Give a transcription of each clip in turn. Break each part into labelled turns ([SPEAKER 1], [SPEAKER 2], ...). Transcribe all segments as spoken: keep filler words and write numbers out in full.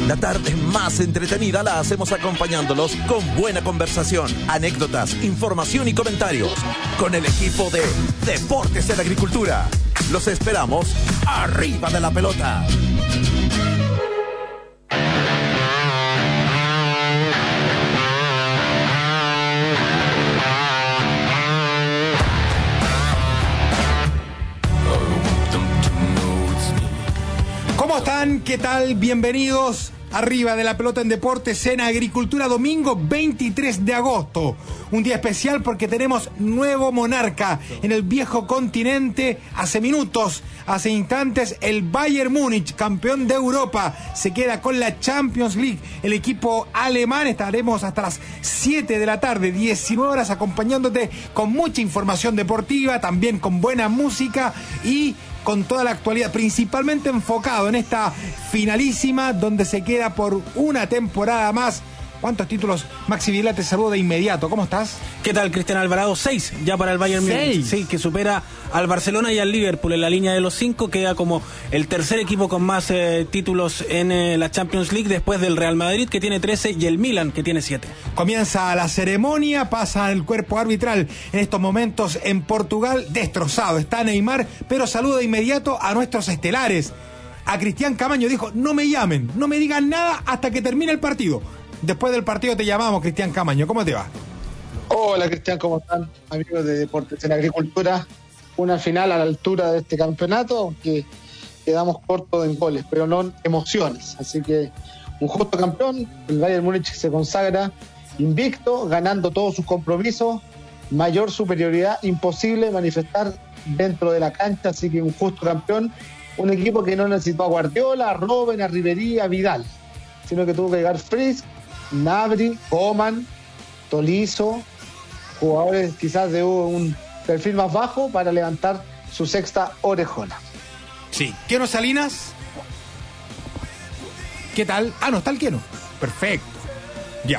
[SPEAKER 1] La tarde más entretenida la hacemos acompañándolos con buena conversación, anécdotas, información y comentarios. Con el equipo de Deportes en Agricultura. Los esperamos arriba de la pelota.
[SPEAKER 2] ¿Cómo están? ¿Qué tal? Bienvenidos arriba de la pelota en Deportes en Agricultura, domingo veintitrés de agosto. Un día especial porque tenemos nuevo monarca en el viejo continente. Hace minutos, hace instantes, el Bayern Múnich, campeón de Europa, se queda con la Champions League. El equipo alemán. Estaremos hasta las siete de la tarde, diecinueve horas, acompañándote con mucha información deportiva, también con buena música y con toda la actualidad, principalmente enfocado en esta finalísima donde se queda por una temporada más. ¿Cuántos títulos? Maxi Videla, te saludo de inmediato. ¿Cómo estás?
[SPEAKER 3] ¿Qué tal, Cristian Alvarado? Seis ya para el Bayern Múnich. Sí, que supera al Barcelona y al Liverpool en la línea de los cinco. Queda como el tercer equipo con más eh, títulos en eh, la Champions League, después del Real Madrid, que tiene trece, y el Milan, que tiene siete.
[SPEAKER 2] Comienza la ceremonia, pasa el cuerpo arbitral en estos momentos en Portugal. Destrozado está Neymar, pero saludo de inmediato a nuestros estelares. A Cristian Camaño dijo: no me llamen, no me digan nada hasta que termine el partido. Después del partido te llamamos, Cristian Camaño. ¿Cómo te va?
[SPEAKER 4] Hola, Cristian, ¿cómo están? Amigos de Deportes en Agricultura. Una final a la altura de este campeonato, aunque quedamos cortos en goles, pero no en emociones. Así que un justo campeón. El Bayern Múnich se consagra invicto, ganando todos sus compromisos. Mayor superioridad imposible manifestar dentro de la cancha, así que un justo campeón. Un equipo que no necesitó a Guardiola, a Robben, a Ribéry, a Vidal, sino que tuvo que llegar Frisk, Gnabry, Coman, Tolisso, jugadores quizás de un perfil más bajo para levantar su sexta orejona.
[SPEAKER 2] Sí. ¿Queno Salinas? ¿Qué tal? Ah, no, está el Queno. Perfecto. Ya.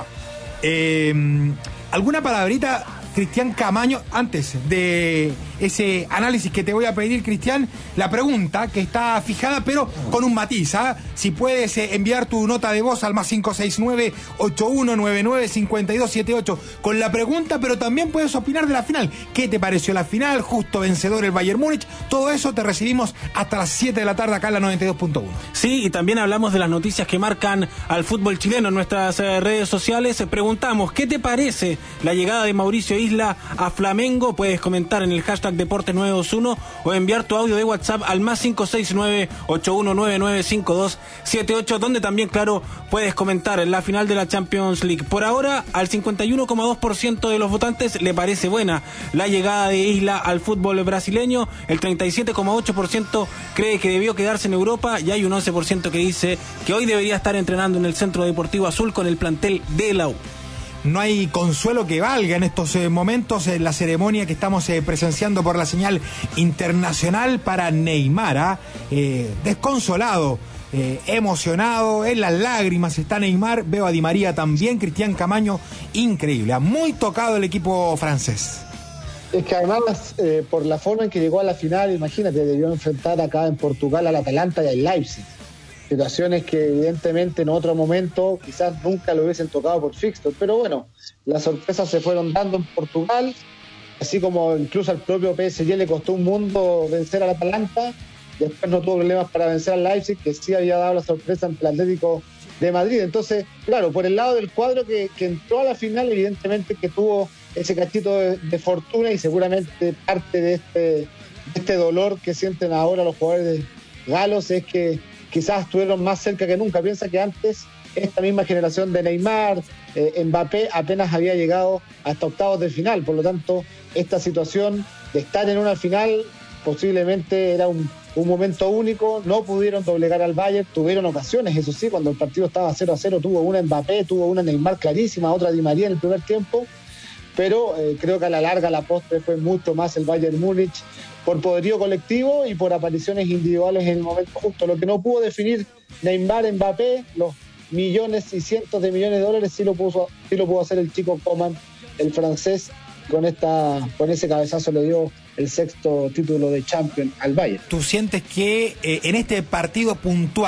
[SPEAKER 2] Eh, ¿Alguna palabrita, Cristian Camaño, antes de ese análisis que te voy a pedir, Cristian? La pregunta que está fijada, pero con un matiz, ¿ah? Si puedes eh, enviar tu nota de voz al más cinco seis nueve, ocho uno nueve nueve, cinco dos siete ocho con la pregunta, pero también puedes opinar de la final. ¿Qué te pareció la final? Justo vencedor el Bayern Múnich. Todo eso te recibimos hasta las siete de la tarde acá en la noventa y dos punto uno.
[SPEAKER 3] Sí, y también hablamos de las noticias que marcan al fútbol chileno en nuestras eh, redes sociales. Eh, preguntamos, ¿qué te parece la llegada de Mauricio Isla a Flamengo? Puedes comentar en el hashtag Deportes nueve dos uno o enviar tu audio de WhatsApp al más cinco seis nueve, ocho uno nueve nueve, cinco dos siete ocho, donde también, claro, puedes comentar en la final de la Champions League. Por ahora, al cincuenta y uno coma dos por ciento de los votantes le parece buena la llegada de Isla al fútbol brasileño. El treinta y siete coma ocho por ciento cree que debió quedarse en Europa, y hay un once por ciento que dice que hoy debería estar entrenando en el Centro Deportivo Azul con el plantel de la U.
[SPEAKER 2] No hay consuelo que valga en estos eh, momentos en la ceremonia que estamos eh, presenciando por la señal internacional para Neymar. ¿eh? Eh, desconsolado, eh, emocionado, en las lágrimas está Neymar. Veo a Di María también, Cristian Camaño, increíble. Muy tocado el equipo francés.
[SPEAKER 4] Es que además, eh, por la forma en que llegó a la final, imagínate, debió enfrentar acá en Portugal al Atalanta y al Leipzig. Situaciones que evidentemente en otro momento quizás nunca lo hubiesen tocado por fixture, pero bueno, las sorpresas se fueron dando en Portugal, así como incluso al propio P S G le costó un mundo vencer al Atalanta. Después no tuvo problemas para vencer al Leipzig, que sí había dado la sorpresa ante el Atlético de Madrid. Entonces, claro, por el lado del cuadro que, que entró a la final, evidentemente que tuvo ese cachito de, de fortuna, y seguramente parte de este, de este dolor que sienten ahora los jugadores galos es que quizás estuvieron más cerca que nunca. Piensa que antes esta misma generación de Neymar, eh, Mbappé, apenas había llegado hasta octavos de final. Por lo tanto, esta situación de estar en una final posiblemente era un, un momento único. No pudieron doblegar al Bayern, tuvieron ocasiones, eso sí, cuando el partido estaba cero a cero, tuvo una Mbappé, tuvo una Neymar clarísima, otra Di María en el primer tiempo, pero eh, creo que a la larga, la postre, fue mucho más el Bayern Múnich, por poderío colectivo y por apariciones individuales en el momento justo. Lo que no pudo definir Neymar, Mbappé, los millones y cientos de millones de dólares, sí lo pudo, sí lo pudo hacer el chico Coman, el francés. Con esta, con ese cabezazo le dio el sexto título de Champions al Bayern.
[SPEAKER 2] ¿Tú sientes que eh, en este partido puntual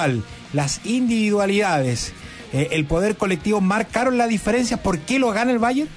[SPEAKER 2] las individualidades, eh, el poder colectivo marcaron la diferencia. ¿Por qué lo gana el Bayern?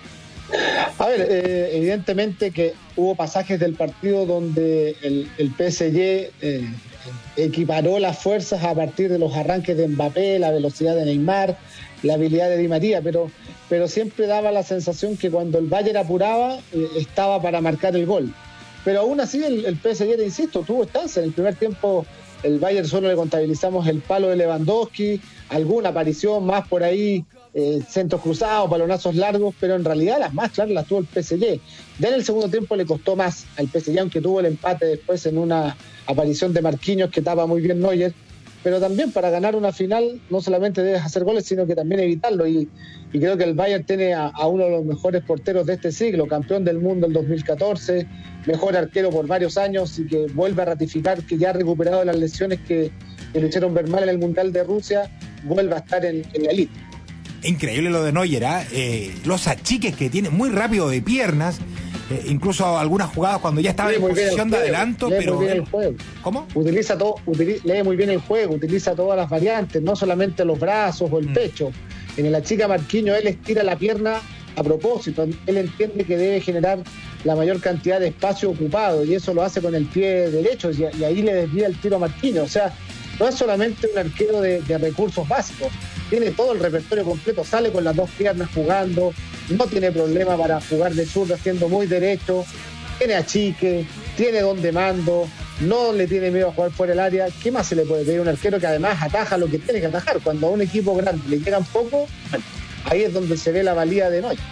[SPEAKER 4] A ver, eh, evidentemente que hubo pasajes del partido donde el, el P S G eh, equiparó las fuerzas a partir de los arranques de Mbappé, la velocidad de Neymar, la habilidad de Di María, pero, pero siempre daba la sensación que cuando el Bayern apuraba, eh, estaba para marcar el gol. Pero aún así el, el P S G, insisto, tuvo estancia. En el primer tiempo el Bayern solo le contabilizamos el palo de Lewandowski, alguna aparición más por ahí, eh, centros cruzados, balonazos largos, pero en realidad las más claras las tuvo el P S G. Ya en el segundo tiempo le costó más al P S G, aunque tuvo el empate después en una aparición de Marquinhos que tapa muy bien Neuer. Pero también para ganar una final no solamente debes hacer goles, sino que también evitarlo. Y, y creo que el Bayern tiene a, a uno de los mejores porteros de este siglo, campeón del mundo en dos mil catorce, mejor arquero por varios años, y que vuelve a ratificar que ya ha recuperado las lesiones que, que le hicieron ver mal en el Mundial de Rusia, vuelve a estar en, en la elite.
[SPEAKER 2] Increíble lo de Neuer, ¿eh? Eh, los achiques que tiene, muy rápido de piernas. Eh, incluso algunas jugadas cuando ya estaba lee en posición de adelanto,
[SPEAKER 4] lee
[SPEAKER 2] pero
[SPEAKER 4] muy bien el juego.
[SPEAKER 2] ¿Cómo?
[SPEAKER 4] Utiliza todo, utiliza, lee muy bien el juego, utiliza todas las variantes, no solamente los brazos o el mm. pecho. En el achica Marquinhos él estira la pierna a propósito, él entiende que debe generar la mayor cantidad de espacio ocupado y eso lo hace con el pie derecho y, y ahí le desvía el tiro a Marquinhos. O sea, no es solamente un arquero de, de recursos básicos, tiene todo el repertorio completo, sale con las dos piernas jugando, no tiene problema para jugar de zurda siendo muy derecho, tiene achique, tiene don de mando, no le tiene miedo a jugar fuera del área. ¿Qué más se le puede pedir a un arquero que además ataja lo que tiene que atajar? Cuando a un equipo grande le llegan poco, bueno, ahí es donde se ve la valía de Neuer.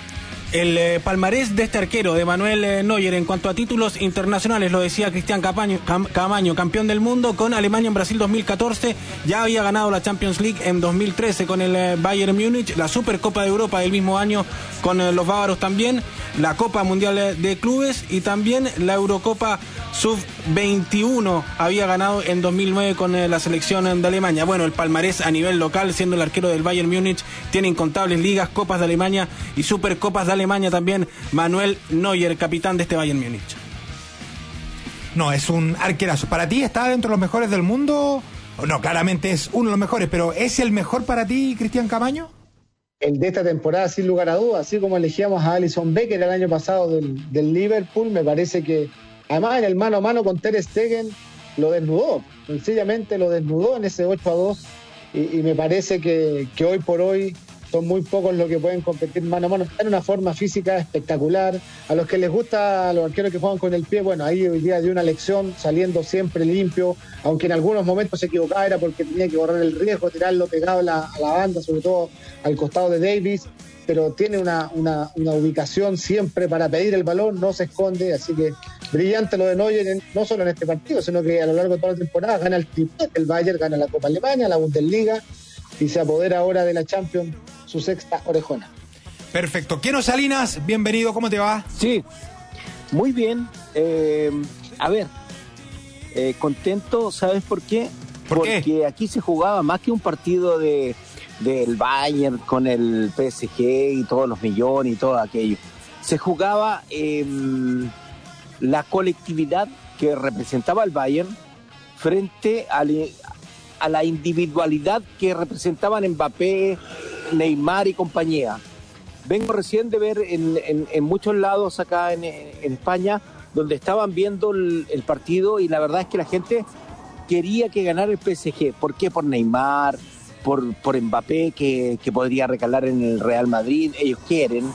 [SPEAKER 3] El eh, palmarés de este arquero, de Manuel eh, Neuer, en cuanto a títulos internacionales, lo decía Cristian Camaño, Cam, Camaño, campeón del mundo con Alemania en Brasil dos mil catorce, ya había ganado la Champions League en dos mil trece con el eh, Bayern Múnich, la Supercopa de Europa del mismo año con eh, los bávaros también, la Copa Mundial de Clubes y también la Eurocopa sub veintiuno había ganado en dos mil nueve con eh, la selección de Alemania. Bueno, el palmarés a nivel local, siendo el arquero del Bayern Múnich, tiene incontables ligas, copas de Alemania y supercopas de Alemania también. Manuel Neuer, capitán de este Bayern Múnich.
[SPEAKER 2] No, es un arquerazo. ¿Para ti está dentro de los mejores del mundo? No, claramente es uno de los mejores, pero ¿es el mejor para ti, Cristian Camaño?
[SPEAKER 4] El de esta temporada, sin lugar a dudas, así como elegíamos a Alisson Becker el año pasado del, del Liverpool, me parece que además en el mano a mano con Ter Stegen lo desnudó, sencillamente lo desnudó en ese ocho a dos y, y me parece que, que hoy por hoy son muy pocos los que pueden competir mano a mano. Está en una forma física espectacular. A los que les gusta, a los arqueros que juegan con el pie, bueno, ahí hoy día dio una lección, saliendo siempre limpio, aunque en algunos momentos se equivocaba, era porque tenía que correr el riesgo, tirarlo pegado a la, a la banda, sobre todo al costado de Davis, pero tiene una, una, una ubicación siempre para pedir el balón, no se esconde, así que brillante lo de Neuer, no solo en este partido, sino que a lo largo de toda la temporada gana el triplete, el Bayern gana la Copa Alemania, la Bundesliga, y se apodera ahora de la Champions, su sexta orejona.
[SPEAKER 2] Perfecto. Keno Salinas, bienvenido, ¿cómo te va?
[SPEAKER 5] Sí, muy bien. Eh, a ver, eh, contento, ¿sabes por qué?
[SPEAKER 2] ¿Por
[SPEAKER 5] Porque
[SPEAKER 2] qué?
[SPEAKER 5] aquí se jugaba más que un partido de del Bayern con el P S G y todos los millones y todo aquello. Se jugaba eh, la colectividad que representaba el Bayern frente al, a la individualidad que representaban Mbappé, Neymar y compañía. Vengo recién de ver en, en, en muchos lados acá en, en España donde estaban viendo el, el partido y la verdad es que la gente quería que ganara el P S G. ¿Por qué? Por Neymar, por, por Mbappé, que, que podría recalar en el Real Madrid, ellos quieren,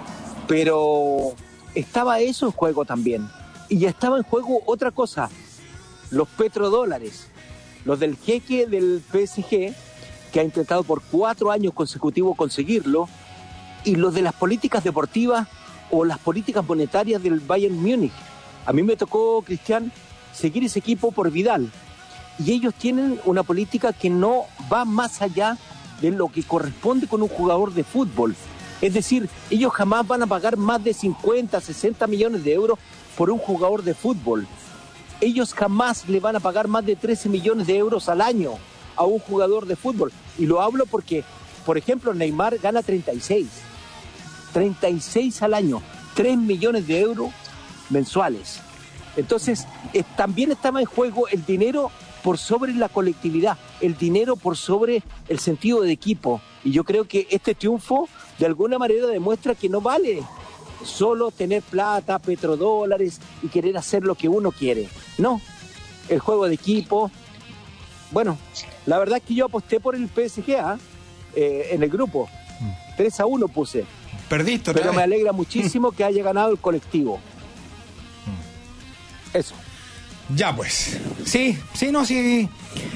[SPEAKER 5] pero estaba eso en juego también. Y ya estaba en juego otra cosa, los petrodólares, los del jeque del P S G, que ha intentado por cuatro años consecutivos conseguirlo, y los de las políticas deportivas o las políticas monetarias del Bayern Múnich. A mí me tocó, Cristian, seguir ese equipo por Vidal, y ellos tienen una política que no va más allá de lo que corresponde con un jugador de fútbol. Es decir, ellos jamás van a pagar más de cincuenta, sesenta millones de euros por un jugador de fútbol. Ellos jamás le van a pagar más de trece millones de euros al año a un jugador de fútbol. Y lo hablo porque, por ejemplo, Neymar gana treinta y seis. treinta y seis al año, tres millones de euros mensuales. Entonces, eh, también estaba en juego el dinero por sobre la colectividad, el dinero por sobre el sentido de equipo. Y yo creo que este triunfo de alguna manera demuestra que no vale solo tener plata, petrodólares y querer hacer lo que uno quiere. No, el juego de equipo. Bueno, la verdad es que yo aposté por el P S G ¿eh? Eh, en el grupo. tres a uno puse.
[SPEAKER 2] Perdiste otra
[SPEAKER 5] Pero
[SPEAKER 2] vez.
[SPEAKER 5] me alegra muchísimo que haya ganado el colectivo. Eso.
[SPEAKER 2] Ya pues. Sí, sí, no, sí.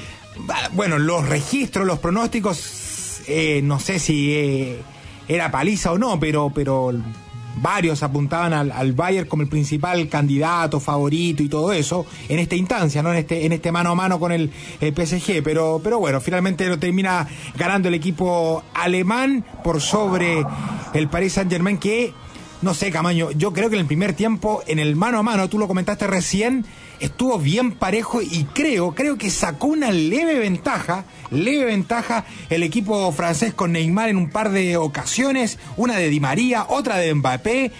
[SPEAKER 2] Bueno, los registros, los pronósticos, eh, no sé si eh, era paliza o no, pero, pero varios apuntaban al, al Bayern como el principal candidato, favorito y todo eso, en esta instancia, ¿no? En este, en este mano a mano con el, el P S G, pero, pero bueno, finalmente lo termina ganando el equipo alemán por sobre el Paris Saint-Germain, que, no sé, Camaño, yo creo que en el primer tiempo, en el mano a mano, tú lo comentaste recién, estuvo bien parejo y creo, creo que sacó una leve ventaja, leve ventaja el equipo francés con Neymar en un par de ocasiones, una de Di María, otra de Mbappé,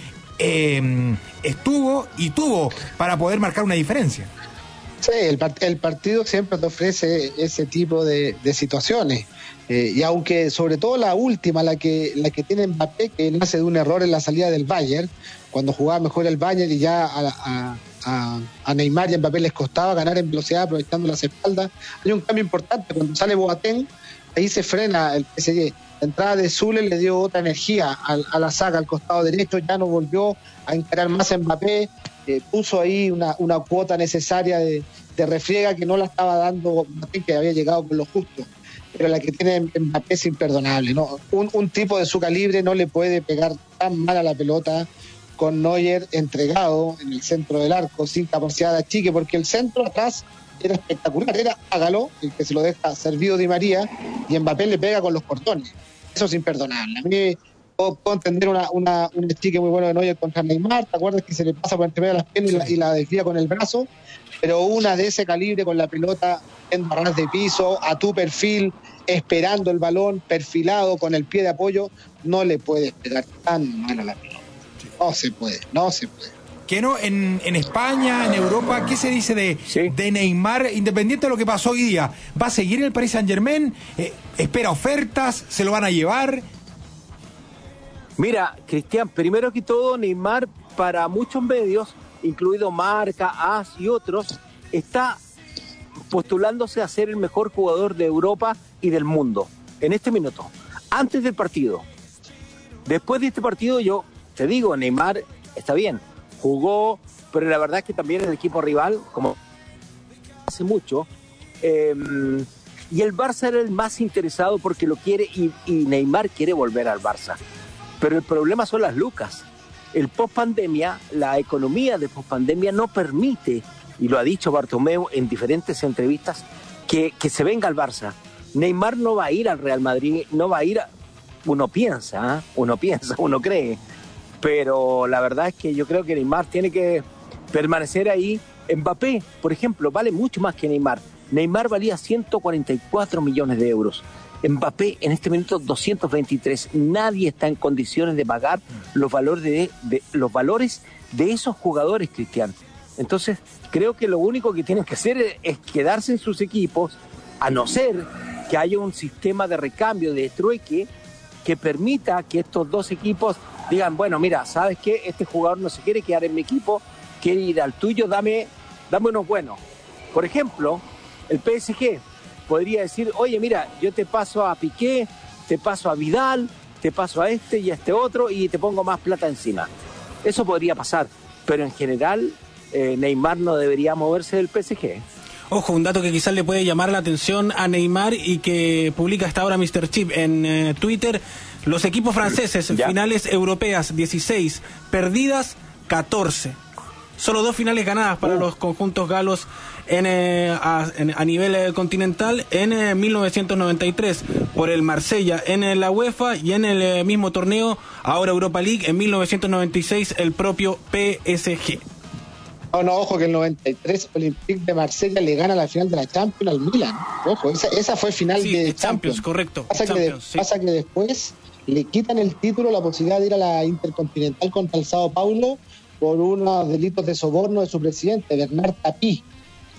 [SPEAKER 2] eh, estuvo y tuvo para poder marcar una diferencia.
[SPEAKER 4] Sí, el, part- el partido siempre te ofrece ese tipo de, de situaciones. Eh, y aunque sobre todo la última, la que la que tiene Mbappé, que nace de un error en la salida del Bayern, cuando jugaba mejor el Bayern y ya a, a, a, a Neymar y a Mbappé les costaba ganar en velocidad aprovechando las espaldas, hay un cambio importante. Cuando sale Boateng, ahí se frena el P S G. La entrada de Zule le dio otra energía a, a la saga, al costado derecho, ya no volvió a encarar más a Mbappé, eh, puso ahí una, una cuota necesaria de, de refriega que no la estaba dando Boateng, que había llegado con lo justo. Pero la que tiene Mbappé es imperdonable, ¿no? Un, un tipo de su calibre no le puede pegar tan mal a la pelota con Neuer entregado en el centro del arco, sin capacidad de achique, porque el centro atrás era espectacular, era Hágalo, el que se lo deja servido Di María, y Mbappé le pega con los cordones. Eso es imperdonable. A mí puedo, puedo entender una, una, un achique muy bueno de Neuer contra Neymar, ¿te acuerdas que se le pasa por entre medio de las piernas y la, y la desvía con el brazo? Pero una de ese calibre con la pelota en barras de piso, a tu perfil, esperando el balón, perfilado con el pie de apoyo, no le puedes pegar tan mal a la pelota. No se puede, no se puede.
[SPEAKER 2] Que no, en, en España, en Europa, ¿qué se dice de,
[SPEAKER 5] Sí.
[SPEAKER 2] de Neymar? Independiente de lo que pasó hoy día, ¿va a seguir en el Paris Saint-Germain? Eh, ¿Espera ofertas? ¿Se lo van a llevar?
[SPEAKER 5] Mira, Cristian, primero que todo, Neymar, para muchos medios, incluido Marca, A S y otros, está postulándose a ser el mejor jugador de Europa y del mundo en este minuto, antes del partido. Después de este partido, yo te digo, Neymar está bien, jugó, pero la verdad es que también el equipo rival, como hace mucho, eh, y el Barça era el más interesado porque lo quiere, y, y Neymar quiere volver al Barça. Pero el problema son las lucas. El post-pandemia, la economía de post-pandemia no permite, y lo ha dicho Bartomeu en diferentes entrevistas, que, que se venga al Barça. Neymar no va a ir al Real Madrid, no va a ir, a, uno piensa, ¿eh? uno piensa, uno cree, pero la verdad es que yo creo que Neymar tiene que permanecer ahí. Mbappé, por ejemplo, vale mucho más que Neymar. Neymar valía ciento cuarenta y cuatro millones de euros. Mbappé en este minuto doscientos veintitrés. Nadie está en condiciones de pagar los valores de, de los valores de esos jugadores, Cristian. Entonces, creo que lo único que tienen que hacer es, es quedarse en sus equipos, a no ser que haya un sistema de recambio, de trueque, que permita que estos dos equipos digan, bueno, mira, ¿sabes qué? Este jugador no se quiere quedar en mi equipo, quiere ir al tuyo, dame, dame unos buenos. Por ejemplo, el P S G podría decir, oye, mira, yo te paso a Piqué, te paso a Vidal, te paso a este y a este otro y te pongo más plata encima. Eso podría pasar, pero en general eh, Neymar no debería moverse del P S G.
[SPEAKER 3] Ojo, un dato que quizás le puede llamar la atención a Neymar y que publica hasta ahora míster Chip en eh, Twitter. Los equipos franceses,
[SPEAKER 5] Ya.
[SPEAKER 3] finales europeas dieciséis, perdidas catorce. Solo dos finales ganadas para
[SPEAKER 5] Uh.
[SPEAKER 3] los conjuntos galos en, eh, a, en, a nivel eh, continental en eh, mil novecientos noventa y tres por el Marsella en eh, la UEFA y en el eh, mismo torneo, ahora Europa League, en mil novecientos noventa y seis el propio P S G.
[SPEAKER 4] No, no, ojo que el noventa y tres Olympique de Marsella le gana la final de la Champions al Milan. Ojo, esa, esa fue final
[SPEAKER 3] Sí,
[SPEAKER 4] de
[SPEAKER 3] Champions,
[SPEAKER 4] Champions.
[SPEAKER 3] correcto.
[SPEAKER 4] Pasa,
[SPEAKER 3] Champions,
[SPEAKER 4] que de-
[SPEAKER 3] sí.
[SPEAKER 4] pasa que después le quitan el título, la posibilidad de ir a la Intercontinental contra el Sao Paulo por unos delitos de soborno de su presidente, Bernard Tapie.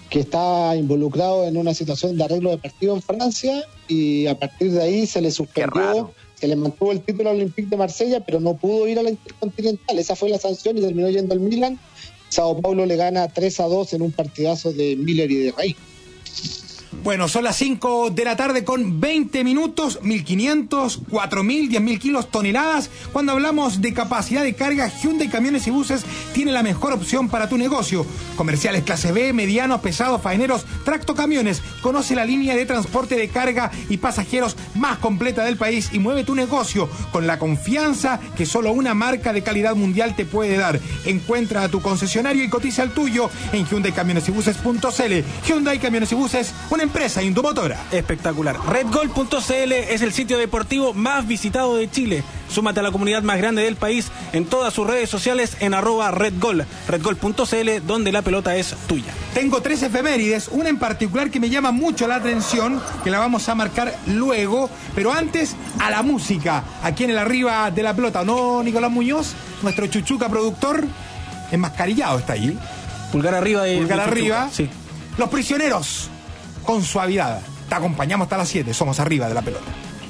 [SPEAKER 4] que está involucrado en una situación de arreglo de partido en Francia, y a partir de ahí se le suspendió, se le mantuvo el título al Olympique de Marsella, pero no pudo ir a la Intercontinental. Esa fue la sanción y terminó yendo al Milan. Sao Paulo le gana tres a dos en un partidazo de Miller y de Rey.
[SPEAKER 2] Bueno, son las cinco de la tarde con veinte minutos, mil quinientos, cuatro mil, diez mil kilos, toneladas. Cuando hablamos de capacidad de carga, Hyundai Camiones y Buses tiene la mejor opción para tu negocio. Comerciales clase B, medianos, pesados, faeneros, tractocamiones. Conoce la línea de transporte de carga y pasajeros más completa del país y mueve tu negocio con la confianza que solo una marca de calidad mundial te puede dar. Encuentra a tu concesionario y cotiza el tuyo en hyundai camiones y buses punto c l. Hyundai Camiones y Buses, una empresa indumotora.
[SPEAKER 3] Espectacular. red gol punto c l es el sitio deportivo más visitado de Chile. Súmate a la comunidad más grande del país en todas sus redes sociales en arroba redgol, red gol punto c l, donde la pelota es tuya.
[SPEAKER 2] Tengo tres efemérides, una en particular que me llama mucho la atención, que la vamos a marcar luego, pero antes a la música, aquí en el Arriba de la Pelota, ¿no, Nicolás Muñoz? Nuestro chuchuca productor, enmascarillado está ahí.
[SPEAKER 3] Pulgar arriba de
[SPEAKER 2] Pulgar
[SPEAKER 3] de
[SPEAKER 2] arriba.
[SPEAKER 3] Chuchuca, sí.
[SPEAKER 2] Los Prisioneros, con Suavidad. Te acompañamos hasta las siete, somos Arriba de la Pelota.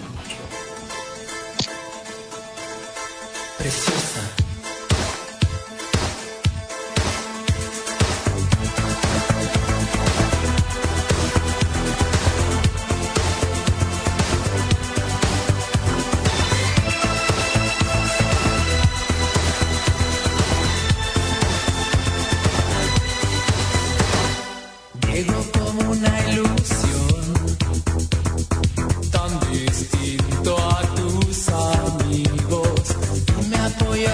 [SPEAKER 6] Preciosa.
[SPEAKER 7] Llegó como una ilusión, tan distinto a tus amigos, y me apoyó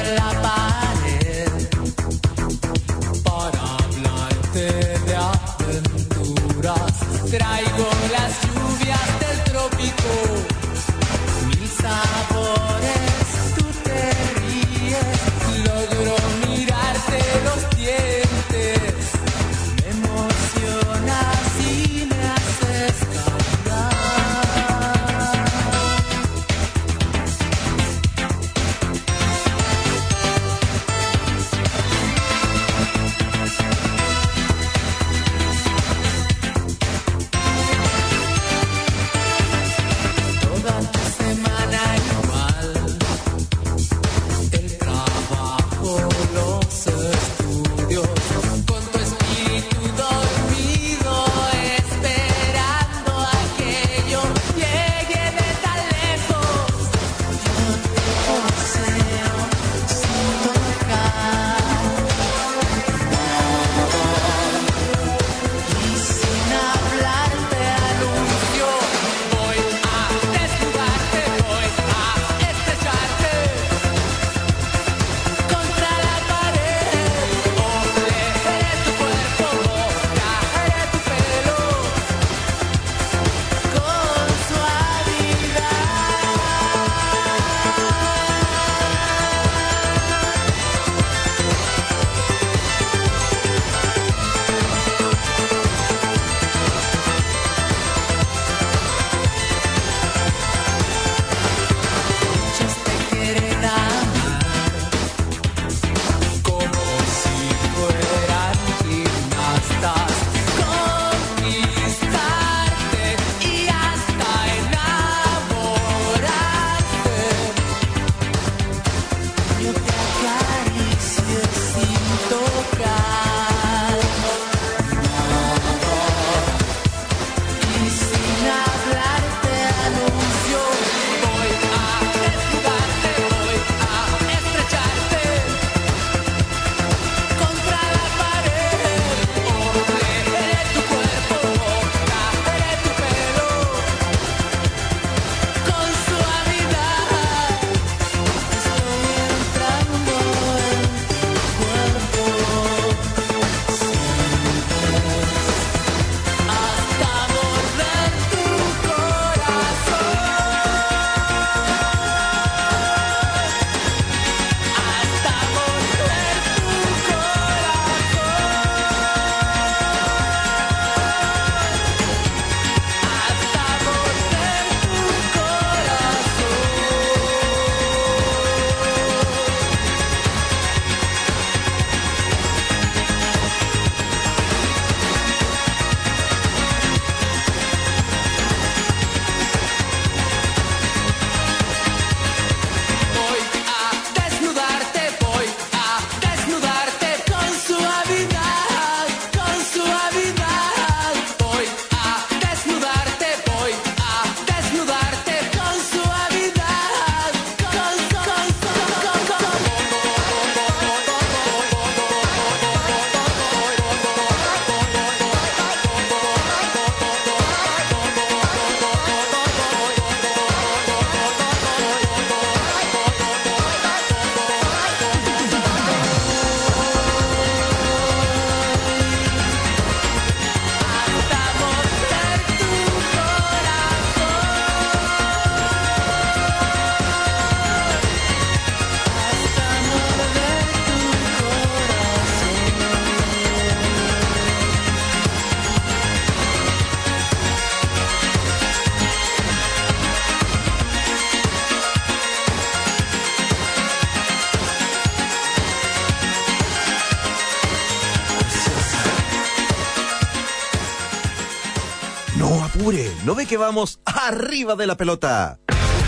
[SPEAKER 1] Apure, ¿no ve que vamos arriba de la pelota?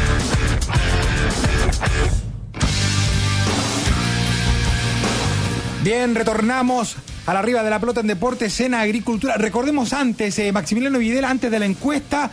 [SPEAKER 2] Bien, retornamos a la arriba de la pelota en deportes, en agricultura. Recordemos antes, eh, Maximiliano Videla, antes de la encuesta,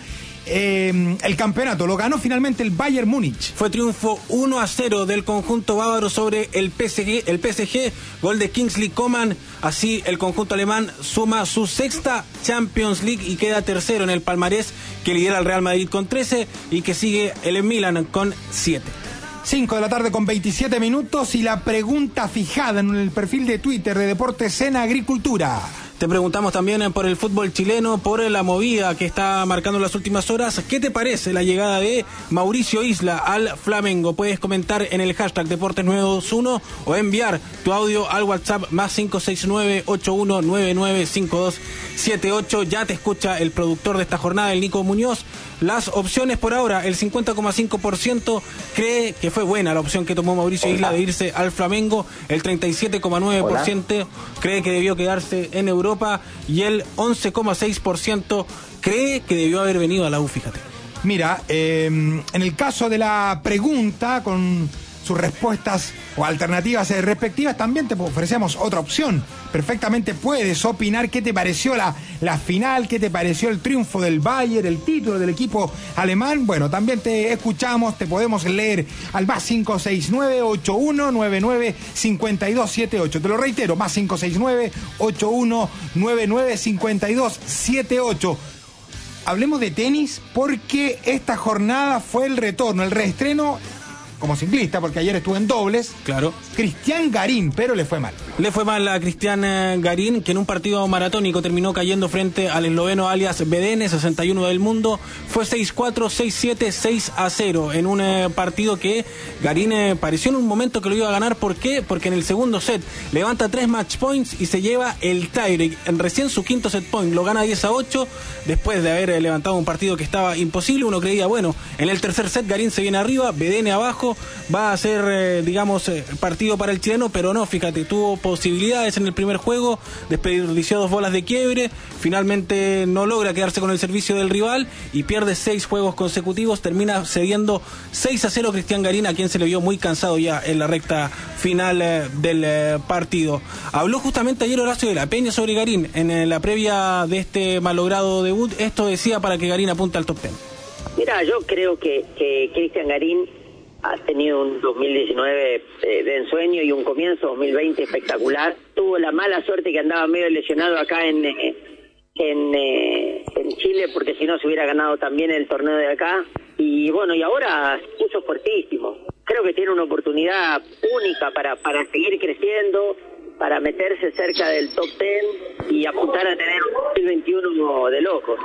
[SPEAKER 2] eh, el campeonato lo ganó finalmente el Bayern Múnich.
[SPEAKER 3] Fue triunfo uno a cero del conjunto bávaro sobre el P S G, el P S G, gol de Kingsley Coman. Así el conjunto alemán suma su sexta Champions League y queda tercero en el palmarés, que lidera el Real Madrid con trece y que sigue el Milan con siete.
[SPEAKER 2] cinco de la tarde con veintisiete minutos y la pregunta fijada en el perfil de Twitter de Deportes en Agricultura.
[SPEAKER 3] Te preguntamos también por el fútbol chileno, por la movida que está marcando las últimas horas. ¿Qué te parece la llegada de Mauricio Isla al Flamengo? Puedes comentar en el hashtag Deportes nueve dos uno o enviar tu audio al WhatsApp más cinco seis nueve, ocho uno nueve nueve, cinco dos siete ocho. Ya te escucha el productor de esta jornada, el Nico Muñoz. Las opciones por ahora, el cincuenta coma cinco por ciento cree que fue buena la opción que tomó Mauricio Isla de irse al Flamengo, el treinta y siete coma nueve por ciento cree que debió quedarse en Europa y el once coma seis por ciento cree que debió haber venido a la U, fíjate.
[SPEAKER 2] Mira, eh, en el caso de la pregunta, con sus respuestas o alternativas respectivas, también te ofrecemos otra opción. Perfectamente puedes opinar qué te pareció la, la final, qué te pareció el triunfo del Bayern, el título del equipo alemán. Bueno, también te escuchamos, te podemos leer al más cinco seis nueve, ocho uno nueve nueve, cinco dos siete ocho. Te lo reitero, más cinco seis nueve, ocho uno nueve nueve, cinco dos siete ocho. Hablemos de tenis porque esta jornada fue el retorno, el reestreno como ciclista, porque ayer estuvo en dobles.
[SPEAKER 3] Claro.
[SPEAKER 2] Cristian Garín, pero le fue mal.
[SPEAKER 3] Le fue mal a Cristian Garín, que en un partido maratónico terminó cayendo frente al esloveno alias Bedene, sesenta y uno del mundo. Fue seis cuatro, seis siete, seis a cero en un eh, partido que Garín eh, pareció en un momento que lo iba a ganar. ¿Por qué? Porque en el segundo set levanta tres match points y se lleva el tiebreak. En recién su quinto set point lo gana diez a ocho, después de haber eh, levantado un partido que estaba imposible. Uno creía, bueno, en el tercer set Garín se viene arriba, Bedene abajo, va a ser, eh, digamos, eh, partido para el chileno, pero no, fíjate, tuvo posibilidades en el primer juego, desperdició dos bolas de quiebre, finalmente no logra quedarse con el servicio del rival y pierde seis juegos consecutivos, termina cediendo seis a cero Cristian Garín, a quien se le vio muy cansado ya en la recta final eh, del eh, partido. Habló justamente ayer Horacio de la Peña sobre Garín en eh, la previa de este malogrado debut. Esto decía para que Garín apunte al top ten.
[SPEAKER 6] Mira, yo creo que, que Cristian Garín ha tenido un dos mil diecinueve eh, de ensueño y un comienzo dos mil veinte espectacular. Tuvo la mala suerte que andaba medio lesionado acá en eh, en, eh, en Chile, porque si no se hubiera ganado también el torneo de acá. Y bueno, y ahora se puso fuertísimo. Creo que tiene una oportunidad única para, para seguir creciendo, para meterse cerca del top ten y apuntar a tener un dos mil veintiuno de locos.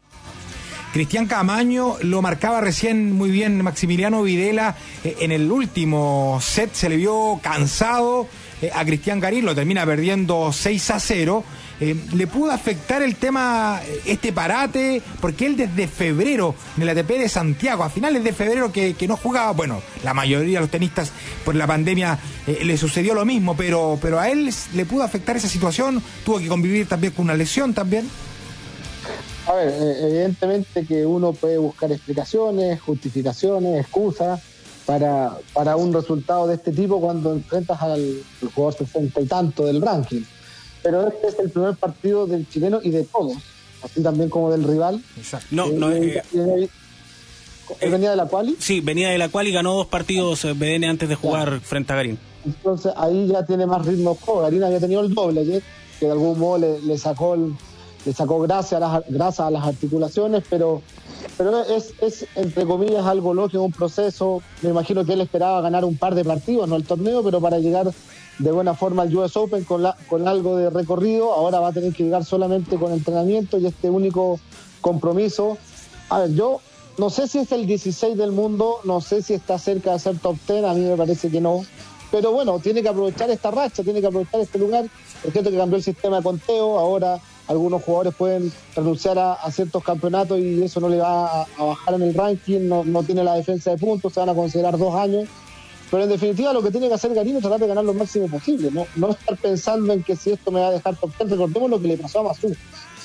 [SPEAKER 2] Cristian Camaño lo marcaba recién muy bien Maximiliano Videla, eh, en el último set se le vio cansado eh, a Cristian Garín, lo termina perdiendo seis a cero. Eh, ¿Le pudo afectar el tema, este parate? Porque él desde febrero, en el A T P de Santiago, a finales de febrero que, que no jugaba, bueno, la mayoría de los tenistas por la pandemia eh, le sucedió lo mismo, pero, pero a él le pudo afectar esa situación, tuvo que convivir también con una lesión también.
[SPEAKER 4] A ver, evidentemente que uno puede buscar explicaciones, justificaciones, excusas para, para un resultado de este tipo cuando enfrentas al, al jugador sesenta y tanto del ranking. Pero este es el primer partido del chileno y de todos, así también como del rival.
[SPEAKER 3] Exacto. No, no, eh,
[SPEAKER 4] eh, ¿Él venía de la quali?
[SPEAKER 3] Sí, venía de la quali y ganó dos partidos eh, B D N antes de jugar ya frente a Garín.
[SPEAKER 4] Entonces ahí ya tiene más ritmo. Oh, Garín había tenido el doble ayer, que de algún modo le, le sacó el... le sacó grasa a las, grasa a las articulaciones, pero pero es, es, entre comillas, algo lógico, un proceso. Me imagino que él esperaba ganar un par de partidos, no el torneo, pero para llegar de buena forma al U S Open con, la, con algo de recorrido, ahora va a tener que llegar solamente con entrenamiento y este único compromiso. A ver, yo no sé si es el dieciséis del mundo, no sé si está cerca de ser top diez, a mí me parece que no, pero bueno, tiene que aprovechar esta racha, tiene que aprovechar este lugar. Es cierto que cambió el sistema de conteo, ahora algunos jugadores pueden renunciar a, a ciertos campeonatos y eso no le va a, a bajar en el ranking, no, no tiene la defensa de puntos, se van a considerar dos años, pero en definitiva lo que tiene que hacer Garín es tratar de ganar lo máximo posible, no, no estar pensando en que si esto me va a dejar top diez. Recordemos lo que le pasó a Mazú.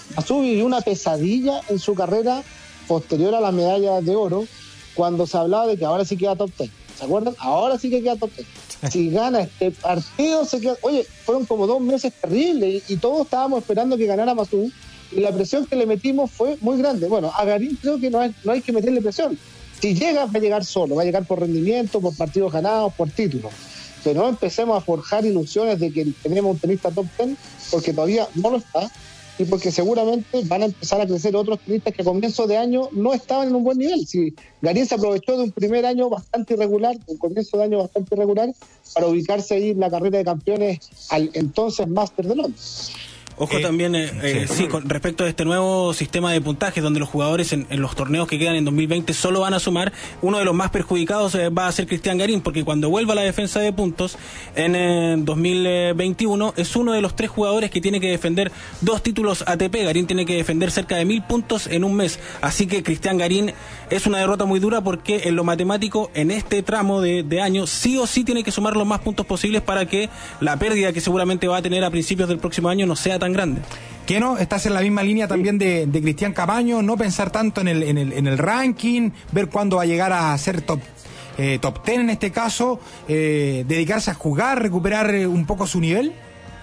[SPEAKER 4] Masú vivió una pesadilla en su carrera posterior a la medalla de oro, cuando se hablaba de que ahora sí queda top ten. ¿Se acuerdan? Ahora sí que queda top ten. Si gana este partido, se queda... Oye, fueron como dos meses terribles y, y todos estábamos esperando que ganara Masú, y la presión que le metimos fue muy grande. Bueno, a Garín creo que no hay, no hay que meterle presión. Si llega, va a llegar solo, va a llegar por rendimiento, por partidos ganados, por títulos. Pero no empecemos a forjar ilusiones de que tenemos un tenista top ten, porque todavía no lo está, y porque seguramente van a empezar a crecer otros tenistas que a comienzo de año no estaban en un buen nivel. Si Garín se aprovechó de un primer año bastante irregular, un comienzo de año bastante irregular, para ubicarse ahí en la carrera de campeones al entonces Master de Londres.
[SPEAKER 3] Ojo eh, también, eh, eh, sí, con respecto a este nuevo sistema de puntajes, donde los jugadores en, en los torneos que quedan en dos mil veinte solo van a sumar, uno de los más perjudicados eh, va a ser Cristian Garín, porque cuando vuelva a la defensa de puntos en eh, dos mil veintiuno, es uno de los tres jugadores que tiene que defender dos títulos A T P. Garín tiene que defender cerca de mil puntos en un mes, así que Cristian Garín es una derrota muy dura, porque en lo matemático, en este tramo de, de año, sí o sí tiene que sumar los más puntos posibles para que la pérdida que seguramente va a tener a principios del próximo año no sea tan grande.
[SPEAKER 2] ¿Qué no? Estás en la misma línea también de, de Cristian Camaño, no pensar tanto en el, en el, en el ranking, ver cuándo va a llegar a ser top, eh, top ten en este caso, eh, dedicarse a jugar, recuperar eh, un poco su nivel.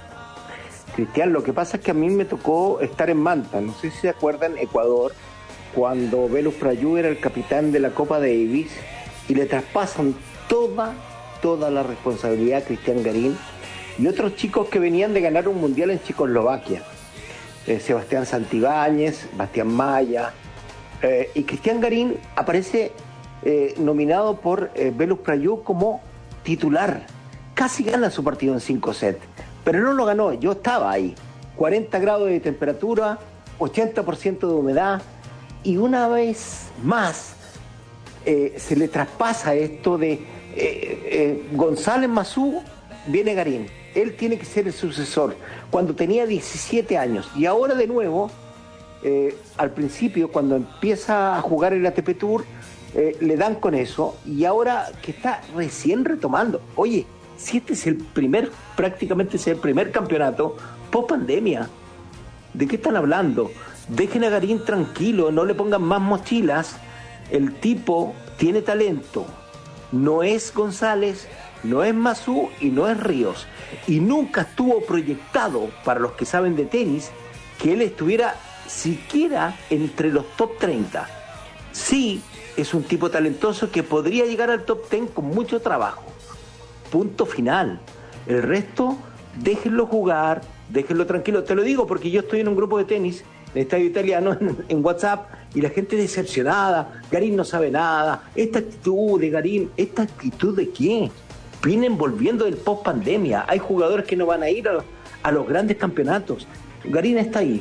[SPEAKER 5] Cristian, lo que pasa es que a mí me tocó estar en Manta, no sé si se acuerdan, Ecuador, cuando Velus Prayú era el capitán de la Copa Davis y le traspasan toda, toda la responsabilidad a Cristian Garín y otros chicos que venían de ganar un mundial en Checoslovaquia, eh, Sebastián Santibáñez, Bastián Maya, eh, y Cristian Garín aparece eh, nominado por eh, Velus Prayú como titular. Casi gana su partido en cinco sets, pero no lo ganó. Yo estaba ahí, cuarenta grados de temperatura, ochenta por ciento de humedad, y una vez más eh, se le traspasa esto de eh, eh, González Masú, viene Garín. Él tiene que ser el sucesor, cuando tenía diecisiete años. Y ahora de nuevo, eh, al principio, cuando empieza a jugar el A T P Tour, eh, le dan con eso. Y ahora que está recién retomando. Oye, si este es el primer, prácticamente es el primer campeonato post pandemia, ¿de qué están hablando? Dejen a Garín tranquilo, no le pongan más mochilas. El tipo tiene talento. No es González, no es Masú y no es Ríos. Y nunca estuvo proyectado, para los que saben de tenis, que él estuviera siquiera entre los top treinta. Sí, es un tipo talentoso que podría llegar al top diez con mucho trabajo. Punto final. El resto, déjenlo jugar, déjenlo tranquilo. Te lo digo porque yo estoy en un grupo de tenis, en el Estadio Italiano, en, en WhatsApp, y la gente decepcionada. Garín no sabe nada. Esta actitud de Garín, ¿esta actitud de quién? Vienen volviendo del post pandemia. Hay jugadores que no van a ir a, a los grandes campeonatos. Garín está ahí.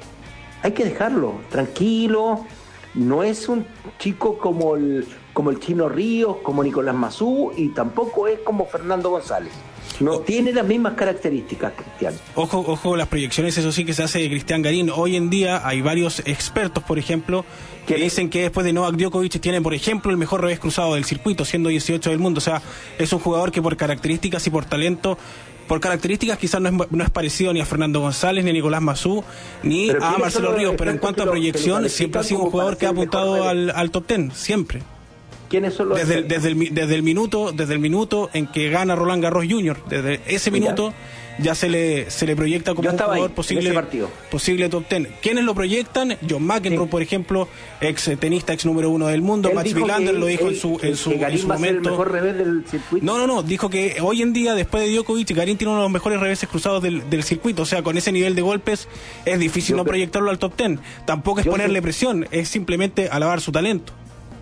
[SPEAKER 5] Hay que dejarlo tranquilo. No es un chico como el, como el Chino Ríos, como Nicolás Masú, y tampoco es como Fernando González. No tiene las mismas características, Cristian.
[SPEAKER 3] Ojo, ojo, las proyecciones, eso sí, que se hace de Cristian Garín. Hoy en día hay varios expertos, por ejemplo, que dicen que después de Novak Djokovic tiene, por ejemplo, el mejor revés cruzado del circuito, siendo dieciocho del mundo. O sea, es un jugador que por características y por talento, por características quizás no es, no es parecido ni a Fernando González, ni a Nicolás Masú, ni a Marcelo Ríos, pero en cuanto a proyección, siempre ha sido un jugador que ha apuntado al, al top diez, siempre.
[SPEAKER 5] ¿Quiénes son los
[SPEAKER 3] desde, el, desde, el, desde el minuto desde el minuto en que gana Roland Garros junior, desde ese minuto ya se le se le proyecta como un jugador
[SPEAKER 5] ahí,
[SPEAKER 3] posible posible top diez. ¿Quiénes lo proyectan? John McEnroe, sí, por ejemplo, ex tenista, ex número uno del mundo. Mats Wilander lo dijo él, en su en su, en su momento. El mejor revés del circuito. No, no, no, dijo que hoy en día, después de Djokovic, Garín tiene uno de los mejores reveses cruzados del, del circuito. O sea, con ese nivel de golpes es difícil yo no creo, proyectarlo al top diez. Tampoco es ponerle sé. presión, es simplemente alabar su talento.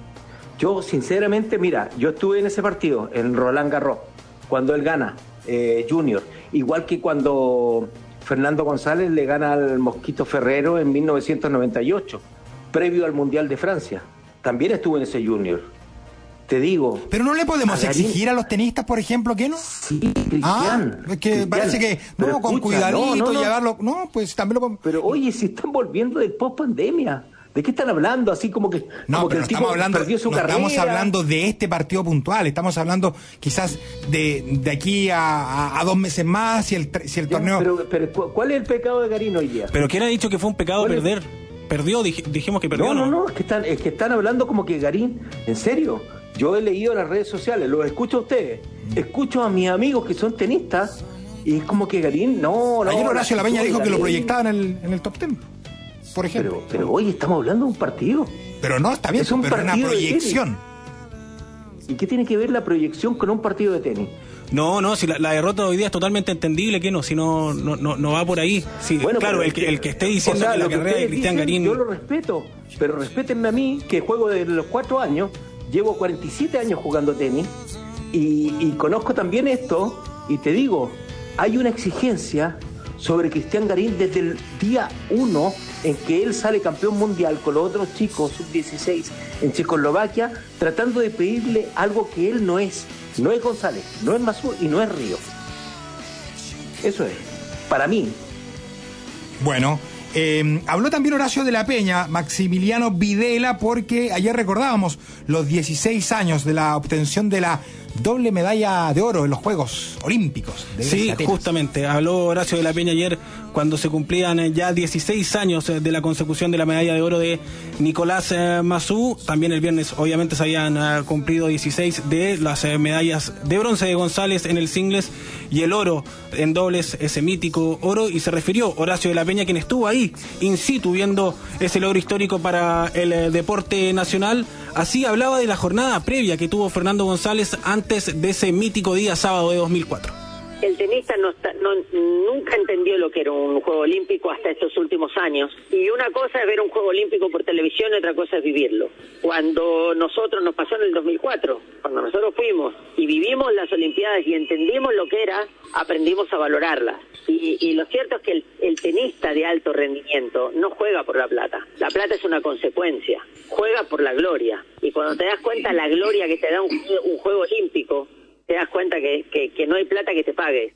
[SPEAKER 5] Yo, sinceramente, mira, yo estuve en ese partido, en Roland Garros, cuando él gana, eh, Junior, igual que cuando Fernando González le gana al Mosquito Ferrero en mil novecientos noventa y ocho, previo al Mundial de Francia. También estuve en ese Junior. Te digo...
[SPEAKER 2] Pero no le podemos a exigir a los tenistas, por ejemplo, ¿qué no?
[SPEAKER 5] Sí, Cristian.
[SPEAKER 2] Ah, es que Cristian, parece que, no, con escucha, cuidadito, no, no, no. llevarlo... No, pues también lo...
[SPEAKER 5] Pero oye, si están volviendo del post-pandemia... ¿De qué están hablando? Así como que,
[SPEAKER 2] no,
[SPEAKER 5] como que
[SPEAKER 2] pero
[SPEAKER 5] el
[SPEAKER 2] no
[SPEAKER 5] tipo
[SPEAKER 2] estamos hablando,
[SPEAKER 5] perdió su
[SPEAKER 2] no
[SPEAKER 5] carrera.
[SPEAKER 2] estamos hablando de este partido puntual, estamos hablando quizás de, de aquí a, a, a dos meses más, si el, si el
[SPEAKER 5] Ya,
[SPEAKER 2] torneo...
[SPEAKER 5] Pero, pero, ¿cuál es el pecado de Garín hoy día?
[SPEAKER 3] Pero ¿quién ha dicho que fue un pecado
[SPEAKER 5] ¿Cuál es?
[SPEAKER 3] perder? Perdió, dij- dijimos que perdió.
[SPEAKER 5] No, no, no, es que, están, es que están hablando como que Garín, en serio, yo he leído en las redes sociales, los escucho a ustedes, escucho a mis amigos que son tenistas, y es como que Garín, no, no...
[SPEAKER 2] Ayer Horacio
[SPEAKER 5] la
[SPEAKER 2] Lapeña dijo que lo
[SPEAKER 5] Garín.
[SPEAKER 2] proyectaba en el, en el top ten, por ejemplo.
[SPEAKER 5] Pero, pero hoy estamos hablando de un partido.
[SPEAKER 2] Pero no, está bien,
[SPEAKER 5] Es un
[SPEAKER 2] pero es una
[SPEAKER 5] partido de
[SPEAKER 2] proyección.
[SPEAKER 5] ¿Y qué tiene que ver la proyección con un partido de tenis?
[SPEAKER 3] No, no, si la, la derrota de hoy día es totalmente entendible, que no, si no, no, no, no va por ahí. Sí,
[SPEAKER 5] Bueno,
[SPEAKER 3] claro,
[SPEAKER 5] pero
[SPEAKER 3] el
[SPEAKER 5] es
[SPEAKER 3] que, el que esté diciendo
[SPEAKER 5] o sea,
[SPEAKER 3] que la
[SPEAKER 5] lo que
[SPEAKER 3] carrera de
[SPEAKER 5] ustedes
[SPEAKER 3] Cristian
[SPEAKER 5] dicen,
[SPEAKER 3] Garín...
[SPEAKER 5] yo lo respeto, pero respétenme a mí, que juego desde los cuatro años, llevo cuarenta y siete años jugando tenis, y, y conozco también esto, y te digo, hay una exigencia sobre Cristian Garín desde el día uno en que él sale campeón mundial con los otros chicos sub dieciséis en Checoslovaquia, tratando de pedirle algo que él no es. No es González, no es Masú y no es Río. Eso es, para mí.
[SPEAKER 2] Bueno, eh, habló también Horacio de la Peña, Maximiliano Videla, porque ayer recordábamos los dieciséis años de la obtención de la doble medalla de oro en los Juegos Olímpicos de
[SPEAKER 3] Sí,
[SPEAKER 2] Atenas.
[SPEAKER 3] justamente, habló Horacio de la Peña ayer cuando se cumplían eh, ya dieciséis años eh, de la consecución de la medalla de oro de Nicolás eh, Masú. También el viernes obviamente se habían eh, cumplido dieciséis de las eh, medallas de bronce de González en el singles y el oro en dobles, ese mítico oro, y se refirió Horacio de la Peña, quien estuvo ahí in situ viendo ese logro histórico para el eh, deporte nacional. Así hablaba de la jornada previa que tuvo Fernando González antes de ese mítico día sábado de dos mil cuatro.
[SPEAKER 6] El tenista no, está, no nunca entendió lo que era un juego olímpico hasta estos últimos años. Y una cosa es ver un juego olímpico por televisión y otra cosa es vivirlo. Cuando nosotros nos pasó en el dos mil cuatro, cuando nosotros fuimos y vivimos las Olimpiadas y entendimos lo que era, aprendimos a valorarlas. Y, y lo cierto es que el, el tenista de alto rendimiento no juega por la plata. La plata es una consecuencia. Juega por la gloria. Y cuando te das cuenta la gloria que te da un, un juego olímpico, te das cuenta que, que, que no hay plata que te pague.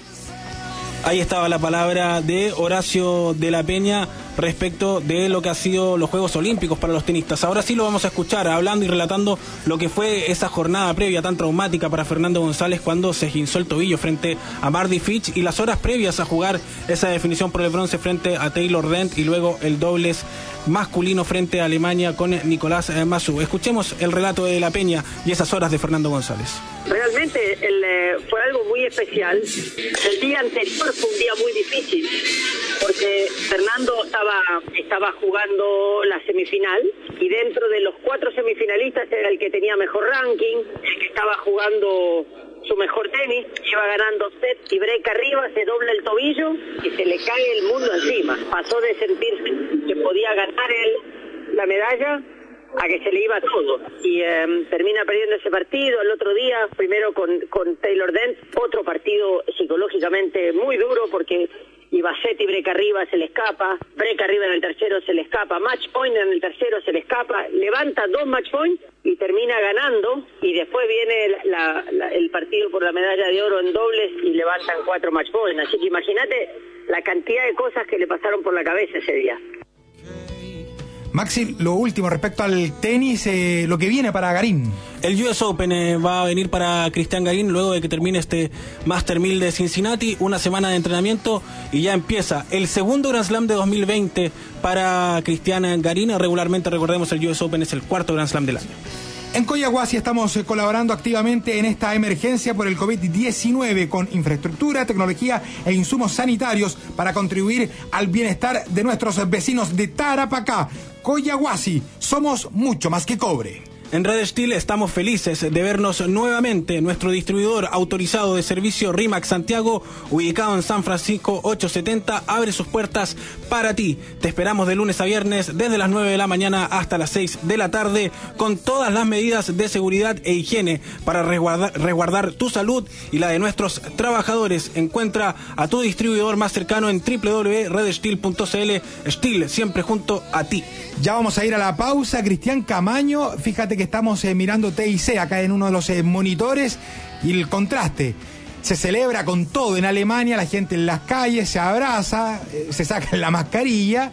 [SPEAKER 3] Ahí estaba la palabra de Horacio de la Peña respecto de lo que ha sido los Juegos Olímpicos para los tenistas. Ahora sí lo vamos a escuchar hablando y relatando lo que fue esa jornada previa tan traumática para Fernando González cuando se esguinzó el tobillo frente a Mardy Fitch y las horas previas a jugar esa definición por el bronce frente a Taylor Dent y luego el dobles masculino frente a Alemania con Nicolás Masú. Escuchemos el relato de la Peña y esas horas de Fernando González.
[SPEAKER 6] Realmente el, eh, fue algo muy especial. El día anterior fue un día muy difícil porque Fernando estaba estaba jugando la semifinal y dentro de los cuatro semifinalistas era el que tenía mejor ranking, el que estaba jugando su mejor tenis, iba ganando set y break arriba, se dobla el tobillo y se le cae el mundo encima. Pasó de sentirse que podía ganar él la medalla a que se le iba todo y eh, termina perdiendo ese partido. El otro día, primero con, con Taylor Dent, otro partido psicológicamente muy duro porque iba set y break arriba, se le escapa, break arriba en el tercero, se le escapa, match point en el tercero, se le escapa, levanta dos match points y termina ganando, y después viene la, la, el partido por la medalla de oro en dobles y levantan cuatro match points. Así que imagínate la cantidad de cosas que le pasaron por la cabeza ese día.
[SPEAKER 2] Maxi, lo último respecto al tenis, eh, lo que viene para Garín.
[SPEAKER 3] El U S Open eh, va a venir para Cristian Garín luego de que termine este Master mil de Cincinnati, una semana de entrenamiento y ya empieza el segundo Grand Slam de dos mil veinte para Cristian Garín. Regularmente, recordemos, el U S Open es el cuarto Grand Slam del año.
[SPEAKER 2] En Coyahuasi estamos eh, colaborando activamente en esta emergencia por el COVID diecinueve con infraestructura, tecnología e insumos sanitarios para contribuir al bienestar de nuestros vecinos de Tarapacá. Coyahuasi, somos mucho más que cobre.
[SPEAKER 3] En Red Steel estamos felices de vernos nuevamente. Nuestro distribuidor autorizado de servicio RIMAX Santiago, ubicado en San Francisco ochocientos setenta, abre sus puertas para ti. Te esperamos de lunes a viernes desde las nueve de la mañana hasta las seis de la tarde con todas las medidas de seguridad e higiene para resguardar, resguardar tu salud y la de nuestros trabajadores. Encuentra a tu distribuidor más cercano en doble u doble u doble u punto red steel punto c l. Steel, siempre junto a ti.
[SPEAKER 2] Ya vamos a ir a la pausa. Cristian Camaño, fíjate que estamos eh, mirando T I C acá en uno de los eh, monitores y el contraste. Se celebra con todo en Alemania, la gente en las calles se abraza, eh, se saca la mascarilla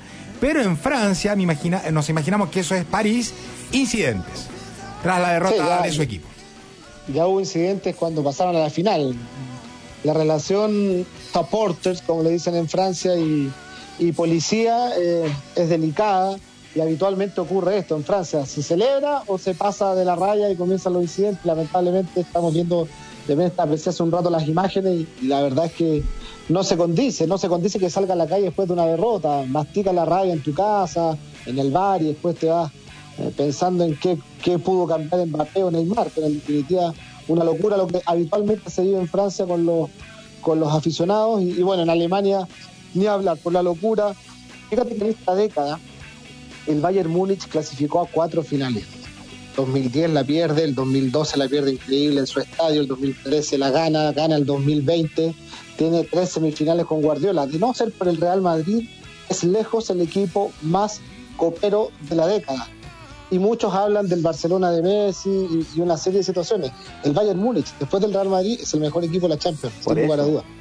[SPEAKER 2] Pero en Francia, me imagina, nos imaginamos que eso es París, incidentes, tras la derrota sí, ya, de su equipo.
[SPEAKER 4] Ya hubo incidentes cuando pasaron a la final. La relación supporters, como le dicen en Francia, y, y policía eh, es delicada, y habitualmente ocurre esto en Francia. Se celebra o se pasa de la raya y comienzan los incidentes. Lamentablemente estamos viendo, de aprecié hace un rato las imágenes, y la verdad es que no se condice, no se condice que salga a la calle después de una derrota. Mastica la raya en tu casa, en el bar, y después te vas eh, pensando en qué, qué pudo cambiar Mbappé o Neymar, pero en definitiva una locura lo que habitualmente se vive en Francia con los, con los aficionados, y, y bueno, en Alemania ni hablar, por la locura. Fíjate que en esta década el Bayern Múnich clasificó a cuatro finales. dos mil diez la pierde, el dos mil doce la pierde increíble en su estadio, el dos mil trece la gana, gana el dos mil veinte, tiene tres semifinales con Guardiola. De no ser por el Real Madrid, es lejos el equipo más copero de la década. Y muchos hablan del Barcelona de Messi y, y una serie de situaciones. El Bayern Múnich, después del Real Madrid, es el mejor equipo de la Champions, sin lugar a dudas.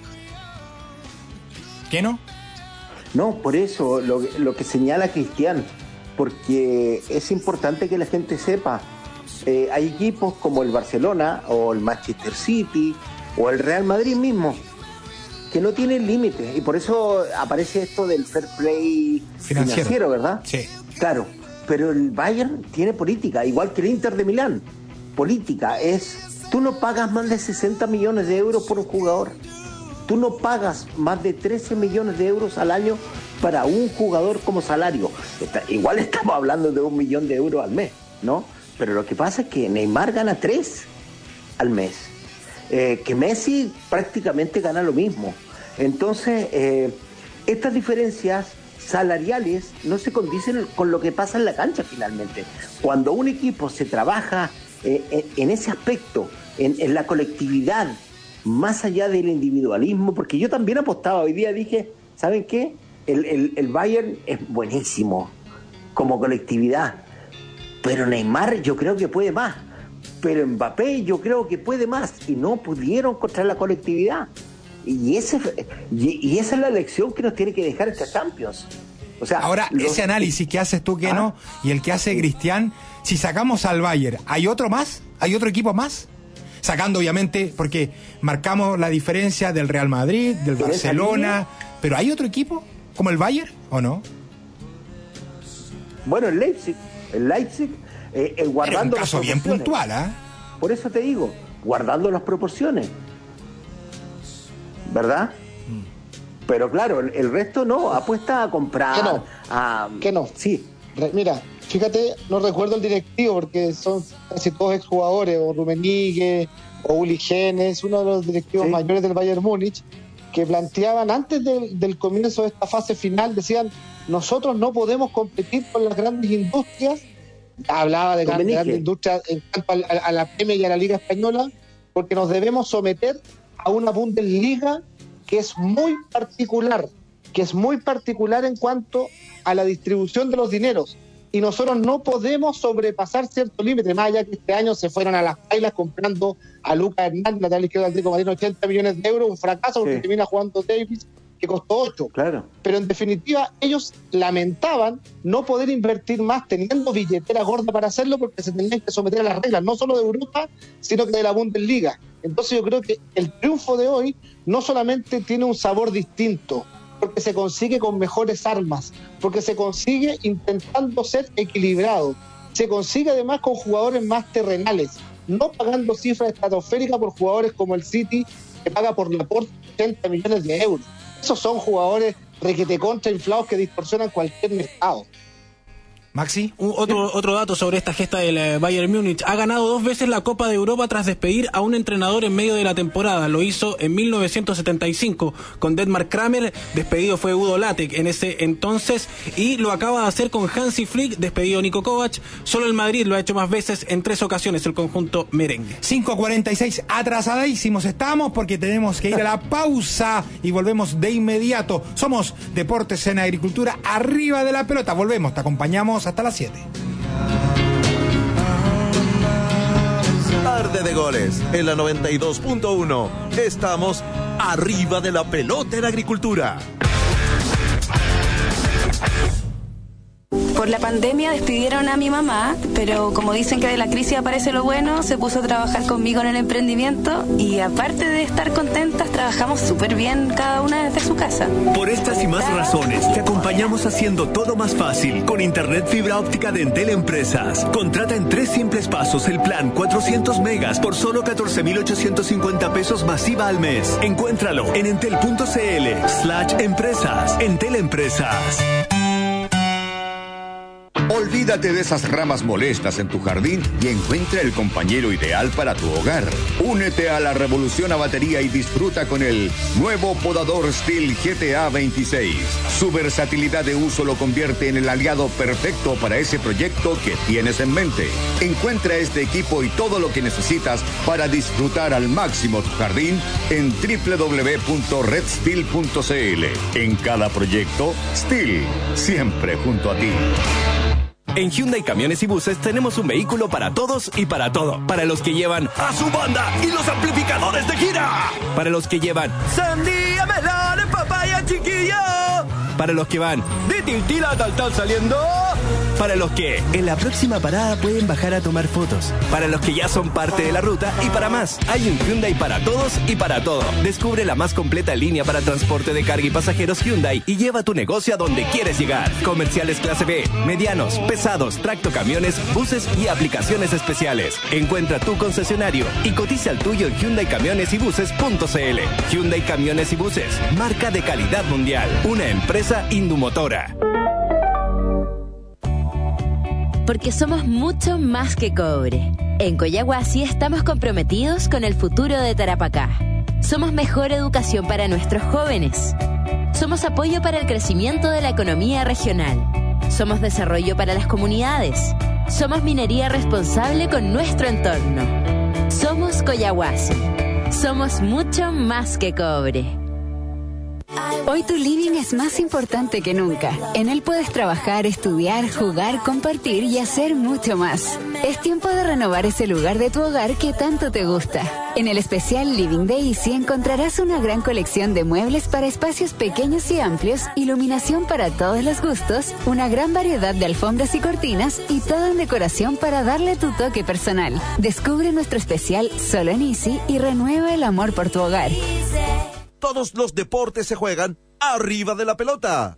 [SPEAKER 2] ¿Qué no?
[SPEAKER 5] No, por eso, lo, lo que señala Cristian, porque es importante que la gente sepa, eh, hay equipos como el Barcelona o el Manchester City o el Real Madrid mismo que no tienen límites, y por eso aparece esto del fair play financiero, financiero, ¿verdad?
[SPEAKER 2] Sí.
[SPEAKER 5] Claro, pero el Bayern tiene política, igual que el Inter de Milán. Política es, tú no pagas más de sesenta millones de euros por un jugador, tú no pagas más de trece millones de euros al año para un jugador como salario. Está, igual estamos hablando de un millón de euros al mes, ¿no? Pero lo que pasa es que Neymar gana tres al mes, eh, que Messi prácticamente gana lo mismo. Entonces, eh, estas diferencias salariales no se condicen con lo que pasa en la cancha finalmente. Cuando un equipo se trabaja eh, en, en ese aspecto, en, en la colectividad, más allá del individualismo, porque yo también apostaba, hoy día dije, ¿saben qué? El, el, el Bayern es buenísimo como colectividad, pero Neymar yo creo que puede más, pero Mbappé yo creo que puede más, y no pudieron contra la colectividad. Y, ese, y, y esa es la lección que nos tiene que dejar esta Champions. O sea,
[SPEAKER 2] ahora, los... ese análisis que haces tú, Keno, ¿Ah? y el que hace Cristian, si sacamos al Bayern, ¿hay otro más? ¿Hay otro equipo más? Sacando, obviamente, porque marcamos la diferencia del Real Madrid, del Barcelona, pero ¿hay otro equipo como el Bayern o no?
[SPEAKER 5] Bueno, el Leipzig, el Leipzig, eh, el guardando
[SPEAKER 2] un caso
[SPEAKER 5] las
[SPEAKER 2] bien puntual, ¿ah? ¿eh?
[SPEAKER 5] Por eso te digo, guardando las proporciones, ¿verdad? Mm. Pero claro, el, el resto no, apuesta a comprar.
[SPEAKER 4] ¿Qué no?
[SPEAKER 5] A...
[SPEAKER 4] ¿Qué no?
[SPEAKER 5] Sí.
[SPEAKER 4] Re, mira, fíjate, no recuerdo el directivo porque son casi todos exjugadores, o Rummenigge, o Uli Genes, uno de los directivos ¿Sí? mayores del Bayern Múnich, que planteaban antes de, del comienzo de esta fase final, decían, nosotros no podemos competir con las grandes industrias. Hablaba de grandes, grandes industrias en cuanto a, a la Premier y a la Liga Española, porque nos debemos someter a una Bundesliga que es muy particular, que es muy particular en cuanto a la distribución de los dineros, y nosotros no podemos sobrepasar cierto límite, más allá que este año se fueron a las bailas comprando a Lucas Hernández, lateral izquierdo del Atlético de Madrid, ochenta millones de euros, un fracaso porque sí. termina jugando Davis, que costó ocho.
[SPEAKER 5] Claro.
[SPEAKER 4] Pero en definitiva, ellos lamentaban no poder invertir más teniendo billetera gorda para hacerlo, porque se tenían que someter a las reglas, no solo de Europa, sino que de la Bundesliga. Entonces yo creo que el triunfo de hoy no solamente tiene un sabor distinto, porque se consigue con mejores armas, porque se consigue intentando ser equilibrado, se consigue además con jugadores más terrenales, no pagando cifras estratosféricas por jugadores como el City, que paga por Laporte ochenta millones de euros. Esos son jugadores requete contra inflados que distorsionan cualquier mercado.
[SPEAKER 2] Maxi,
[SPEAKER 3] Un, otro, otro dato sobre esta gesta del eh, Bayern Múnich. Ha ganado dos veces la Copa de Europa tras despedir a un entrenador en medio de la temporada. Lo hizo en mil novecientos setenta y cinco con Dietmar Kramer. Despedido fue Udo Lattek en ese entonces. Y lo acaba de hacer con Hansi Flick. Despedido Niko Kovac. Solo el Madrid lo ha hecho más veces, en tres ocasiones, el conjunto merengue.
[SPEAKER 2] cinco cuarenta y seis, atrasadísimos estamos porque tenemos que ir a la pausa y volvemos de inmediato. Somos Deportes en Agricultura, arriba de la pelota. Volvemos, te acompañamos hasta las siete.
[SPEAKER 1] Tarde de goles en la noventa y dos punto uno. Estamos arriba de la pelota en Agricultura.
[SPEAKER 8] Por la pandemia despidieron a mi mamá, pero como dicen que de la crisis aparece lo bueno, se puso a trabajar conmigo en el emprendimiento y aparte de estar contentas, trabajamos súper bien cada una desde su casa.
[SPEAKER 9] Por estas y más razones, te acompañamos haciendo todo más fácil con Internet fibra óptica de Entel Empresas. Contrata en tres simples pasos el plan cuatrocientos megas por solo catorce mil ochocientos cincuenta pesos masiva al mes. Encuéntralo en entel.cl slash empresas. Entel Empresas.
[SPEAKER 10] Olvídate de esas ramas molestas en tu jardín y encuentra el compañero ideal para tu hogar. Únete a la revolución a batería y disfruta con el nuevo podador Stihl G T A veintiséis. Su versatilidad de uso lo convierte en el aliado perfecto para ese proyecto que tienes en mente. Encuentra este equipo y todo lo que necesitas para disfrutar al máximo tu jardín en doble u doble u doble u punto red stihl punto c l. En cada proyecto, Stihl, siempre junto a ti.
[SPEAKER 9] En Hyundai Camiones y Buses tenemos un vehículo para todos y para todo. Para los que llevan a su banda y los amplificadores de gira. Para los que llevan sandía, melón, papaya, chiquillo. Para los que van de Tiltila a Taltal saliendo. Para los que en la próxima parada pueden bajar a tomar fotos. Para los que ya son parte de la ruta y para más. Hay un Hyundai para todos y para todo. Descubre la más completa línea para transporte de carga y pasajeros Hyundai y lleva tu negocio a donde quieres llegar. Comerciales clase B, medianos, pesados, tractocamiones, buses y aplicaciones especiales. Encuentra tu concesionario y cotiza el tuyo en hyundai camiones y buses punto c l. Hyundai Camiones y Buses, marca de calidad mundial. Una empresa Indumotora.
[SPEAKER 11] Porque somos mucho más que cobre. En Collahuasi estamos comprometidos con el futuro de Tarapacá. Somos mejor educación para nuestros jóvenes. Somos apoyo para el crecimiento de la economía regional. Somos desarrollo para las comunidades. Somos minería responsable con nuestro entorno. Somos Collahuasi. Somos mucho más que cobre.
[SPEAKER 12] Hoy tu living es más importante que nunca. En él puedes trabajar, estudiar, jugar, compartir y hacer mucho más. Es tiempo de renovar ese lugar de tu hogar que tanto te gusta. En el especial Living de Easy encontrarás una gran colección de muebles para espacios pequeños y amplios, iluminación para todos los gustos, una gran variedad de alfombras y cortinas y todo en decoración para darle tu toque personal. Descubre nuestro especial solo en Easy y renueva el amor por tu hogar.
[SPEAKER 1] Todos los deportes se juegan arriba de la pelota.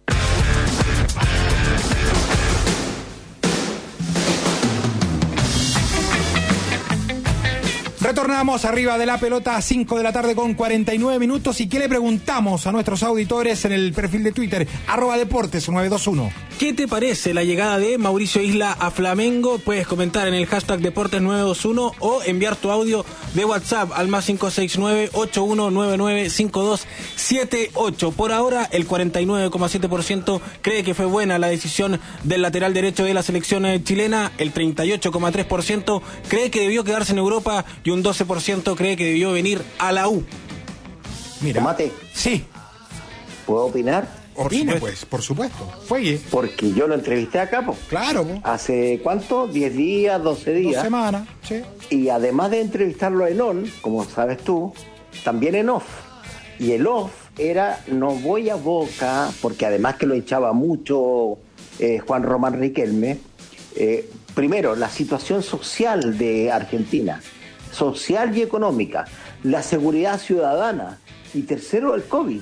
[SPEAKER 2] Retornamos arriba de la pelota a cinco de la tarde con cuarenta y nueve minutos. ¿Y qué le preguntamos a nuestros auditores en el perfil de Twitter? Arroba Deportes nueve dos uno.
[SPEAKER 3] ¿Qué te parece la llegada de Mauricio Isla a Flamengo? Puedes comentar en el hashtag Deportes nueve dos uno o enviar tu audio de WhatsApp al más cinco seis nueve, ocho uno nueve nueve, cinco dos siete ocho. Por ahora, el cuarenta y nueve coma siete por ciento cree que fue buena la decisión del lateral derecho de la selección chilena. El treinta y ocho coma tres por ciento cree que debió quedarse en Europa y un doce por ciento cree que debió venir a la U.
[SPEAKER 2] Mira.
[SPEAKER 5] Tomate.
[SPEAKER 2] Sí.
[SPEAKER 5] ¿Puedo opinar?
[SPEAKER 2] Opina, pues, por supuesto. Fue.
[SPEAKER 5] Porque yo lo entrevisté acá, po.
[SPEAKER 2] Claro, po.
[SPEAKER 5] ¿Hace cuánto? ¿diez días, doce días?
[SPEAKER 2] Dos semanas, sí.
[SPEAKER 5] Y además de entrevistarlo en on, como sabes tú, también en off. Y el off era no voy a Boca, porque además que lo echaba mucho eh, Juan Román Riquelme. Eh, primero, la situación social de Argentina, social y económica, la seguridad ciudadana, y tercero, el COVID.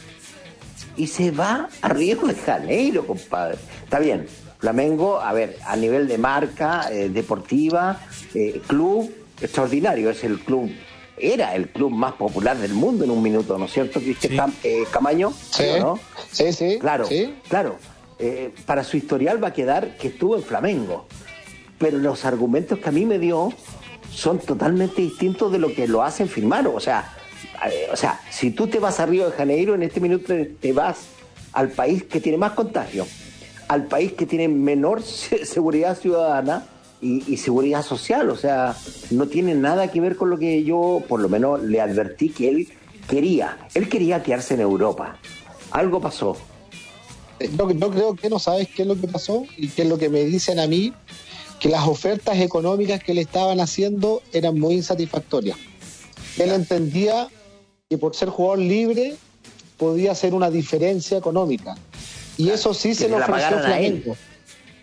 [SPEAKER 5] Y se va a Río de Janeiro, compadre. Está bien, Flamengo, a ver, a nivel de marca eh, deportiva, eh, club extraordinario, es el club, era el club más popular del mundo en un minuto, ¿no es cierto, Cristian? Sí. Cam, eh, Camaño?
[SPEAKER 4] Sí, ¿no? sí, sí.
[SPEAKER 5] Claro,
[SPEAKER 4] sí.
[SPEAKER 5] claro. Eh, para su historial va a quedar que estuvo en Flamengo. Pero los argumentos que a mí me dio son totalmente distintos de lo que lo hacen firmar. O sea, eh, o sea, si tú te vas a Río de Janeiro, en este minuto te vas al país que tiene más contagio, al país que tiene menor seguridad ciudadana y, y seguridad social. O sea, no tiene nada que ver con lo que yo, por lo menos, le advertí que él quería. Él quería quedarse en Europa. Algo pasó.
[SPEAKER 4] Yo, yo creo que no sabes qué es lo que pasó y qué es lo que me dicen a mí, que las ofertas económicas que le estaban haciendo eran muy insatisfactorias. Él entendía que por ser jugador libre podía hacer una diferencia económica. Y claro, eso sí se lo ofreció Flamengo.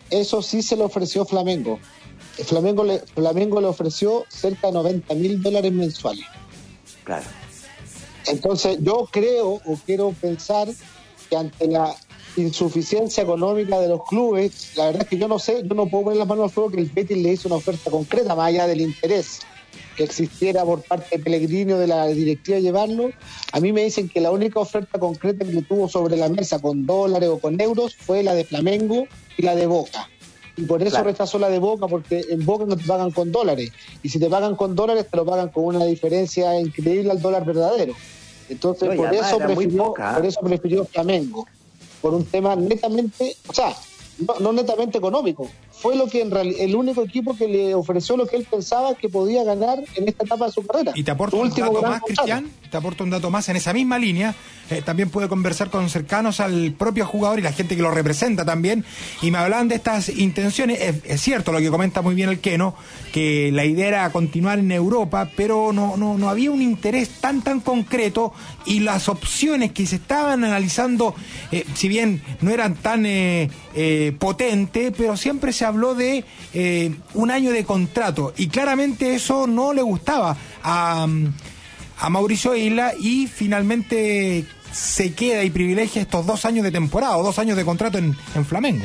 [SPEAKER 4] eso sí se le ofreció Flamengo. Flamengo le, Flamengo le ofreció cerca de noventa mil dólares mensuales.
[SPEAKER 5] Claro.
[SPEAKER 4] Entonces yo creo o quiero pensar que ante la insuficiencia económica de los clubes, la verdad es que yo no sé, yo no puedo poner las manos al fuego que el Betis le hizo una oferta concreta, más allá del interés que existiera por parte de Pellegrini o de la directiva de llevarlo. A mí me dicen que la única oferta concreta que tuvo sobre la mesa con dólares o con euros fue la de Flamengo y la de Boca. Y por eso
[SPEAKER 5] Claro.
[SPEAKER 4] rechazó la de Boca, porque en Boca no te pagan con dólares. Y si te pagan con dólares, te lo pagan con una diferencia increíble al dólar verdadero. Entonces,
[SPEAKER 5] No, y
[SPEAKER 4] por,
[SPEAKER 5] además
[SPEAKER 4] eso
[SPEAKER 5] era muy
[SPEAKER 4] prefirió,
[SPEAKER 5] poca.
[SPEAKER 4] por eso prefirió Flamengo. Por un tema netamente, o sea, no, no netamente económico. Fue lo que en real, el único equipo que le ofreció lo que él pensaba que podía ganar en esta etapa de su carrera.
[SPEAKER 2] Y te aporto
[SPEAKER 4] Su
[SPEAKER 2] un
[SPEAKER 4] último
[SPEAKER 2] dato
[SPEAKER 4] gran
[SPEAKER 2] más,
[SPEAKER 4] contrato.
[SPEAKER 2] Cristian, te aporto un dato más en esa misma línea. Eh, también pude conversar con cercanos al propio jugador y la gente que lo representa también, y me hablaban de estas intenciones. Es, es cierto lo que comenta muy bien el Keno, que la idea era continuar en Europa, pero no, no, no había un interés tan tan concreto, y las opciones que se estaban analizando, eh, si bien no eran tan eh, eh, potentes, pero siempre se habló de eh, un año de contrato, y claramente eso no le gustaba a, a Mauricio Isla, y finalmente se queda y privilegia estos dos años de temporada o dos años de contrato en, en Flamengo.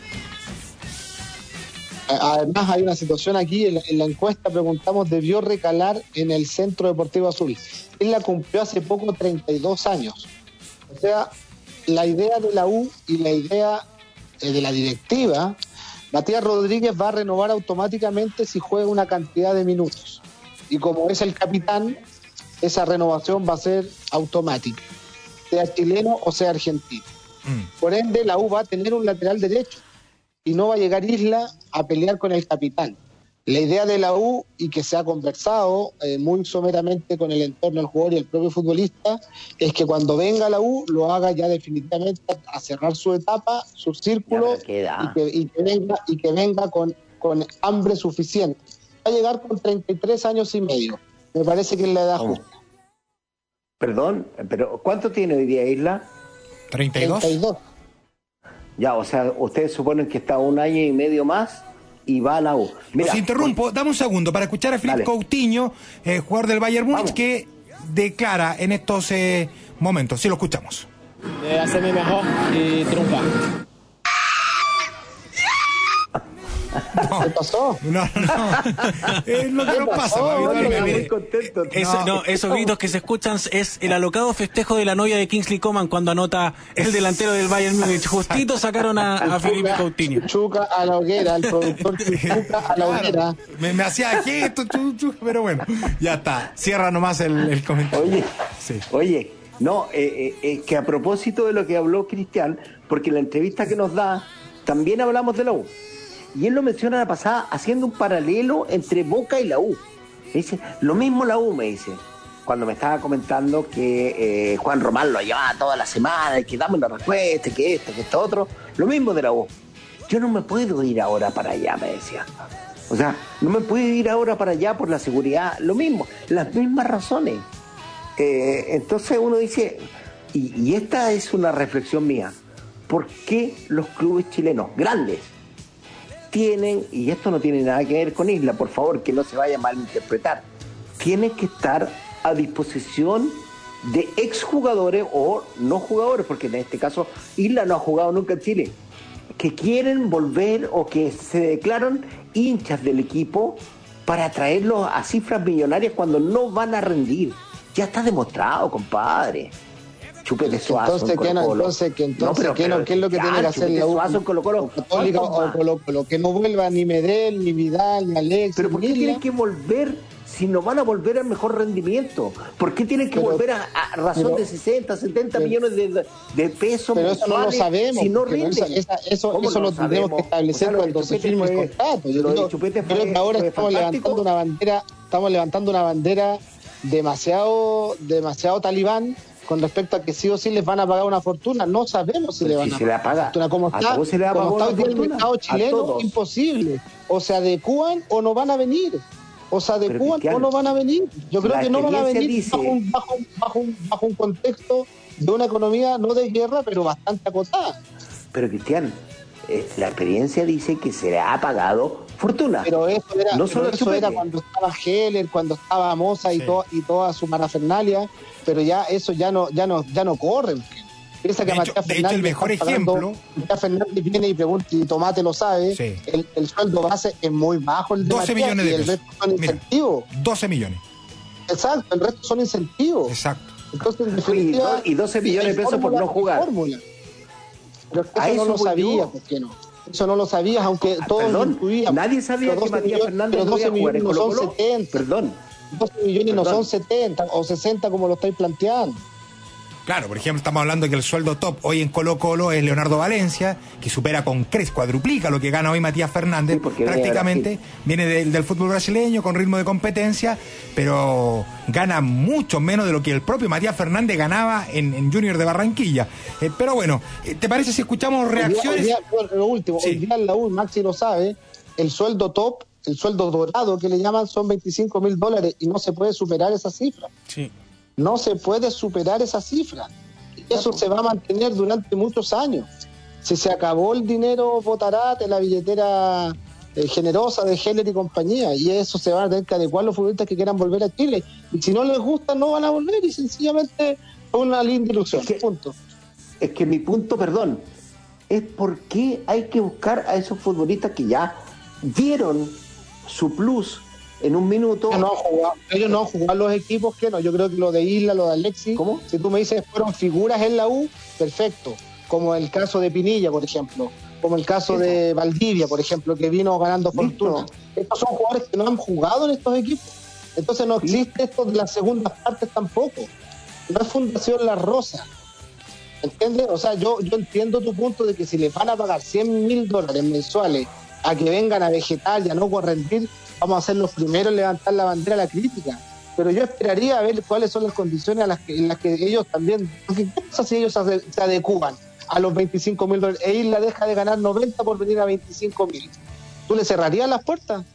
[SPEAKER 4] Además hay una situación aquí, en la, en la encuesta preguntamos, debió recalar en el Centro Deportivo Azul. Él la cumplió hace poco treinta y dos años. O sea, la idea de la U y la idea eh, de la directiva, Matías Rodríguez va a renovar automáticamente si juega una cantidad de minutos. Y como es el capitán, esa renovación va a ser automática, sea chileno o sea argentino. Mm. Por ende, la U va a tener un lateral derecho y no va a llegar Isla a pelear con el capitán. La idea de la U, y que se ha conversado eh, muy someramente con el entorno del jugador y el propio futbolista, es que cuando venga la U lo haga ya definitivamente a cerrar su etapa, su círculo, y que, y que venga, y que venga con, con hambre suficiente. Va a llegar con treinta y tres años y medio. Me parece que es la edad
[SPEAKER 5] ¿Cómo?
[SPEAKER 4] justa.
[SPEAKER 5] Perdón, pero ¿cuánto tiene hoy día Isla?
[SPEAKER 2] ¿treinta y dos?
[SPEAKER 4] treinta y dos.
[SPEAKER 5] Ya, o sea, ustedes suponen que está un año y medio más y va a la U. Mira,
[SPEAKER 2] Los interrumpo, dame un segundo para escuchar a Filipe Coutinho, eh, jugador del Bayern Múnich, que declara en estos eh, momentos. Sí, lo escuchamos.
[SPEAKER 13] De hacerme mejor y triunfar.
[SPEAKER 2] No.
[SPEAKER 4] ¿Qué pasó?
[SPEAKER 2] No, no. Es lo que nos pasa habitualmente.
[SPEAKER 5] muy contento.
[SPEAKER 3] Eso, no,
[SPEAKER 2] No.
[SPEAKER 3] esos gritos que se escuchan es el alocado festejo de la novia de Kingsley Coman cuando anota el delantero del Bayern Múnich. Justito sacaron a, a Felipe Coutinho.
[SPEAKER 4] Chuca a la hoguera, el productor Chuca a la hoguera.
[SPEAKER 2] Me, me hacía gesto, chu, chu, pero bueno, ya está. Cierra nomás el, el comentario.
[SPEAKER 5] Oye,
[SPEAKER 2] Sí.
[SPEAKER 5] oye, no, eh, eh, eh, que a propósito de lo que habló Cristian, porque en la entrevista que nos da, también hablamos de la U. Y él lo menciona la pasada haciendo un paralelo entre Boca y la U. Me dice, lo mismo la U, me dice, cuando me estaba comentando que eh, Juan Román lo llevaba toda la semana, y que dame una respuesta, que esto, que esto otro. Lo mismo de la U. Yo no me puedo ir ahora para allá, me decía. O sea, no me puedo ir ahora para allá por la seguridad. Lo mismo, las mismas razones. Eh, entonces uno dice, y, y esta es una reflexión mía, ¿por qué los clubes chilenos grandes tienen, y esto no tiene nada que ver con Isla, por favor, que no se vaya a malinterpretar, tienen que estar a disposición de exjugadores o no jugadores, porque en este caso Isla no ha jugado nunca en Chile, que quieren volver o que se declaran hinchas del equipo para traerlos a cifras millonarias cuando no van a rendir? Ya está demostrado, compadre. Chupete Suazo.
[SPEAKER 4] Entonces, ¿qué, no, entonces, ¿qué, entonces,
[SPEAKER 5] No, pero-
[SPEAKER 4] ¿qué, no,
[SPEAKER 5] pero
[SPEAKER 4] ¿qué es lo que
[SPEAKER 5] ya,
[SPEAKER 4] tiene que hacer
[SPEAKER 5] Chupete
[SPEAKER 4] la U?
[SPEAKER 5] Suazo en Colo-Colo.
[SPEAKER 4] O Católica
[SPEAKER 5] ¿Cuántos
[SPEAKER 4] o
[SPEAKER 5] más?
[SPEAKER 4] Colo-Colo? Que no vuelva ni Medel, ni Vidal, ni Alex.
[SPEAKER 5] Pero ¿por qué
[SPEAKER 4] ni
[SPEAKER 5] tienen
[SPEAKER 4] Isla.
[SPEAKER 5] que volver si no van a volver al mejor rendimiento? ¿Por qué tienen que
[SPEAKER 4] Pero-
[SPEAKER 5] volver a, a razón
[SPEAKER 4] pero-
[SPEAKER 5] de sesenta, setenta
[SPEAKER 4] pero-
[SPEAKER 5] millones de, de pesos
[SPEAKER 4] Pero eso no lo
[SPEAKER 5] mensuales
[SPEAKER 4] sabemos.
[SPEAKER 5] si no
[SPEAKER 4] porque
[SPEAKER 5] rinden?
[SPEAKER 4] eso, esa- eso,
[SPEAKER 5] ¿Cómo
[SPEAKER 4] eso
[SPEAKER 5] no
[SPEAKER 4] lo tendremos
[SPEAKER 5] sabemos?
[SPEAKER 4] que establecer
[SPEAKER 5] O sea, lo de
[SPEAKER 4] cuando se
[SPEAKER 5] Chupete
[SPEAKER 4] firme el
[SPEAKER 5] fue-
[SPEAKER 4] contrato. Yo
[SPEAKER 5] lo de
[SPEAKER 4] creo,
[SPEAKER 5] Chupete
[SPEAKER 4] creo
[SPEAKER 5] fue-
[SPEAKER 4] que ahora
[SPEAKER 5] fue
[SPEAKER 4] estamos
[SPEAKER 5] fantástico.
[SPEAKER 4] levantando una bandera, estamos levantando una bandera demasiado, demasiado talibán con respecto a que sí o sí les van a pagar una fortuna. No sabemos si
[SPEAKER 5] Pero
[SPEAKER 4] le van
[SPEAKER 5] si
[SPEAKER 4] a
[SPEAKER 5] se le
[SPEAKER 4] pagar
[SPEAKER 5] paga.
[SPEAKER 4] una fortuna. Como
[SPEAKER 5] A
[SPEAKER 4] está,
[SPEAKER 5] todos se le va a
[SPEAKER 4] como
[SPEAKER 5] pagar
[SPEAKER 4] está
[SPEAKER 5] una
[SPEAKER 4] hoy día el
[SPEAKER 5] fortuna.
[SPEAKER 4] mercado
[SPEAKER 5] A
[SPEAKER 4] chileno,
[SPEAKER 5] todos.
[SPEAKER 4] imposible. O se adecúan o no van a venir. O se adecúan
[SPEAKER 5] Cristian,
[SPEAKER 4] o no van a venir. Yo creo
[SPEAKER 5] la
[SPEAKER 4] que no van a
[SPEAKER 5] experiencia
[SPEAKER 4] venir
[SPEAKER 5] dice-
[SPEAKER 4] bajo, un, bajo, un- bajo, un, bajo un contexto de una economía no de guerra, pero bastante acotada.
[SPEAKER 5] Pero Cristian, eh, la experiencia dice que se le ha pagado fortuna.
[SPEAKER 4] Pero eso era,
[SPEAKER 5] no
[SPEAKER 4] pero
[SPEAKER 5] solo
[SPEAKER 4] eso era cuando estaba Heller, cuando estaba Moza y,
[SPEAKER 2] Sí.
[SPEAKER 4] to, y toda su parafernalia, pero ya eso ya no ya no ya no corre. Piensa que
[SPEAKER 2] De hecho-
[SPEAKER 4] Matías
[SPEAKER 2] de hecho, el
[SPEAKER 4] Fernández
[SPEAKER 2] mejor
[SPEAKER 4] está pagando-
[SPEAKER 2] ejemplo-
[SPEAKER 4] Matías Fernández viene y pregunta, y Tomate lo sabe,
[SPEAKER 2] Sí.
[SPEAKER 4] el, el sueldo base es muy bajo, el de
[SPEAKER 2] doce
[SPEAKER 4] Matías,
[SPEAKER 2] millones de
[SPEAKER 4] y el
[SPEAKER 2] pesos.
[SPEAKER 4] resto son
[SPEAKER 2] Mira,
[SPEAKER 4] incentivos.
[SPEAKER 2] doce millones.
[SPEAKER 4] Exacto, el resto son incentivos.
[SPEAKER 2] Exacto.
[SPEAKER 4] Entonces, en
[SPEAKER 5] Y
[SPEAKER 4] definitiva,
[SPEAKER 5] do- y doce millones de
[SPEAKER 4] hay
[SPEAKER 5] pesos por
[SPEAKER 4] fórmula,
[SPEAKER 5] no jugar.
[SPEAKER 4] hay fórmula. Pero es que
[SPEAKER 5] A
[SPEAKER 4] eso no
[SPEAKER 5] eso
[SPEAKER 4] lo
[SPEAKER 5] voy
[SPEAKER 4] sabías,
[SPEAKER 5] yo.
[SPEAKER 4] ¿por qué no? Eso no lo sabías, aunque
[SPEAKER 5] Ah,
[SPEAKER 4] todos
[SPEAKER 5] perdón,
[SPEAKER 4] lo intuíamos.
[SPEAKER 5] nadie sabía
[SPEAKER 4] Pero
[SPEAKER 5] que
[SPEAKER 4] doce
[SPEAKER 5] Matías
[SPEAKER 4] millones-
[SPEAKER 5] Fernández
[SPEAKER 4] pero
[SPEAKER 5] no iba a
[SPEAKER 4] doce
[SPEAKER 5] jugar en
[SPEAKER 4] millones no son
[SPEAKER 5] Colo-Colo.
[SPEAKER 4] setenta.
[SPEAKER 5] Perdón.
[SPEAKER 4] doce millones no
[SPEAKER 5] Perdón.
[SPEAKER 4] son setenta o sesenta como lo estáis planteando.
[SPEAKER 2] Claro, por ejemplo, estamos hablando de que el sueldo top hoy en Colo Colo es Leonardo Valencia, que supera con creces, cuadruplica lo que gana hoy Matías Fernández,
[SPEAKER 5] Sí, porque viene de
[SPEAKER 2] prácticamente viene del, del fútbol brasileño con ritmo de competencia, pero gana mucho menos de lo que el propio Matías Fernández ganaba en, en Junior de Barranquilla. Eh, pero bueno, eh, ¿te parece si escuchamos reacciones?
[SPEAKER 4] Hoy día, hoy día, lo último,
[SPEAKER 2] Sí.
[SPEAKER 4] hoy día en la U, Maxi lo sabe, el sueldo top, el sueldo dorado que le llaman son veinticinco mil dólares y no se puede superar esa cifra.
[SPEAKER 3] Sí.
[SPEAKER 4] No se puede superar esa cifra. Y eso se va a mantener durante muchos años. Si se acabó el dinero Botarate, la billetera eh, generosa de Heller y compañía, y eso se van a tener que adecuar los futbolistas que quieran volver a Chile. Y si no les gusta, no van a volver, y sencillamente es una linda ilusión.
[SPEAKER 5] Es que-
[SPEAKER 4] punto.
[SPEAKER 5] Es que mi punto, perdón, es por qué hay que buscar a esos futbolistas que ya dieron su plus en un minuto.
[SPEAKER 4] Ellos no han jugado, ellos no han jugado los equipos que no. Yo creo que lo de Isla, lo de Alexis,
[SPEAKER 5] ¿Cómo?
[SPEAKER 4] si tú me dices fueron figuras en la U, perfecto. Como el caso de Pinilla, por ejemplo. Como el caso de Valdivia, por ejemplo, que vino ganando fortuna. Estos son jugadores que no han jugado en estos equipos. Entonces no existe esto de las segundas partes tampoco. No es Fundación La Rosa. ¿Entiendes? O sea, yo, yo entiendo tu punto de que si les van a pagar cien mil dólares mensuales a que vengan a vegetar y a no rendir, vamos a ser los primeros en levantar la bandera a la crítica. Pero yo esperaría a ver cuáles son las condiciones a las que, en las que ellos también... Porque ¿qué pasa si ellos se, ade- se adecúan a los veinticinco mil dólares? E Isla deja de ganar noventa por venir a veinticinco mil. ¿Tú le cerrarías las puertas?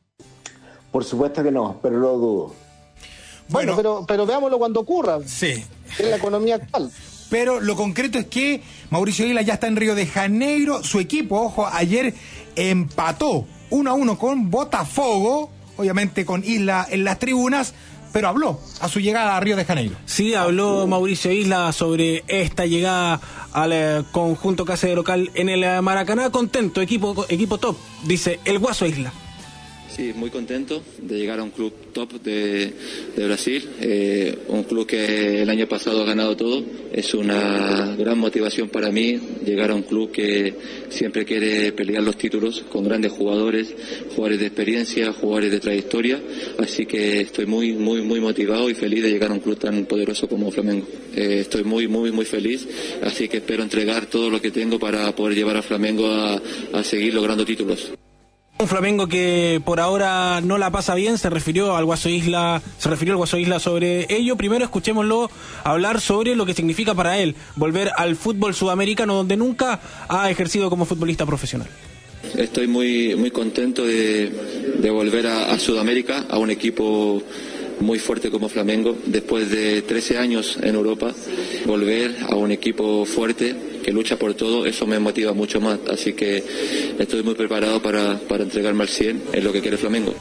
[SPEAKER 5] Por supuesto que no, pero lo dudo.
[SPEAKER 4] Bueno,
[SPEAKER 2] Bueno,
[SPEAKER 4] pero, pero veámoslo cuando ocurra.
[SPEAKER 2] sí.
[SPEAKER 4] En la economía actual.
[SPEAKER 2] Pero lo concreto es que Mauricio Isla ya está en Río de Janeiro. Su equipo, ojo, ayer empató uno a uno con Botafogo, obviamente con Isla en las tribunas, pero habló a su llegada a Río de Janeiro.
[SPEAKER 3] Sí, habló Mauricio Isla sobre esta llegada al eh, conjunto casa de local en el eh, Maracaná. Contento, equipo equipo top, dice el Guaso Isla.
[SPEAKER 14] Sí, muy contento de llegar a un club top de, de Brasil, eh, un club que el año pasado ha ganado todo. Es una gran motivación para mí llegar a un club que siempre quiere pelear los títulos con grandes jugadores, jugadores de experiencia, jugadores de trayectoria. Así que estoy muy, muy, muy motivado y feliz de llegar a un club tan poderoso como Flamengo. Eh, estoy muy, muy, muy feliz, así que espero entregar todo lo que tengo para poder llevar a Flamengo a, a seguir logrando títulos.
[SPEAKER 3] Un Flamengo que por ahora no la pasa bien, se refirió al Guaso Isla, se refirió al Guaso Isla sobre ello. Primero escuchémoslo hablar sobre lo que significa para él volver al fútbol sudamericano, donde nunca ha ejercido como futbolista profesional.
[SPEAKER 14] Estoy muy, muy contento de, de volver a, a Sudamérica, a un equipo muy fuerte como Flamengo, después de trece años en Europa, volver a un equipo fuerte que lucha por todo, eso me motiva mucho más, así que estoy muy preparado para, para entregarme al cien en lo que quiere Flamengo.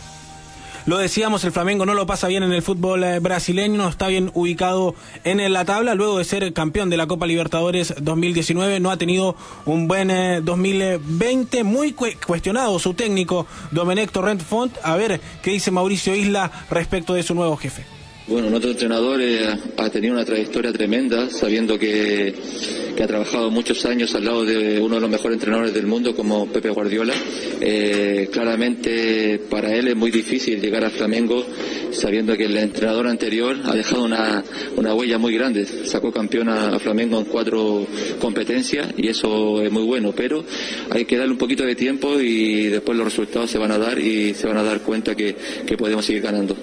[SPEAKER 3] Lo decíamos, el Flamengo no lo pasa bien en el fútbol eh, brasileño, no está bien ubicado en eh, la tabla, luego de ser campeón de la Copa Libertadores dos mil diecinueve, no ha tenido un buen eh, dos mil veinte, muy cu- cuestionado su técnico Domenech Torrent Font. A ver qué dice Mauricio Isla respecto de su nuevo jefe.
[SPEAKER 14] Bueno, nuestro entrenador eh, ha tenido una trayectoria tremenda, sabiendo que, que ha trabajado muchos años al lado de uno de los mejores entrenadores del mundo como Pepe Guardiola. Eh, claramente para él es muy difícil llegar al Flamengo, sabiendo que el entrenador anterior ha dejado una, una huella muy grande. Sacó campeón a, a Flamengo en cuatro competencias y eso es muy bueno, pero hay que darle un poquito de tiempo y después los resultados se van a dar y se van a dar cuenta que, que podemos seguir ganando.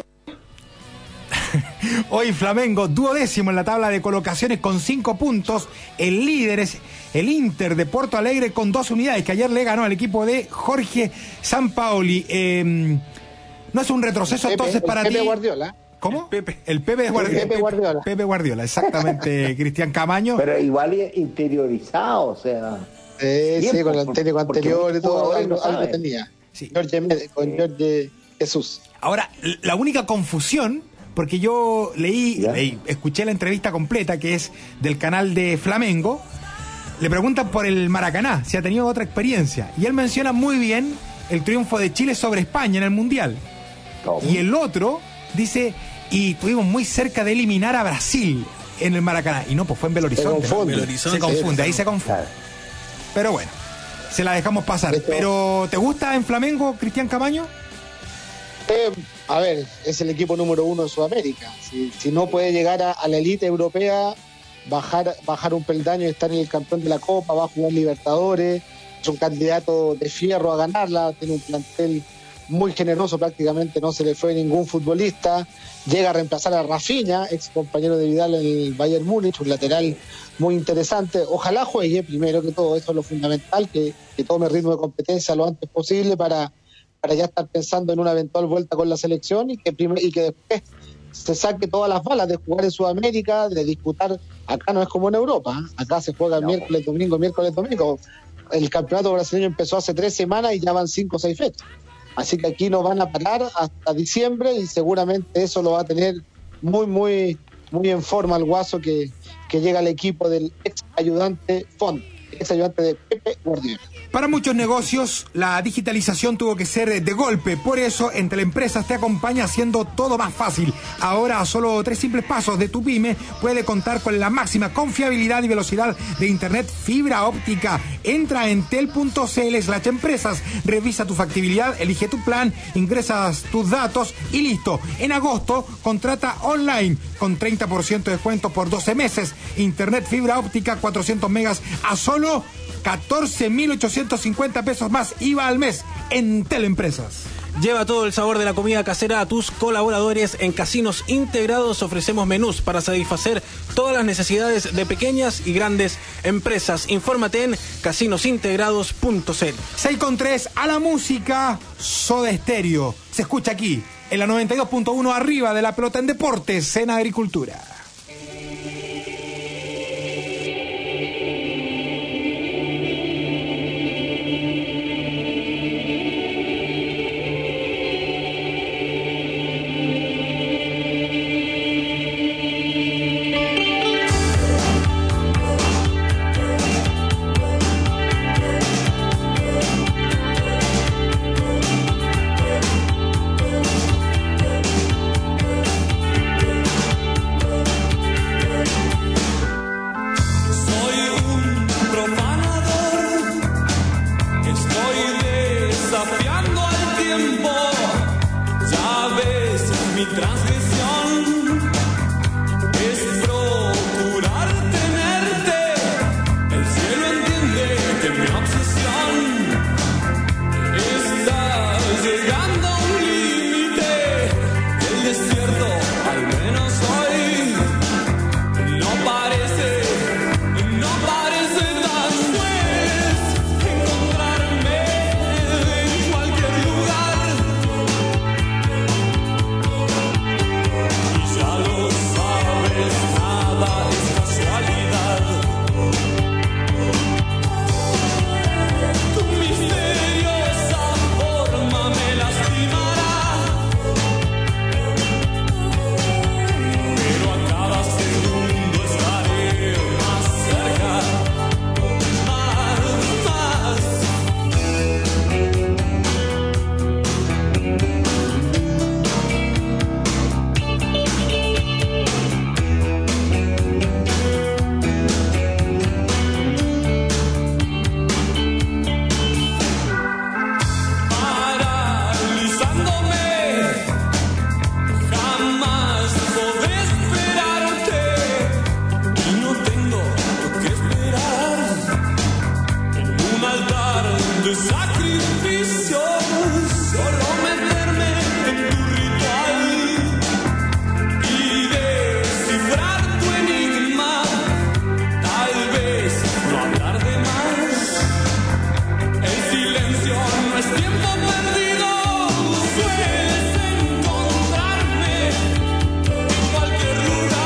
[SPEAKER 2] Hoy Flamengo duodécimo en la tabla de colocaciones con cinco puntos. El líder es el Inter de Porto Alegre con dos unidades, que ayer le ganó al equipo de Jorge Sampaoli. Eh, no es un retroceso
[SPEAKER 4] Pepe,
[SPEAKER 2] entonces para
[SPEAKER 4] el
[SPEAKER 2] ti.
[SPEAKER 4] Pepe Guardiola.
[SPEAKER 2] ¿Cómo? Pepe. El Pepe
[SPEAKER 4] El
[SPEAKER 2] Guardiola.
[SPEAKER 4] Pepe Guardiola.
[SPEAKER 2] Pepe Guardiola, exactamente, Cristian Camaño.
[SPEAKER 5] Pero igual es interiorizado, o sea...
[SPEAKER 4] Sí, sí, con el técnico anterior y todo, algo, algo
[SPEAKER 2] sabe.
[SPEAKER 4] tenía.
[SPEAKER 2] Sí.
[SPEAKER 4] Jorge, con Jorge Jesús.
[SPEAKER 2] Ahora, la única confusión, porque yo leí, leí, escuché la entrevista completa, que es del canal de Flamengo, le preguntan por el Maracaná, si ha tenido otra experiencia, y él menciona muy bien el triunfo de Chile sobre España en el Mundial. ¿Cómo? Y el otro dice, y estuvimos muy cerca de eliminar a Brasil en el Maracaná. Y no, pues fue en Belo Horizonte.
[SPEAKER 4] Se confunde.
[SPEAKER 2] ¿no? Se confunde, ahí se confunde. Pero bueno, se la dejamos pasar.
[SPEAKER 4] Esto...
[SPEAKER 2] ¿Pero te gusta en Flamengo, Cristian Camaño?
[SPEAKER 4] Eh, a ver, es el equipo número uno de Sudamérica. Si, si no puede llegar a, a la élite europea, bajar, bajar un peldaño y estar en el campeón de la Copa, va a jugar Libertadores, es un candidato de fierro a ganarla, tiene un plantel muy generoso, prácticamente no se le fue ningún futbolista, llega a reemplazar a Rafinha, ex compañero de Vidal en el Bayern Múnich, un lateral muy interesante. Ojalá juegue primero que todo, eso es lo fundamental, que, que tome ritmo de competencia lo antes posible para, para ya estar pensando en una eventual vuelta con la selección y que, primer, y que después se saque todas las balas de jugar en Sudamérica, de disputar. Acá no es como en Europa, ¿eh? Acá se juega no. miércoles, domingo, miércoles, domingo. El campeonato brasileño empezó hace tres semanas y ya van cinco o seis fechas. Así que aquí nos van a parar hasta diciembre y seguramente eso lo va a tener muy, muy, muy en forma el Guaso que, que llega al equipo del ex ayudante Font, ex ayudante de Pepe Guardiola.
[SPEAKER 2] Para muchos negocios, la digitalización tuvo que ser de golpe. Por eso, Entel Empresas te acompaña haciendo todo más fácil. Ahora, a solo tres simples pasos de tu pyme, puede contar con la máxima confiabilidad y velocidad de Internet fibra óptica. Entra a entel.cl slash empresas, revisa tu factibilidad, elige tu plan, ingresas tus datos y listo. En agosto, contrata online con treinta por ciento de descuento por doce meses. Internet fibra óptica cuatrocientos megas a solo catorce mil ochocientos cincuenta pesos más I V A al mes en Teleempresas.
[SPEAKER 3] Lleva todo el sabor de la comida casera a tus colaboradores. En Casinos Integrados ofrecemos menús para satisfacer todas las necesidades de pequeñas y grandes empresas. Infórmate en casinos integrados punto c l.
[SPEAKER 2] seis con tres a la música, Soda Stereo. Se escucha aquí, en la noventa y dos punto uno, arriba de la pelota en deportes, en agricultura.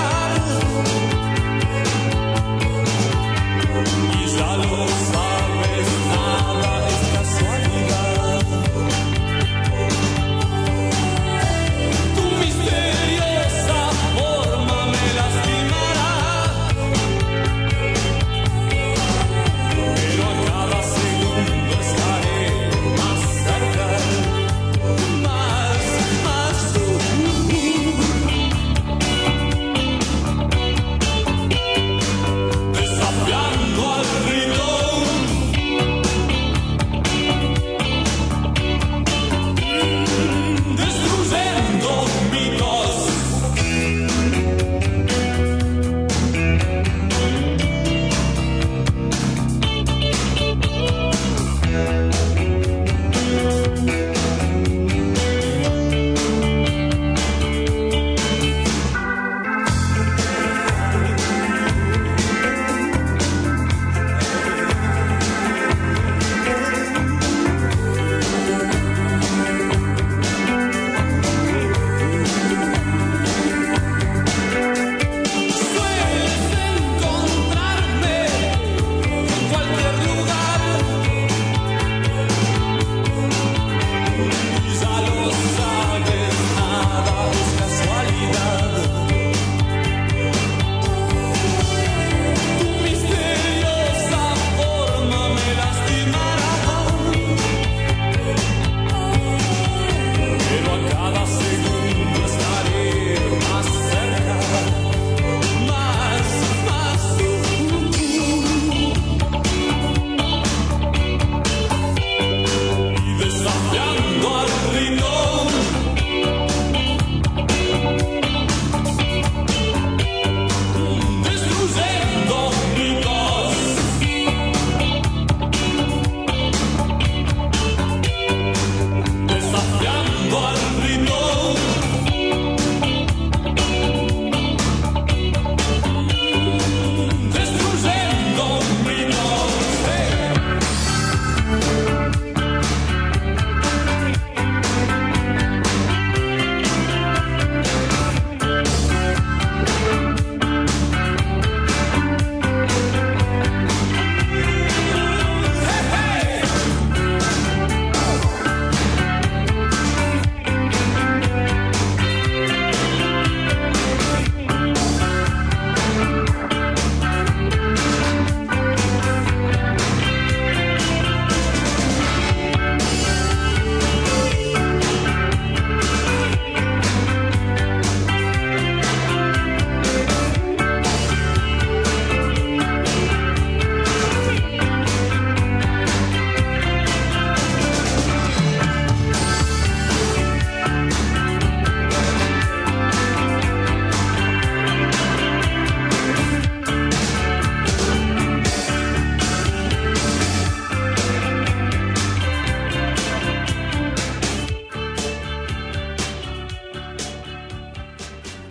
[SPEAKER 15] Ya lo sabes.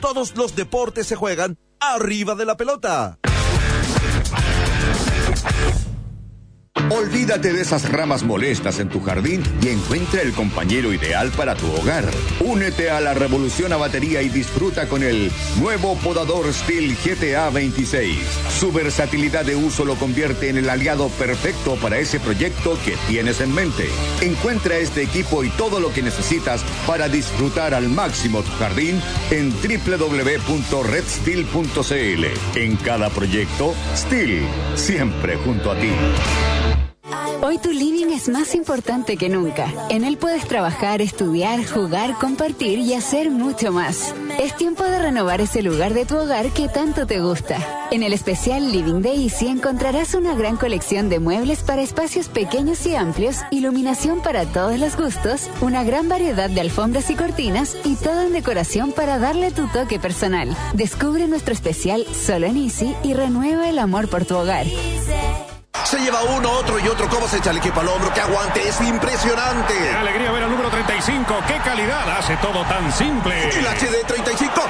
[SPEAKER 1] todos los deportes se juegan arriba de la pelota.
[SPEAKER 10] Olvídate de esas ramas molestas en tu jardín y encuentra el compañero ideal para tu hogar. Únete a la revolución a batería y disfruta con el nuevo podador Stihl G T A veintiséis. Su versatilidad de uso lo convierte en el aliado perfecto para ese proyecto que tienes en mente. Encuentra este equipo y todo lo que necesitas para disfrutar al máximo tu jardín en doble u doble u doble u punto red stihl punto c l. En cada proyecto, Stihl, siempre junto a ti.
[SPEAKER 12] Hoy tu living es más importante que nunca. En él puedes trabajar, estudiar, jugar, compartir y hacer mucho más. Es tiempo de renovar ese lugar de tu hogar que tanto te gusta. En el especial Living de Easy encontrarás una gran colección de muebles para espacios pequeños y amplios, iluminación para todos los gustos, una gran variedad de alfombras y cortinas y todo en decoración para darle tu toque personal. Descubre nuestro especial solo en Easy y renueva el amor por tu hogar.
[SPEAKER 1] Se lleva uno, otro y otro. ¿Cómo se echa el equipo al hombro? ¡Qué aguante! ¡Es impresionante!
[SPEAKER 15] ¡Qué alegría ver al número treinta y cinco! ¡Qué calidad! Hace todo tan simple.
[SPEAKER 1] ¡El H D treinta y cinco!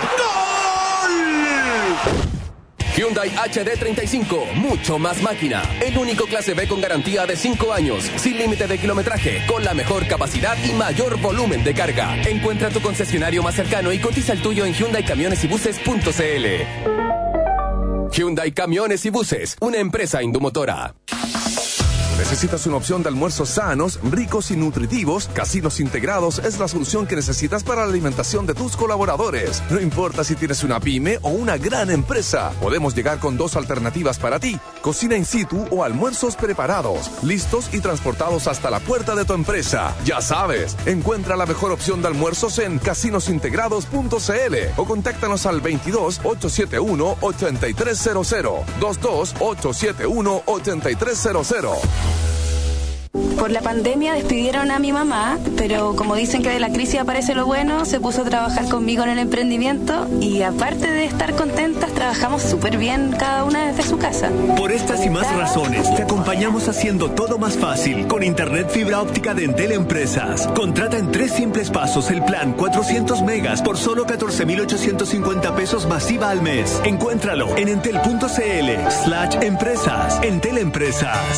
[SPEAKER 1] ¡Gol!
[SPEAKER 9] Hyundai H D treinta y cinco, mucho más máquina. El único clase B con garantía de cinco años, sin límite de kilometraje, con la mejor capacidad y mayor volumen de carga. Encuentra tu concesionario más cercano y cotiza el tuyo en hyundai camiones y buses punto c l. Hyundai Camiones y Buses, una empresa Indumotora.
[SPEAKER 16] ¿Necesitas una opción de almuerzos sanos, ricos y nutritivos? Casinos Integrados es la solución que necesitas para la alimentación de tus colaboradores. No importa si tienes una pyme o una gran empresa, podemos llegar con dos alternativas para ti: cocina in situ o almuerzos preparados, listos y transportados hasta la puerta de tu empresa. Ya sabes, encuentra la mejor opción de almuerzos en casinos integrados punto c l o contáctanos al veintidós, ochocientos setenta y uno, ochenta y tres cero cero, veintidós, ochocientos setenta y uno, ochenta y tres cero cero.
[SPEAKER 8] Por la pandemia despidieron a mi mamá, pero como dicen que de la crisis aparece lo bueno, se puso a trabajar conmigo en el emprendimiento y aparte de estar contentas, trabajamos súper bien cada una desde su casa.
[SPEAKER 17] Por estas y más razones, te acompañamos haciendo todo más fácil con Internet fibra óptica de Entel Empresas. Contrata en tres simples pasos el plan cuatrocientos megas por solo catorce mil ochocientos cincuenta pesos masiva al mes. Encuéntralo en entel punto c l slash empresas. Entel Empresas.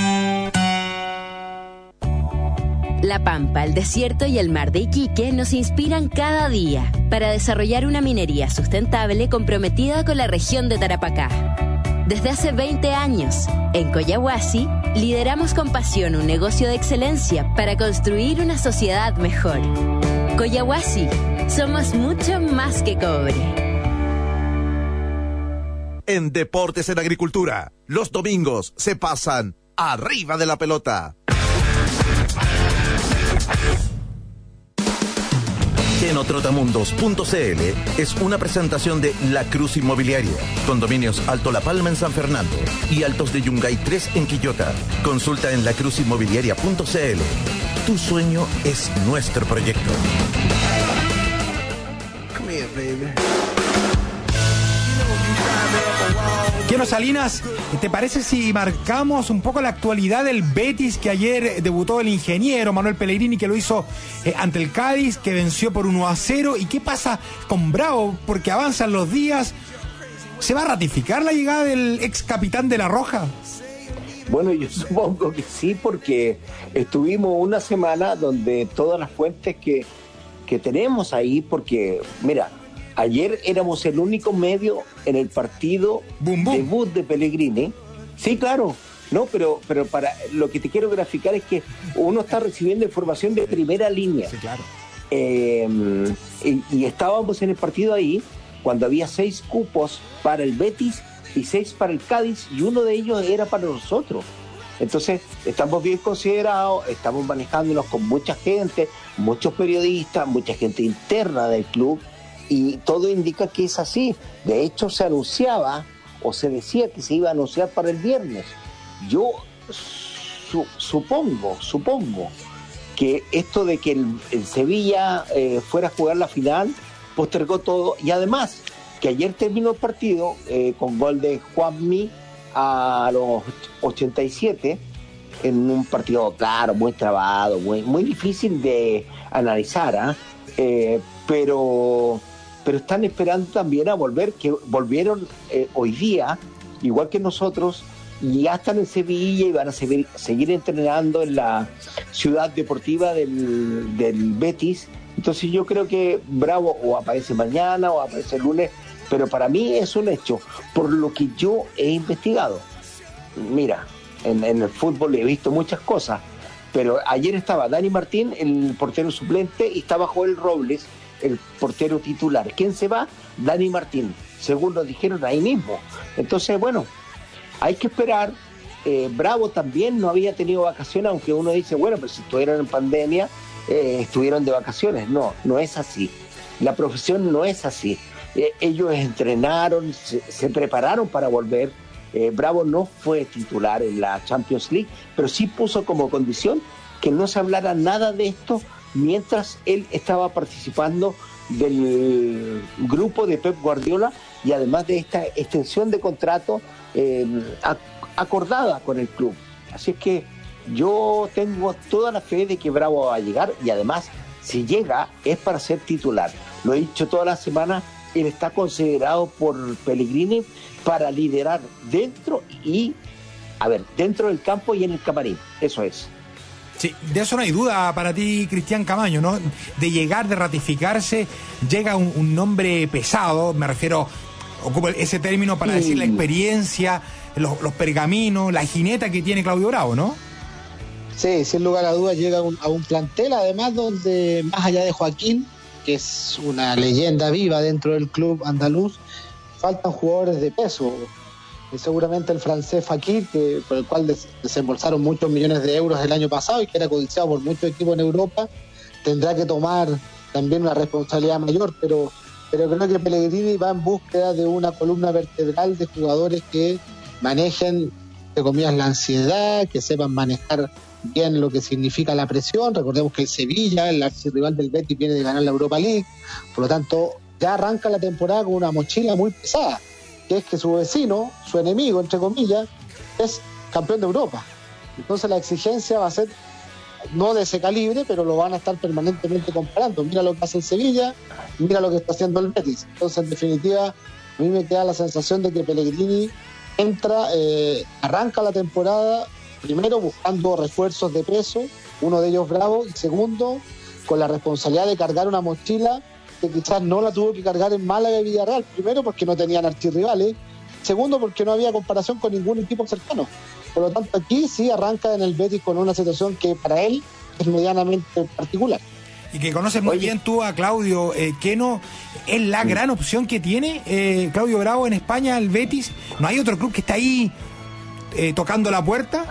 [SPEAKER 11] La Pampa, el desierto y el mar de Iquique nos inspiran cada día para desarrollar una minería sustentable comprometida con la región de Tarapacá. Desde hace veinte años, en Collahuasi, lideramos con pasión un negocio de excelencia para construir una sociedad mejor. Collahuasi, somos mucho más que cobre.
[SPEAKER 1] En Deportes en Agricultura, los domingos se pasan arriba de la pelota. Genotrotamundos punto c l es una presentación de La Cruz Inmobiliaria, condominios Alto La Palma en San Fernando y Altos de Yungay tres en Quillota. Consulta en la cruz inmobiliaria punto c l. Tu sueño es nuestro proyecto.
[SPEAKER 2] Come here, baby. Quiero Salinas, ¿te parece si marcamos un poco la actualidad del Betis, que ayer debutó el ingeniero Manuel Pellegrini, que lo hizo eh, ante el Cádiz, que venció por uno a cero? ¿Y qué pasa con Bravo? Porque avanzan los días. ¿Se va a ratificar la llegada del ex capitán de La Roja?
[SPEAKER 5] Bueno, yo supongo que sí, porque estuvimos una semana donde todas las fuentes que, que tenemos ahí, porque, mira, ayer éramos el único medio en el partido boom, boom. debut de Pellegrini. Sí, claro, no, pero, pero para lo que te quiero graficar es que uno está recibiendo información de primera línea.
[SPEAKER 2] Sí, claro.
[SPEAKER 5] Eh, y, y estábamos en el partido ahí cuando había seis cupos para el Betis y seis para el Cádiz, y uno de ellos era para nosotros. Entonces, estamos bien considerados, estamos manejándonos con mucha gente, muchos periodistas, mucha gente interna del club, y todo indica que es así. De hecho, se anunciaba o se decía que se iba a anunciar para el viernes. Yo su, supongo, supongo que esto de que el, el Sevilla eh, fuera a jugar la final postergó todo, y además que ayer terminó el partido eh, con gol de Juanmi a los ochenta y siete, en un partido, claro, muy trabado, muy, muy difícil de analizar, ¿eh? Eh, pero pero están esperando también a volver, que volvieron eh, hoy día, igual que nosotros, y ya están en Sevilla y van a seguir, seguir entrenando en la ciudad deportiva del, del Betis. Entonces yo creo que Bravo o aparece mañana o aparece el lunes, pero para mí es un hecho, por lo que yo he investigado. Mira, en, en el fútbol he visto muchas cosas, pero ayer estaba Dani Martín, el portero suplente, y estaba Joel Robles, el portero titular. ¿Quién se va? Dani Martín, según nos dijeron ahí mismo. Entonces, bueno, hay que esperar. Eh, Bravo también no había tenido vacaciones, aunque uno dice, bueno, pero si estuvieron en pandemia, eh, estuvieron de vacaciones. No, no es así. La profesión no es así. Eh, ellos entrenaron, se, se prepararon para volver. Eh, Bravo no fue titular en la Champions League, pero sí puso como condición que no se hablara nada de esto mientras él estaba participando del grupo de Pep Guardiola y además de esta extensión de contrato eh, acordada con el club. Así es que yo tengo toda la fe de que Bravo va a llegar, y además si llega es para ser titular. Lo he dicho toda la semana, él está considerado por Pellegrini para liderar dentro y, a ver, dentro del campo y en el camarín. Eso es.
[SPEAKER 2] Sí, de eso no hay duda para ti, Cristian Camaño, ¿no? De llegar, de ratificarse, llega un, un nombre pesado, me refiero, ocupo ese término para sí. decir la experiencia, los, los pergaminos, la jineta que tiene Claudio Bravo, ¿no?
[SPEAKER 4] Sí, sin lugar a dudas llega un, a un plantel, además, donde más allá de Joaquín, que es una leyenda viva dentro del club andaluz, faltan jugadores de peso. Y seguramente el francés Fekir, que por el cual des, desembolsaron muchos millones de euros el año pasado y que era codiciado por muchos equipos en Europa, tendrá que tomar también una responsabilidad mayor, pero, pero creo que Pellegrini va en búsqueda de una columna vertebral de jugadores que manejen, entre comillas, la ansiedad, que sepan manejar bien lo que significa la presión. Recordemos que el Sevilla, el archirrival del Betis, viene de ganar la Europa League, por lo tanto ya arranca la temporada con una mochila muy pesada, que es que su vecino, su enemigo, entre comillas, es campeón de Europa. Entonces la exigencia va a ser no de ese calibre, pero lo van a estar permanentemente comparando. Mira lo que hace el Sevilla, mira lo que está haciendo el Betis. Entonces, en definitiva, a mí me queda la sensación de que Pellegrini entra, eh, arranca la temporada, primero buscando refuerzos de peso, uno de ellos Bravo, y segundo, con la responsabilidad de cargar una mochila que quizás no la tuvo que cargar en Málaga y Villarreal, primero porque no tenían archirrivales, segundo porque no había comparación con ningún equipo cercano. Por lo tanto, aquí sí arranca en el Betis con una situación que para él es medianamente particular.
[SPEAKER 2] Y que conoces muy Oye. bien tú a Claudio eh, Queno, es la sí. gran opción que tiene eh, Claudio Bravo en España, el Betis. ¿No hay otro club que está ahí eh, tocando la puerta?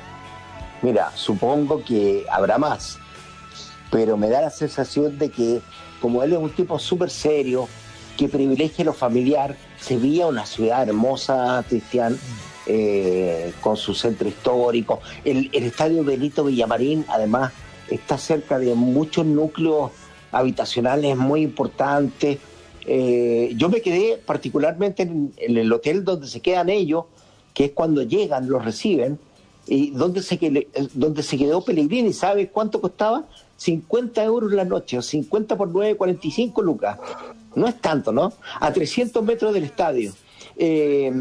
[SPEAKER 5] Mira, supongo que habrá más, pero me da la sensación de que como él es un tipo súper serio, que privilegia lo familiar, Sevilla, una ciudad hermosa, Cristian, eh, con su centro histórico, el, el estadio Benito Villamarín, además, está cerca de muchos núcleos habitacionales muy importantes. Eh, yo me quedé particularmente en, en el hotel donde se quedan ellos, que es cuando llegan, los reciben, y donde se, donde se quedó Pellegrini. ¿Sabes cuánto costaba? cincuenta euros la noche, o cincuenta por nueve, cuarenta y cinco lucas. No es tanto, ¿no? A trescientos metros del estadio. Eh,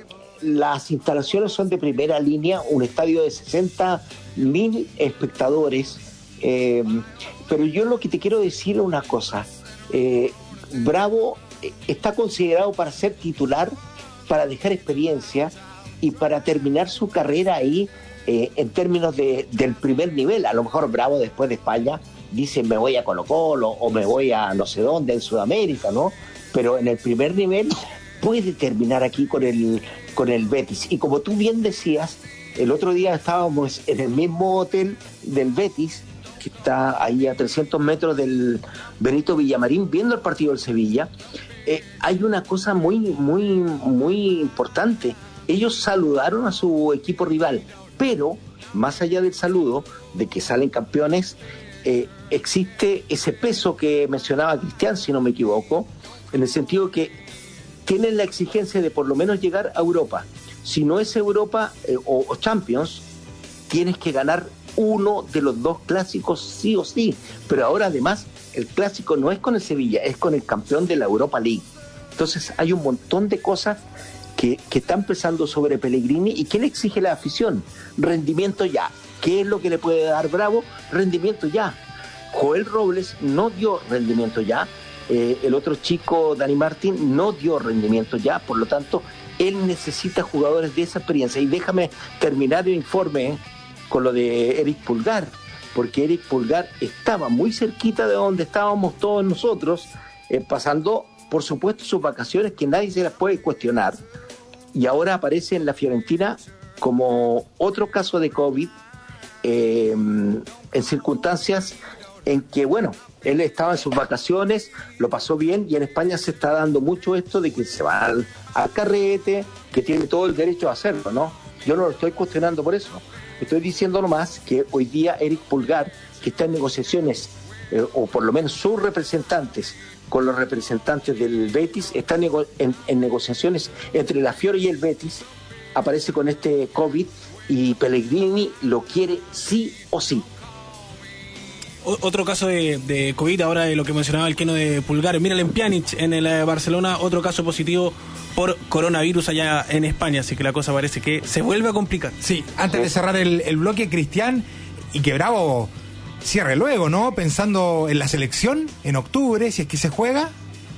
[SPEAKER 5] las instalaciones son de primera línea, un estadio de sesenta mil espectadores. Eh, pero yo lo que te quiero decir es una cosa. Eh, Bravo está considerado para ser titular, para dejar experiencia y para terminar su carrera ahí. Eh, en términos de, del primer nivel. A lo mejor Bravo después de España dice me voy a Colo Colo o me voy a no sé dónde en Sudamérica, ¿no? Pero en el primer nivel puede terminar aquí con el, con el Betis. Y como tú bien decías, el otro día estábamos en el mismo hotel del Betis, que está ahí a trescientos metros del Benito Villamarín, viendo el partido del Sevilla. Eh, hay una cosa muy, muy, muy importante. Ellos saludaron a su equipo rival, pero más allá del saludo, de que salen campeones, eh, existe ese peso que mencionaba Cristian, si no me equivoco, en el sentido que tienen la exigencia de por lo menos llegar a Europa. Si no es Europa eh, o, o Champions, tienes que ganar uno de los dos clásicos sí o sí, pero ahora además el clásico no es con el Sevilla, es con el campeón de la Europa League. Entonces hay un montón de cosas que, que están pesando sobre Pellegrini. ¿Y qué le exige la afición? Rendimiento ya. ¿Qué es lo que le puede dar Bravo? Rendimiento ya. Joel Robles no dio rendimiento ya. Eh, el otro chico, Dani Martín, no dio rendimiento ya. Por lo tanto, él necesita jugadores de esa experiencia. Y déjame terminar el informe eh, con lo de Eric Pulgar, porque Eric Pulgar estaba muy cerquita de donde estábamos todos nosotros, eh, pasando, por supuesto, sus vacaciones, que nadie se las puede cuestionar, y ahora aparece en la Fiorentina como otro caso de COVID, eh, en circunstancias en que, bueno, él estaba en sus vacaciones, lo pasó bien, y en España se está dando mucho esto de que se va al, al carrete, que tiene todo el derecho a hacerlo, ¿no? Yo no lo estoy cuestionando por eso. Estoy diciendo nomás que hoy día Eric Pulgar, que está en negociaciones, eh, o por lo menos sus representantes con los representantes del Betis, están nego- en, en negociaciones entre la Fiore y el Betis, aparece con este COVID, y Pellegrini lo quiere sí o sí.
[SPEAKER 3] Otro caso de, de COVID, ahora de lo que mencionaba el Keno de Pulgar. Miralem Pjanic en el eh, Barcelona, otro caso positivo por coronavirus allá en España, así que la cosa parece que se vuelve a complicar.
[SPEAKER 2] Sí, antes de cerrar el, el bloque, Cristian, y que Bravo cierre luego, ¿no? Pensando en la selección, en octubre, si es que se juega.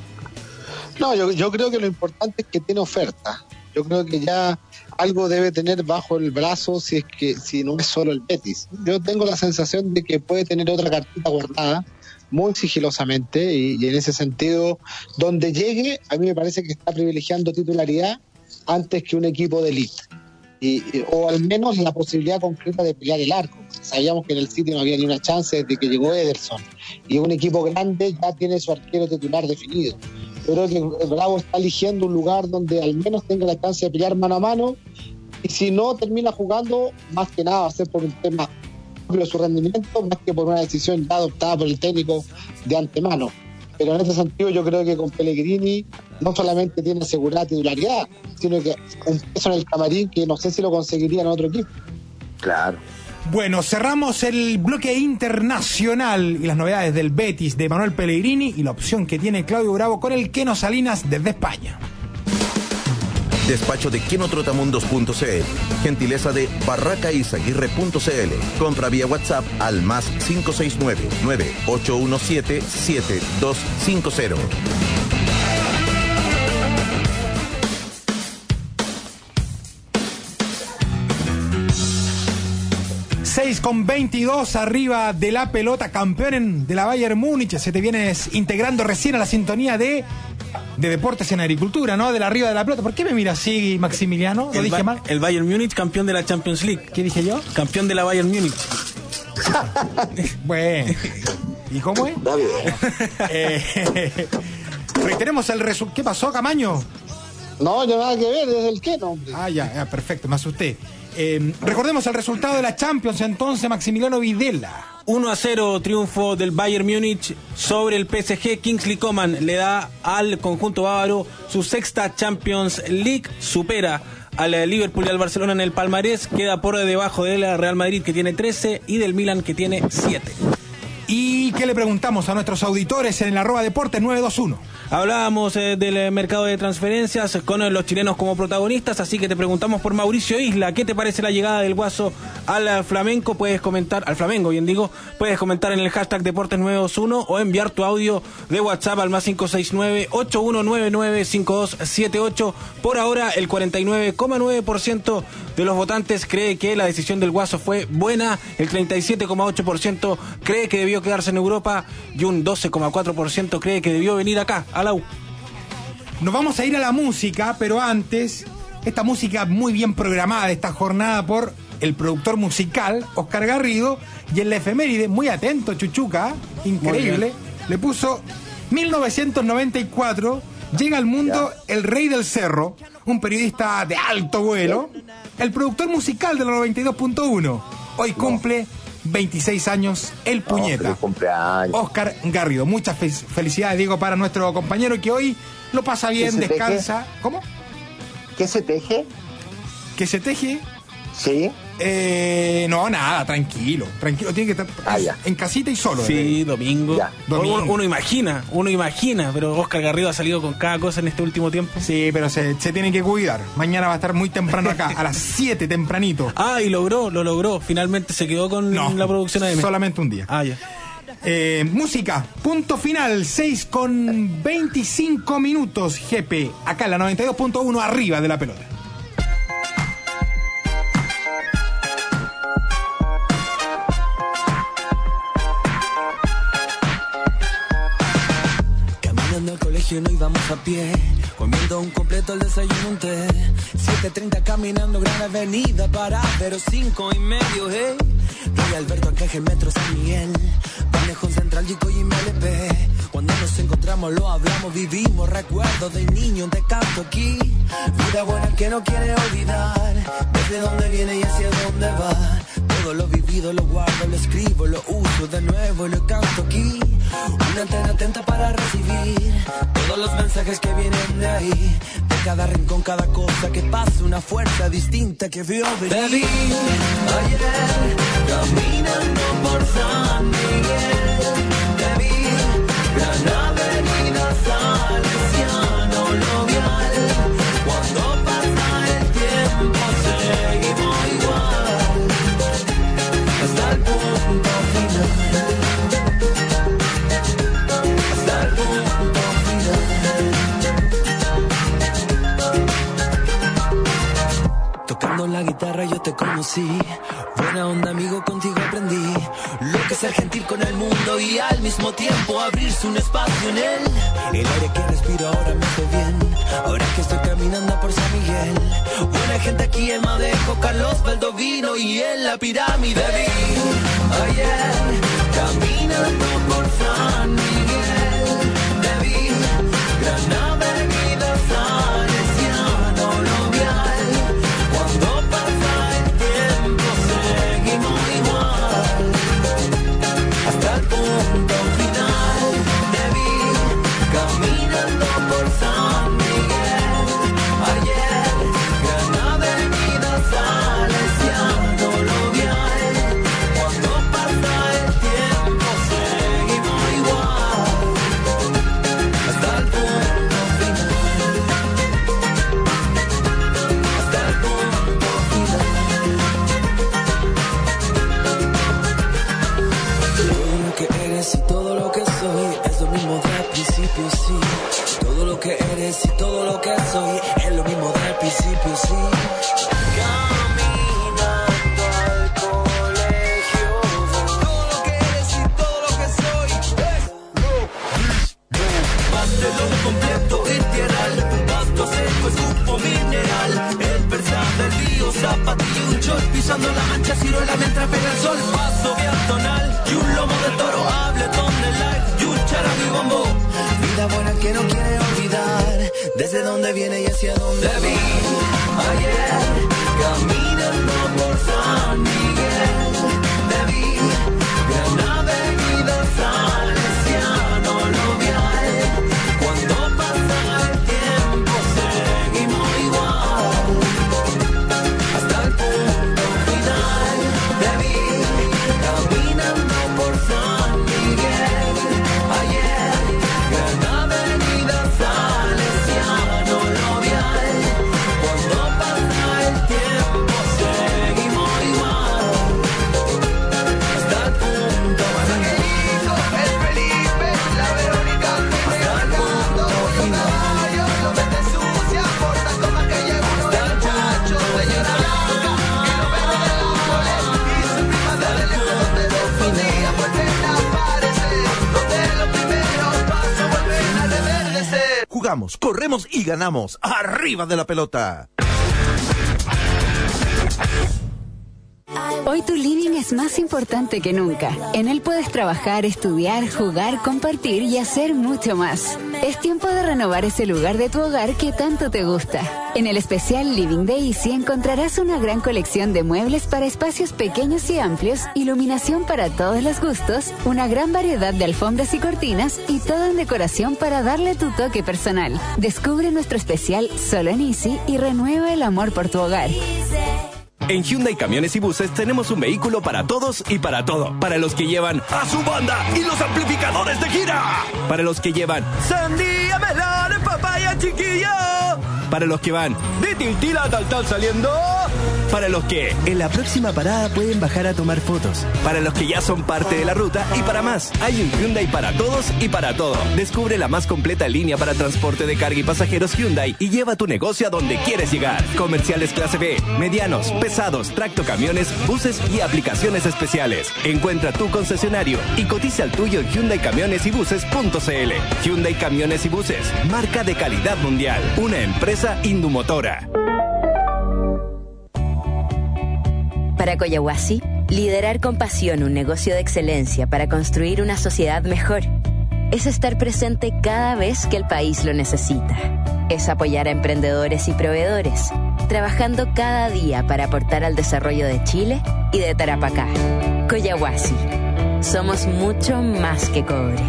[SPEAKER 4] No, yo, yo creo que lo importante es que tiene oferta. Yo creo que ya algo debe tener bajo el brazo si es que si no es solo el Betis. Yo tengo la sensación de que puede tener otra cartita guardada muy sigilosamente, y, y en ese sentido, donde llegue, a mí me parece que está privilegiando titularidad antes que un equipo de elite. Y, y, o al menos la posibilidad concreta de pelear el arco. Sabíamos que en el City no había ni una chance desde que llegó Ederson, y un equipo grande ya tiene su arquero titular definido. Yo creo que el Bravo está eligiendo un lugar donde al menos tenga la chance de pelear mano a mano, y si no termina jugando, más que nada va a ser por un tema de su rendimiento, más que por una decisión ya adoptada por el técnico de antemano. Pero en ese sentido yo creo que con Pellegrini no solamente tiene asegurada titularidad, sino que un peso en el camarín que no sé si lo conseguiría en otro equipo.
[SPEAKER 5] Claro.
[SPEAKER 2] Bueno, cerramos el bloque internacional y las novedades del Betis de Manuel Pellegrini y la opción que tiene Claudio Bravo con el Keno Salinas desde España.
[SPEAKER 1] Despacho de Kenotrotamundos punto c l. Gentileza de barracaizaguirre punto c l. Compra vía WhatsApp al más cinco seis nueve, nueve ocho uno siete, siete dos cinco cero.
[SPEAKER 2] seis con veintidós arriba de la pelota, campeón de la Bayern Múnich. Se te vienes integrando recién a la sintonía de, de Deportes en Agricultura, ¿no? De la arriba de la pelota. ¿Por qué me mira así, Maximiliano? ¿Lo
[SPEAKER 3] el
[SPEAKER 2] dije
[SPEAKER 3] ba-
[SPEAKER 2] mal?
[SPEAKER 3] El Bayern Múnich, campeón de la Champions League.
[SPEAKER 2] ¿Qué dije yo?
[SPEAKER 3] Campeón de la Bayern Múnich.
[SPEAKER 2] Bueno. ¿Y cómo es? eh, reiteremos el resultado. ¿Qué pasó, Camaño?
[SPEAKER 4] No, yo nada que ver, desde el Keno, hombre.
[SPEAKER 2] Ah, ya, ya, perfecto, me asusté. Eh, recordemos el resultado de la Champions entonces, Maximiliano Videla.
[SPEAKER 3] uno a cero triunfo del Bayern Múnich sobre el P S G. Kingsley Coman le da al conjunto bávaro su sexta Champions League, supera al Liverpool y al Barcelona en el palmarés, queda por debajo del Real Madrid que tiene trece y del Milan que tiene siete.
[SPEAKER 2] ¿Y qué le preguntamos a nuestros auditores en el arroba deportes nueve dos uno?
[SPEAKER 3] Hablábamos eh, del mercado de transferencias con eh, los chilenos como protagonistas, así que te preguntamos por Mauricio Isla. ¿Qué te parece la llegada del Guaso al eh, Flamenco? Puedes comentar, al Flamengo, bien digo, puedes comentar en el hashtag Deportes nueve dos uno o enviar tu audio de WhatsApp al más cinco seis nueve, ocho uno nueve nueve, cinco dos siete ocho. Por ahora, el cuarenta y nueve coma nueve por ciento de los votantes cree que la decisión del Guaso fue buena, el treinta y siete coma ocho por ciento cree que debió quedarse en Europa y un doce coma cuatro por ciento cree que debió venir acá, a la U.
[SPEAKER 2] Nos vamos a ir a la música, pero antes, esta música muy bien programada de esta jornada por el productor musical, Oscar Garrido, y en la efeméride, muy atento, Chuchuca, increíble, le puso mil novecientos noventa y cuatro, llega al mundo ya. El Rey del Cerro, un periodista de alto vuelo, el productor musical de la noventa y dos punto uno, hoy cumple veintiséis años, el puñeta.
[SPEAKER 5] No, cumpleaños.
[SPEAKER 2] Oscar Garrido. Muchas fe- felicidades, Diego, para nuestro compañero que hoy lo pasa bien, descansa.
[SPEAKER 5] Teje?
[SPEAKER 2] ¿Cómo?
[SPEAKER 5] ¿Qué se teje?
[SPEAKER 2] ¿Qué se teje?
[SPEAKER 5] Sí.
[SPEAKER 2] Eh, no, nada, tranquilo, tranquilo, tiene que estar
[SPEAKER 5] ah, ya.
[SPEAKER 2] en casita y solo.
[SPEAKER 3] Sí, domingo.
[SPEAKER 2] Ya. domingo.
[SPEAKER 3] Uno, uno imagina, uno imagina, pero Oscar Garrido ha salido con cada cosa en este último tiempo.
[SPEAKER 2] Sí, pero se, se tiene que cuidar. Mañana va a estar muy temprano acá, a las siete tempranito.
[SPEAKER 3] Ah, y logró, lo logró. Finalmente se quedó con
[SPEAKER 2] no,
[SPEAKER 3] la producción A M.
[SPEAKER 2] Solamente un día.
[SPEAKER 3] Ah, ya.
[SPEAKER 2] Eh, música, punto final, seis con veinticinco minutos, G P, acá en la noventa y dos punto uno, arriba de la pelota.
[SPEAKER 7] Caminando al colegio no íbamos a pie, comiendo un completo, el desayuno, un té. siete treinta caminando Gran Avenida para pero cinco y medio, hey. Roy Alberto, Arcángel, Metro, San Miguel, Panejón, Central, Chico y M L P. Cuando nos encontramos lo hablamos, vivimos recuerdos de niño, te canto aquí. Vida buena que no quiere olvidar, desde dónde viene y hacia dónde va. Todo lo vivido lo guardo, lo escribo, lo uso de nuevo y lo canto aquí. Una antena atenta para recibir todos los mensajes que vienen de ahí. De cada rincón, cada cosa que pasa, una fuerza distinta que vio venir. Te vi ayer caminando por San Miguel. Te vi Gran Avenida Salesiano Lovial. Cuando pasa el tiempo seguimos igual hasta el punto final. Hasta el punto final. Tocando la guitarra yo te conocí. Buena onda, amigo, contigo aprendí lo que es ser gentil con el mundo y al mismo tiempo abrirse un espacio en él. El aire que respiro ahora me hace bien, ahora que estoy caminando por San Miguel. Buena gente aquí en Madejo, Carlos Valdovino y en la pirámide. Vi ayer caminando por San Miguel. Te vi Gran Avenida Salesiano Lovial. Cuando pasa el tiempo seguimos igual hasta el punto final. Te vi caminando por San Miguel ayer. Gran Avenida Salesiano Lovial. Cuando pasa el tiempo seguimos igual hasta el punto final. Hasta el punto final. Todo lo que eres y todo lo que soy es lo mismo del principio, sí. Todo lo que eres y todo lo que soy es lo mismo del principio, sí. Caminando al colegio, todo lo que eres y todo lo que soy es pastelón completo integral, pasto seco, escupo mineral, el persal del río, zapatillo, un short, pisando la mancha, ciruela mientras pega el sol, paso peatonal y un lomo de toro, habletón de light y un charango y bombo. Vida buena que no quiere olvidar, desde dónde viene y hacia dónde vi ayer, caminando por San Miguel. Te vi Gran Avenida Salesiano Lovial. Cuando pasa el tiempo seguimos igual hasta el punto final. Te vi caminando por San Miguel ayer. Gran Avenida Salesiano Lovial. Cuando pasa el tiempo seguimos igual hasta el punto final. El Felipe, la Verónica, hasta el punto final. Lo vete sucia, porta como que llega uno de los muchachos, señora Blanca, y los perros de la Cole y su prima del este, donde los días vuelven a aparecer, donde los primeros pasos vuelven a reverdecer.
[SPEAKER 1] Jugamos, corremos y ganamos. Arriba de la pelota.
[SPEAKER 12] Hoy tu living es más importante que nunca. En él puedes trabajar, estudiar, jugar, compartir y hacer mucho más. Es tiempo de renovar ese lugar de tu hogar que tanto te gusta. En el especial Living de Easy encontrarás una gran colección de muebles para espacios pequeños y amplios, iluminación para todos los gustos, una gran variedad de alfombras y cortinas y todo en decoración para darle tu toque personal. Descubre nuestro especial solo en Easy y renueva el amor por tu hogar.
[SPEAKER 9] En Hyundai Camiones y Buses tenemos un vehículo para todos y para todo. Para los que llevan a su banda y los amplificadores de gira. Para los que llevan sandía, melón, papaya, chiquillo. Para los que van de Tiltila tal tal saliendo. Para los que en la próxima parada pueden bajar a tomar fotos. Para los que ya son parte de la ruta y para más. Hay un Hyundai para todos y para todo. Descubre la más completa línea para transporte de carga y pasajeros Hyundai y lleva tu negocio a donde quieres llegar. Comerciales clase B, medianos, pesados, tractocamiones, buses y aplicaciones especiales. Encuentra tu concesionario y cotiza el tuyo en hyundai camiones y buses punto c l. Hyundai Camiones y Buses, marca de calidad mundial. Una empresa Indumotora.
[SPEAKER 11] Para Coyahuasi, liderar con pasión un negocio de excelencia para construir una sociedad mejor es estar presente cada vez que el país lo necesita. Es apoyar a emprendedores y proveedores, trabajando cada día para aportar al desarrollo de Chile y de Tarapacá. Coyahuasi, somos mucho más que cobre.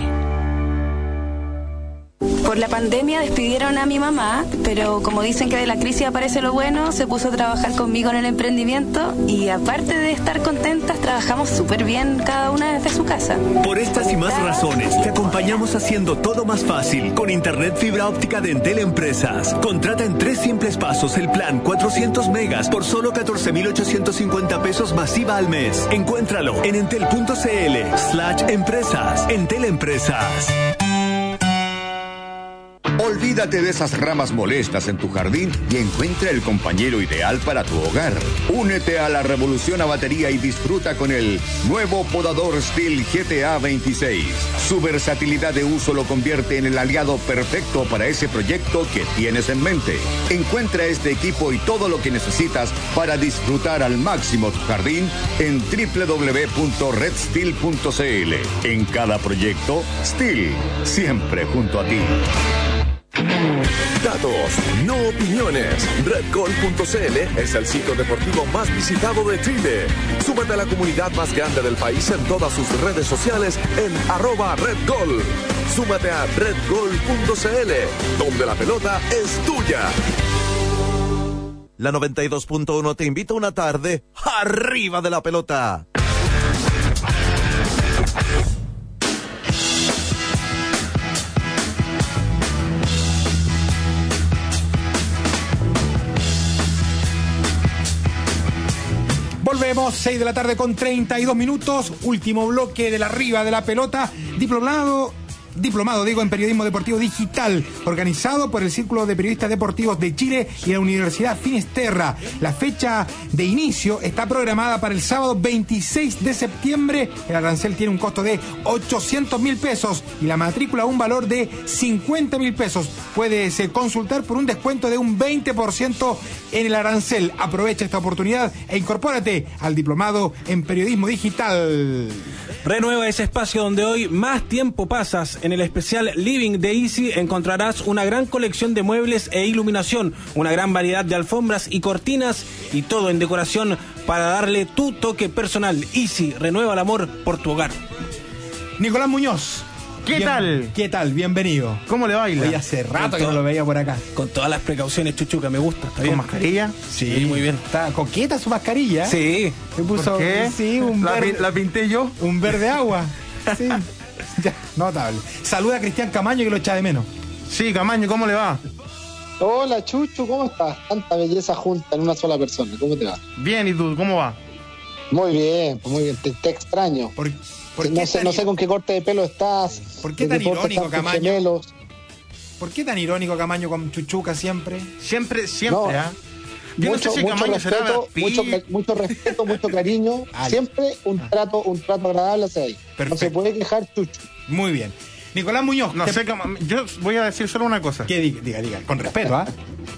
[SPEAKER 8] Por la pandemia despidieron a mi mamá, pero como dicen que de la crisis aparece lo bueno, se puso a trabajar conmigo en el emprendimiento y aparte de estar contentas, trabajamos súper bien cada una desde su casa.
[SPEAKER 17] Por estas y más razones, te acompañamos haciendo todo más fácil con internet fibra óptica de Entel Empresas. Contrata en tres simples pasos el plan cuatrocientos megas por solo catorce mil ochocientos cincuenta pesos masiva al mes. Encuéntralo en entel punto c l slash empresas. Entel Empresas.
[SPEAKER 10] Olvídate de esas ramas molestas en tu jardín y encuentra el compañero ideal para tu hogar. Únete a la revolución a batería y disfruta con el nuevo podador Stihl G T A veintiséis. Su versatilidad de uso lo convierte en el aliado perfecto para ese proyecto que tienes en mente. Encuentra este equipo y todo lo que necesitas para disfrutar al máximo tu jardín en doble u doble u doble u punto red stihl punto c l. En cada proyecto, Stihl, siempre junto a ti.
[SPEAKER 16] Datos, no opiniones. red gol punto c l es el sitio deportivo más visitado de Chile. Súmate a la comunidad más grande del país en todas sus redes sociales en arroba redgol. Súmate a red gol punto c l, donde la pelota es tuya.
[SPEAKER 1] La noventa y dos punto uno te invita una tarde arriba de la pelota.
[SPEAKER 2] Volvemos, seis de la tarde con treinta y dos minutos, último bloque de la arriba de la pelota, diplomado, diplomado digo en periodismo deportivo digital, organizado por el Círculo de Periodistas Deportivos de Chile y la Universidad Finisterra. La fecha de inicio está programada para el sábado veintiséis de septiembre. El arancel tiene un costo de ochocientos mil pesos y la matrícula un valor de cincuenta mil pesos. Puedes eh, consultar por un descuento de un veinte por ciento en el arancel. Aprovecha esta oportunidad e incorpórate al diplomado en periodismo digital.
[SPEAKER 3] Renueva ese espacio donde hoy más tiempo pasas. En el especial Living de Easy encontrarás una gran colección de muebles e iluminación, una gran variedad de alfombras y cortinas y todo en decoración para darle tu toque personal. Easy, renueva el amor por tu hogar.
[SPEAKER 2] Nicolás Muñoz.
[SPEAKER 18] ¿Qué
[SPEAKER 2] Bien,
[SPEAKER 18] tal?
[SPEAKER 2] ¿Qué tal? Bienvenido.
[SPEAKER 18] ¿Cómo le baila?
[SPEAKER 2] Hoy hace rato que no lo veía por acá.
[SPEAKER 3] Con todas las precauciones, Chuchuca, me gusta. ¿Está
[SPEAKER 18] ¿Con
[SPEAKER 3] bien?
[SPEAKER 18] mascarilla?
[SPEAKER 3] Sí, sí, muy bien.
[SPEAKER 2] Está coqueta su mascarilla.
[SPEAKER 3] Sí.
[SPEAKER 2] Se puso,
[SPEAKER 18] ¿Por qué?
[SPEAKER 2] Sí, un
[SPEAKER 18] la,
[SPEAKER 2] verde,
[SPEAKER 18] la pinté yo.
[SPEAKER 2] Un verde agua. Sí. Ya, notable. Saluda a Cristian Camaño que lo echa de menos.
[SPEAKER 18] Sí, Camaño, ¿cómo le va?
[SPEAKER 4] Hola, Chucho, ¿cómo estás? Tanta belleza junta en una sola persona. ¿Cómo te va?
[SPEAKER 18] Bien, ¿y tú? ¿Cómo va?
[SPEAKER 4] Muy bien, pues muy bien. Te, te extraño.
[SPEAKER 2] ¿Por, por
[SPEAKER 4] no,
[SPEAKER 2] qué
[SPEAKER 4] sé,
[SPEAKER 2] tan,
[SPEAKER 4] no sé con qué corte de pelo estás.
[SPEAKER 2] ¿Por qué
[SPEAKER 4] de
[SPEAKER 2] tan
[SPEAKER 4] corte
[SPEAKER 2] irónico,
[SPEAKER 4] están tus
[SPEAKER 2] Camaño?
[SPEAKER 4] gemelos.
[SPEAKER 2] ¿Por qué tan irónico, Camaño, con Chuchuca siempre?
[SPEAKER 18] Siempre, siempre,
[SPEAKER 4] No.
[SPEAKER 18] ¿ah? Yo
[SPEAKER 4] Mucho,
[SPEAKER 18] no sé si
[SPEAKER 4] mucho,
[SPEAKER 18] Camaño será
[SPEAKER 4] respeto,
[SPEAKER 18] Brad Pitt.
[SPEAKER 4] mucho, mucho respeto, mucho cariño.
[SPEAKER 2] Ah,
[SPEAKER 4] Siempre un trato, un trato agradable hacia ahí.
[SPEAKER 2] Perfecto.
[SPEAKER 4] No se puede quejar, Chucho.
[SPEAKER 2] Muy bien. Nicolás Muñoz.
[SPEAKER 18] No
[SPEAKER 2] te-
[SPEAKER 18] sé, Cama- yo voy a decir solo una cosa.
[SPEAKER 2] ¿Qué diga, diga, diga? Con respeto, ¿ah?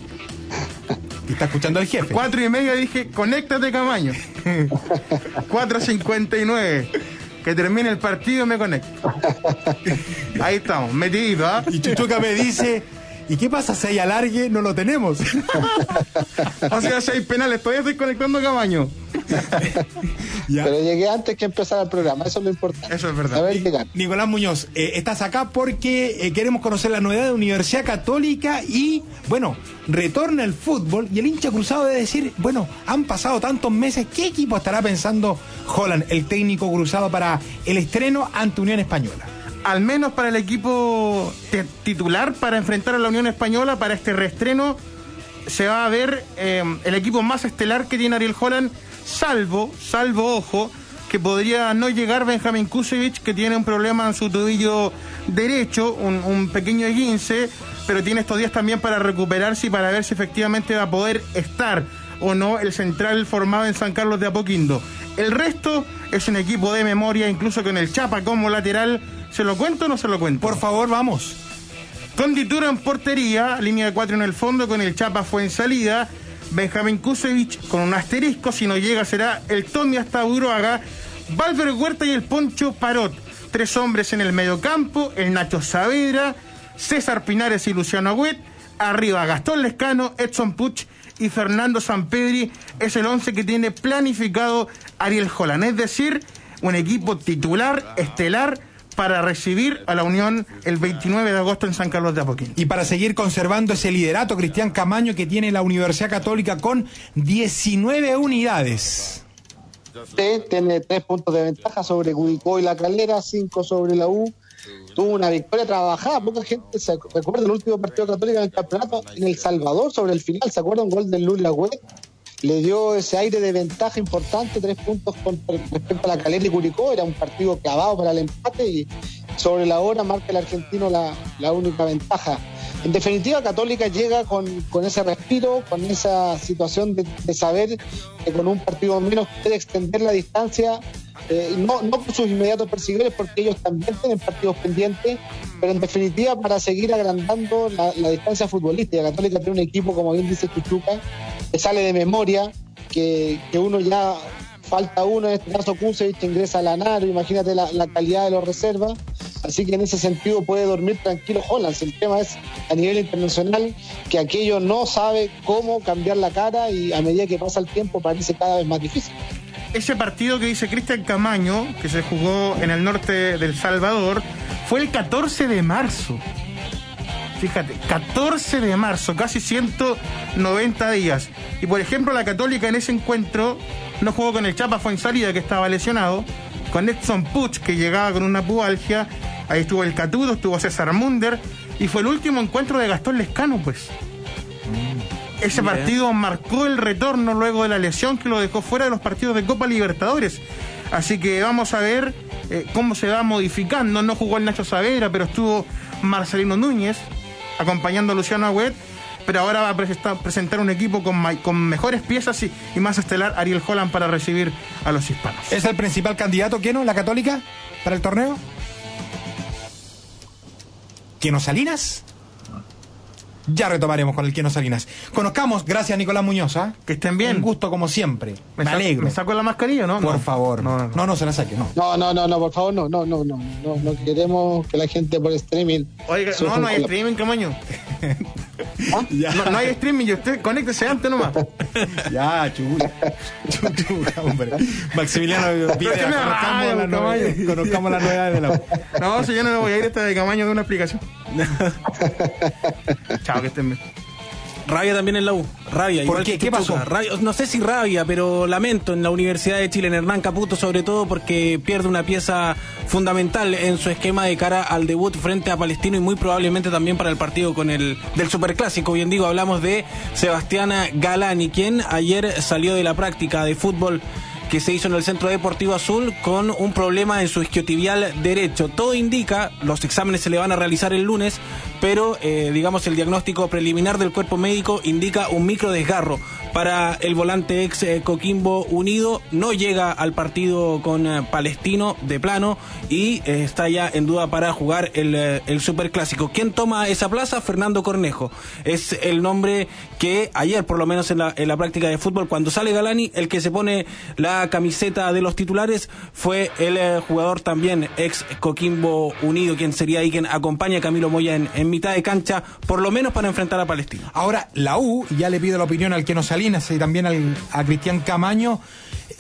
[SPEAKER 2] ¿Te está escuchando el jefe?
[SPEAKER 18] Cuatro y media dije, conéctate, Camaño. Cuatro cincuenta y nueve. Que termine el partido me conecto. Ahí estamos, metidito, ¿ah?
[SPEAKER 2] Y Chuchuca me dice, ¿y qué pasa si hay alargue? No lo tenemos.
[SPEAKER 18] O sea, si hay penales, todavía estoy conectando a Camaño.
[SPEAKER 4] Pero llegué antes que empezar el programa, eso es lo importante.
[SPEAKER 18] Eso es verdad.
[SPEAKER 4] Saber llegar.
[SPEAKER 2] Nicolás Muñoz, eh, estás acá porque eh, queremos conocer la novedad de Universidad Católica y, bueno, retorna el fútbol y el hincha cruzado debe decir, bueno, han pasado tantos meses, ¿qué equipo estará pensando Holland, el técnico cruzado, para el estreno ante Unión Española?
[SPEAKER 18] Al menos para el equipo te- titular para enfrentar a la Unión Española, para este reestreno, se va a ver eh, el equipo más estelar que tiene Ariel Holland, salvo, salvo, ojo, que podría no llegar Benjamín Kusevich, que tiene un problema en su tobillo derecho, un, un pequeño esguince, pero tiene estos días también para recuperarse y para ver si efectivamente va a poder estar o no el central formado en San Carlos de Apoquindo. El resto es un equipo de memoria, incluso con el Chapa como lateral. ¿Se lo cuento o no se lo cuento?
[SPEAKER 2] Por favor, vamos.
[SPEAKER 18] Con Dituro en portería, línea de cuatro en el fondo, con el Chapa fue en salida, Benjamín Kusevich con un asterisco, si no llega será el Tommy hasta Uruaga, Valver Huerta y el Poncho Parot. Tres hombres en el mediocampo, el Nacho Saavedra, César Pinares y Luciano Agüet, arriba Gastón Lescano, Edson Puch y Fernando Sampedri. Es el once que tiene planificado Ariel Holland, es decir, un equipo titular, estelar, para recibir a la Unión el veintinueve de agosto en San Carlos de Apoquindo.
[SPEAKER 2] Y para seguir conservando ese liderato, Cristian Camaño, que tiene la Universidad Católica con diecinueve unidades.
[SPEAKER 4] Sí, tiene tres puntos de ventaja sobre Curicó y La Calera, cinco sobre la U. Tuvo una victoria trabajada, poca gente se recuerda el último partido Católica en el campeonato en El Salvador sobre el final, ¿se acuerda? Un gol del Lula Güey. Le dio ese aire de ventaja importante, tres puntos con respecto a La Calera y Curicó, era un partido clavado para el empate y sobre la hora marca el argentino la, la única ventaja. En definitiva, Católica llega con, con ese respiro, con esa situación de, de saber que con un partido menos puede extender la distancia, eh, no, no por sus inmediatos perseguidores, porque ellos también tienen partidos pendientes, pero en definitiva para seguir agrandando la, la distancia futbolística. Católica tiene un equipo, como bien dice Chuchuca, que sale de memoria, que, que uno ya falta uno, en este caso Kusevich ingresa a Lanaro, imagínate la, la calidad de los reservas, así que en ese sentido puede dormir tranquilo Holland. El tema es a nivel internacional que aquello no sabe cómo cambiar la cara y a medida que pasa el tiempo parece cada vez más difícil.
[SPEAKER 18] Ese partido que dice Cristian Camaño, que se jugó en el norte del Salvador, fue el catorce de marzo. Fíjate, catorce de marzo, casi ciento noventa días. Y por ejemplo, la Católica en ese encuentro no jugó con el Chapa Fuenzalida, que estaba lesionado, con Edson Puch, que llegaba con una pubalgia. Ahí estuvo el Catudo, estuvo César Munder, y fue el último encuentro de Gastón Lescano, pues. Mm, Ese bien. partido marcó el retorno luego de la lesión que lo dejó fuera de los partidos de Copa Libertadores. Así que vamos a ver eh, cómo se va modificando. No jugó el Nacho Saavedra, pero estuvo Marcelino Núñez acompañando a Luciano Agüet, pero ahora va a presentar, presentar un equipo con, con mejores piezas y, y más estelar, Ariel Holland, para recibir a los hispanos.
[SPEAKER 2] ¿Es el principal candidato, Keno, la Católica, para el torneo? ¿Keno Salinas? Ya retomaremos con el Keno Salinas. Conozcamos, gracias Nicolás Muñoz, ¿eh?
[SPEAKER 18] Que estén bien.
[SPEAKER 2] Un gusto como siempre. Me,
[SPEAKER 18] me
[SPEAKER 2] alegro.
[SPEAKER 18] ¿Me saco la mascarilla, no?
[SPEAKER 2] Por
[SPEAKER 18] no.
[SPEAKER 2] favor. No no, no, no, no se la saque, no.
[SPEAKER 4] No, no, no, no, por favor, no, no, no, no. No, no queremos que la gente por streaming.
[SPEAKER 18] Oiga, no, no hay streaming, Camaño. ¿Ah? No, no hay streaming, y usted conéctese antes nomás.
[SPEAKER 2] Ya, chucha. Chucha, hombre. Maximiliano pide, conozcamos, la novedad, conozcamos la novedad de la.
[SPEAKER 18] No, si yo no me voy a ir esta de Camaño de una explicación. Chao, que estén bien.
[SPEAKER 3] Rabia también en la U. Rabia.
[SPEAKER 2] ¿Por qué? ¿Qué pasó?
[SPEAKER 3] Rabia, no sé si rabia, pero lamento en la Universidad de Chile, en Hernán Caputo, sobre todo porque pierde una pieza fundamental en su esquema de cara al debut frente a Palestino y muy probablemente también para el partido con el del Superclásico. Bien digo, hablamos de Sebastián Galani, quien ayer salió de la práctica de fútbol que se hizo en el Centro Deportivo Azul con un problema en su isquiotibial derecho. Todo indica, los exámenes se le van a realizar el lunes, pero eh, digamos el diagnóstico preliminar del cuerpo médico indica un micro desgarro para el volante ex eh, Coquimbo Unido. No llega al partido con eh, Palestino de plano y eh, está ya en duda para jugar el, eh, el Superclásico. ¿Quién toma esa plaza? Fernando Cornejo. Es el nombre que ayer, por lo menos en la, en la práctica de fútbol, cuando sale Galani, el que se pone la camiseta de los titulares fue el eh, jugador también ex Coquimbo Unido, quien sería ahí quien acompaña a Camilo Moya en, en mitad de cancha, por lo menos para enfrentar a Palestino.
[SPEAKER 2] Ahora, la U, ya le pido la opinión al Keno Salinas y también al, a Cristian Camaño,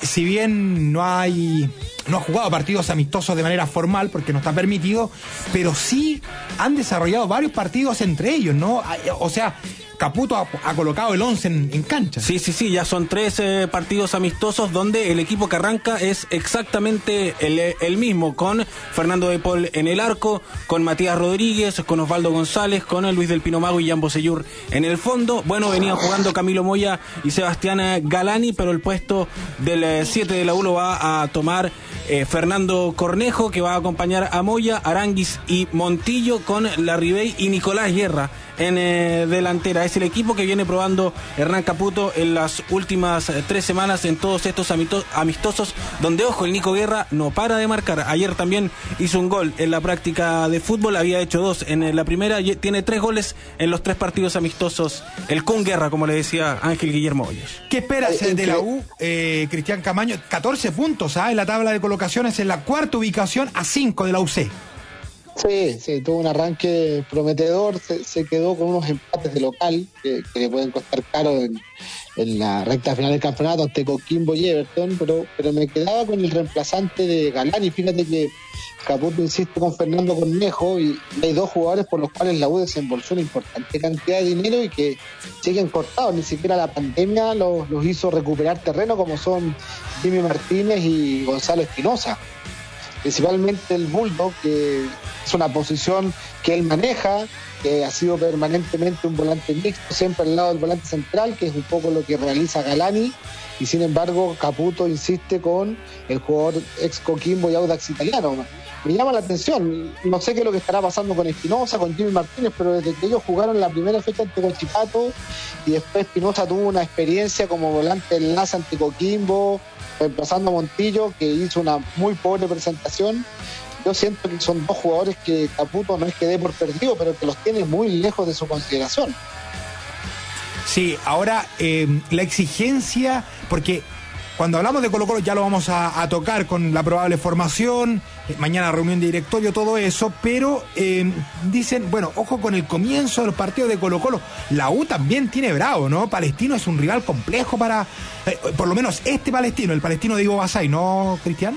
[SPEAKER 2] si bien no hay no ha jugado partidos amistosos de manera formal porque no está permitido, pero sí han desarrollado varios partidos entre ellos, ¿no? O sea, Caputo ha, ha colocado el once en, en cancha.
[SPEAKER 3] Sí, sí, sí, ya son tres eh, partidos amistosos donde el equipo que arranca es exactamente el, el mismo, con Fernando de Paul en el arco, con Matías Rodríguez, con Osvaldo González, con Luis del Pino Mago y Jan Bosellur en el fondo. Bueno, venían jugando Camilo Moya y Sebastián Galani, pero el puesto del siete de la U lo va a tomar eh, Fernando Cornejo, que va a acompañar a Moya, Aranguis y Montillo, con Larribey y Nicolás Guerra en eh, delantera. Es el equipo que viene probando Hernán Caputo en las últimas eh, tres semanas en todos estos amistosos, donde, ojo, el Nico Guerra no para de marcar. Ayer también hizo un gol en la práctica de fútbol, había hecho dos en la primera y tiene tres goles en los tres partidos amistosos. El Kun Guerra, como le decía Ángel Guillermo Hoyos.
[SPEAKER 2] ¿Qué esperas eh, de la U, eh, Cristian Camaño? catorce puntos ¿ah? en la tabla de colocaciones, en la cuarta ubicación, a cinco de la U C.
[SPEAKER 4] Sí, sí, tuvo un arranque prometedor, se, se quedó con unos empates de local que, que le pueden costar caro en, en la recta final del campeonato ante Coquimbo y Everton, pero, pero me quedaba con el reemplazante de Galani. Fíjate que Caputo insiste con Fernando Cornejo y hay dos jugadores por los cuales la U desembolsó una importante cantidad de dinero y que siguen cortados, ni siquiera la pandemia los, los hizo recuperar terreno, como son Jimmy Martínez y Gonzalo Espinosa. Principalmente el Bulldog, que es una posición que él maneja, que ha sido permanentemente un volante mixto, siempre al lado del volante central, que es un poco lo que realiza Galani, y sin embargo Caputo insiste con el jugador ex Coquimbo y Audax italiano. Me llama la atención, no sé qué es lo que estará pasando con Espinosa, con Jimmy Martínez, pero desde que ellos jugaron la primera fecha ante Huachipato y después Espinosa tuvo una experiencia como volante de enlace ante Coquimbo, reemplazando a Montillo, que hizo una muy pobre presentación. Yo siento que son dos jugadores que Caputo no es que dé por perdido, pero que los tiene muy lejos de su consideración.
[SPEAKER 2] Sí, ahora eh, la exigencia, porque cuando hablamos de Colo Colo ya lo vamos a, a tocar con la probable formación, eh, mañana reunión de directorio, todo eso, pero eh, dicen, bueno, ojo con el comienzo de los partidos de Colo Colo. La U también tiene bravo, ¿no? Palestino es un rival complejo para, eh, por lo menos este Palestino, el Palestino de Ivo Basay, ¿no, Cristian?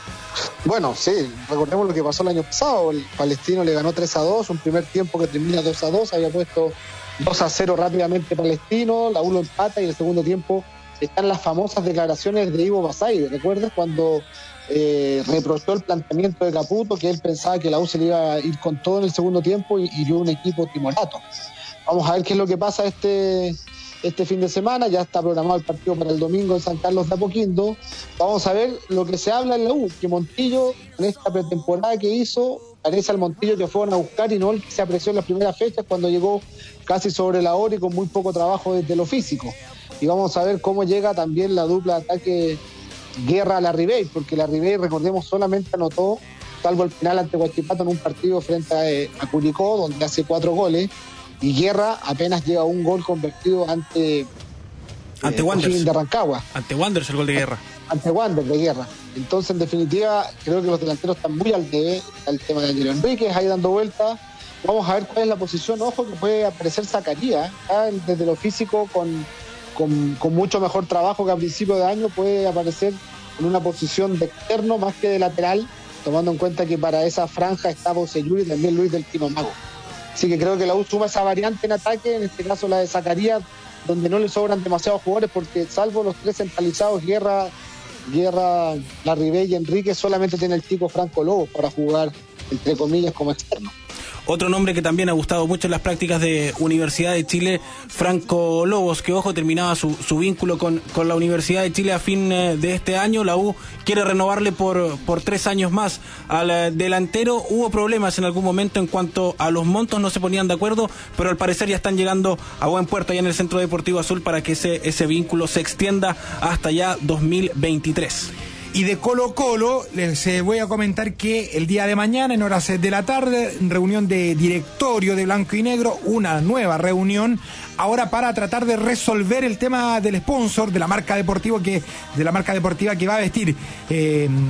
[SPEAKER 4] Bueno, sí, recordemos lo que pasó el año pasado. El Palestino le ganó tres a dos, un primer tiempo que termina dos a dos, había puesto dos a cero rápidamente Palestino, la U lo empata y en el segundo tiempo están las famosas declaraciones de Ivo Basay. ¿Recuerdas cuando eh, reprochó el planteamiento de Caputo, que él pensaba que la U se le iba a ir con todo en el segundo tiempo y, y vio un equipo timorato? Vamos a ver qué es lo que pasa este, este fin de semana. Ya está programado el partido para el domingo en San Carlos de Apoquindo. Vamos a ver lo que se habla en la U, que Montillo, en esta pretemporada que hizo, parece al Montillo que fueron a buscar y no el que se apreció en las primeras fechas cuando llegó casi sobre la hora y con muy poco trabajo desde lo físico. Y vamos a ver cómo llega también la dupla de ataque Guerra a Larribey, porque Larribey, recordemos, solamente anotó, salvo el penal ante Huachipato en un partido frente a, eh, a Curicó, donde hace cuatro goles, y Guerra apenas lleva un gol convertido ante
[SPEAKER 3] ante
[SPEAKER 4] eh,
[SPEAKER 3] Wanderers
[SPEAKER 4] de Rancagua.
[SPEAKER 3] Ante Wanderers el gol de Guerra.
[SPEAKER 4] Ante Wanderers de Guerra. Entonces, en definitiva, creo que los delanteros están muy al debe. El tema de Angelo Enríquez ahí dando vueltas. Vamos a ver cuál es la posición. Ojo que puede aparecer Zacarías, ¿eh? Desde lo físico con, con, con mucho mejor trabajo que a principio de año puede aparecer en una posición de externo más que de lateral, tomando en cuenta que para esa franja está Bosellur y también Luis del Pino Mago. Así que creo que la U suma esa variante en ataque, en este caso la de Zacarías, donde no le sobran demasiados jugadores, porque salvo los tres centralizados, Guerra, Guerra, Larribey y Enrique, solamente tiene el chico Franco Lobo para jugar, entre comillas, como externo.
[SPEAKER 3] Otro nombre que también ha gustado mucho en las prácticas de Universidad de Chile, Franco Lobos, que ojo, terminaba su, su vínculo con, con la Universidad de Chile a fin eh, de este año. La U quiere renovarle por, por tres años más al eh, delantero. Hubo problemas en algún momento en cuanto a los montos, no se ponían de acuerdo, pero al parecer ya están llegando a buen puerto allá en el Centro Deportivo Azul para que ese, ese vínculo se extienda hasta ya dos mil veintitrés.
[SPEAKER 2] Y de Colo Colo les eh, voy a comentar que el día de mañana, en horas de la tarde, reunión de directorio de Blanco y Negro, una nueva reunión, ahora para tratar de resolver el tema del sponsor, de la marca deportiva que, de la marca deportiva que va a vestir eh,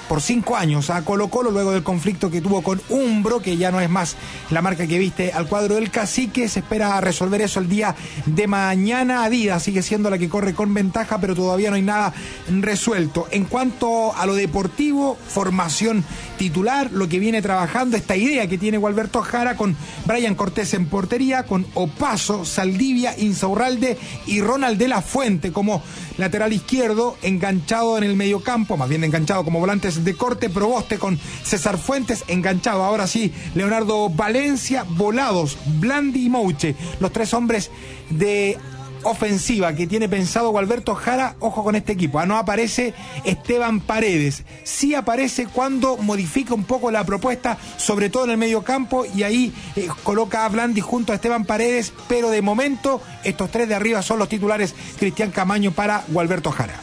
[SPEAKER 2] por cinco años a Colo-Colo luego del conflicto que tuvo con Umbro, que ya no es más la marca que viste al cuadro del Cacique. Se espera resolver eso el día de mañana. Adidas sigue siendo la que corre con ventaja, pero todavía no hay nada resuelto. En cuanto a lo deportivo, formación titular, lo que viene trabajando, esta idea que tiene Gualberto Jara con Brian Cortés en portería, con Opaso, Saldivia, Insaurralde y Ronald de la Fuente como lateral izquierdo, enganchado en el mediocampo, más bien enganchado como volantes de corte, Proboste con César Fuentes, enganchado ahora sí Leonardo Valencia, Volados, Blandi y Mouche, los tres hombres de ofensiva que tiene pensado Gualberto Jara. Ojo con este equipo, ah, no aparece Esteban Paredes, sí aparece cuando modifica un poco la propuesta, sobre todo en el medio campo, y ahí eh, coloca a Blandi junto a Esteban Paredes, pero de momento estos tres de arriba son los titulares. Cristian Camaño para Gualberto Jara.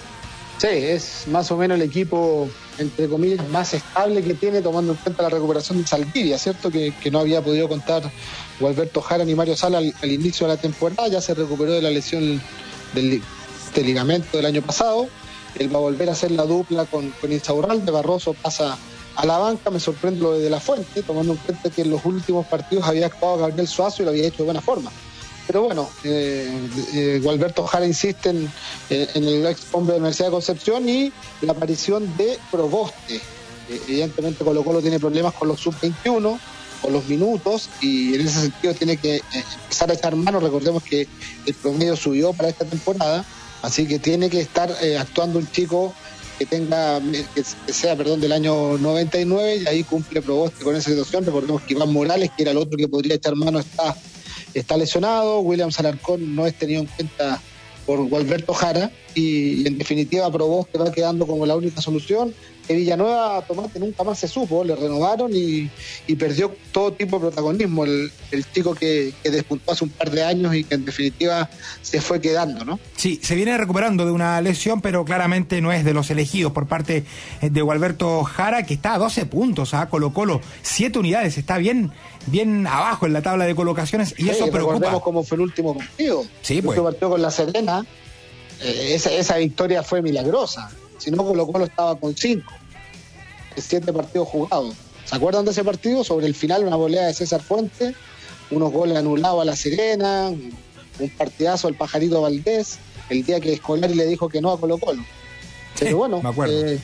[SPEAKER 4] Sí, es más o menos el equipo, entre comillas, más estable que tiene, tomando en cuenta la recuperación de Saldivia, ¿cierto? Que, que no había podido contar Gualberto Jara ni Mario Sala al, al inicio de la temporada. Ya se recuperó de la lesión del, del ligamento del año pasado. Él va a volver a hacer la dupla con, con Insaurralde. Barroso pasa a la banca. Me sorprende lo de De la Fuente, tomando en cuenta que en los últimos partidos había actuado Gabriel Suazo y lo había hecho de buena forma. Pero bueno, eh, eh, Gualberto Jara insiste en, en el ex hombre de la Universidad de Concepción y la aparición de Proboste. Eh, evidentemente Colo-Colo tiene problemas con los sub veintiuno, con los minutos, y en ese sentido tiene que eh, empezar a echar mano. Recordemos que el promedio subió para esta temporada, así que tiene que estar eh, actuando un chico que tenga que, que sea perdón del año noventa y nueve, y ahí cumple Proboste con esa situación. Recordemos que Iván Morales, que era el otro que podría echar mano, está está lesionado. William Alarcón no es tenido en cuenta por Gualberto Jara, y, y en definitiva Proboste va quedando como la única solución. Que Villanueva Tomate nunca más se supo, le renovaron y, y perdió todo tipo de protagonismo, el, el chico que, que despuntó hace un par de años y que en definitiva se fue quedando, ¿no?
[SPEAKER 2] Sí, se viene recuperando de una lesión, pero claramente no es de los elegidos por parte de Gualberto Jara, que está a doce puntos, a ¿eh? Colo-Colo, siete unidades, está bien bien abajo en la tabla de colocaciones, y sí, eso preocupa.
[SPEAKER 4] Recordemos cómo fue el último partido.
[SPEAKER 2] Sí, pues.
[SPEAKER 4] El último partido con La Serena, eh, esa, esa victoria fue milagrosa. Si no, Colo-Colo estaba con cinco, siete partidos jugados. ¿Se acuerdan de ese partido? Sobre el final, una volea de César Fuentes, unos goles anulados a La Serena, un partidazo al Pajarito Valdés, el día que Scolari le dijo que no a Colo-Colo. Pero bueno, eh,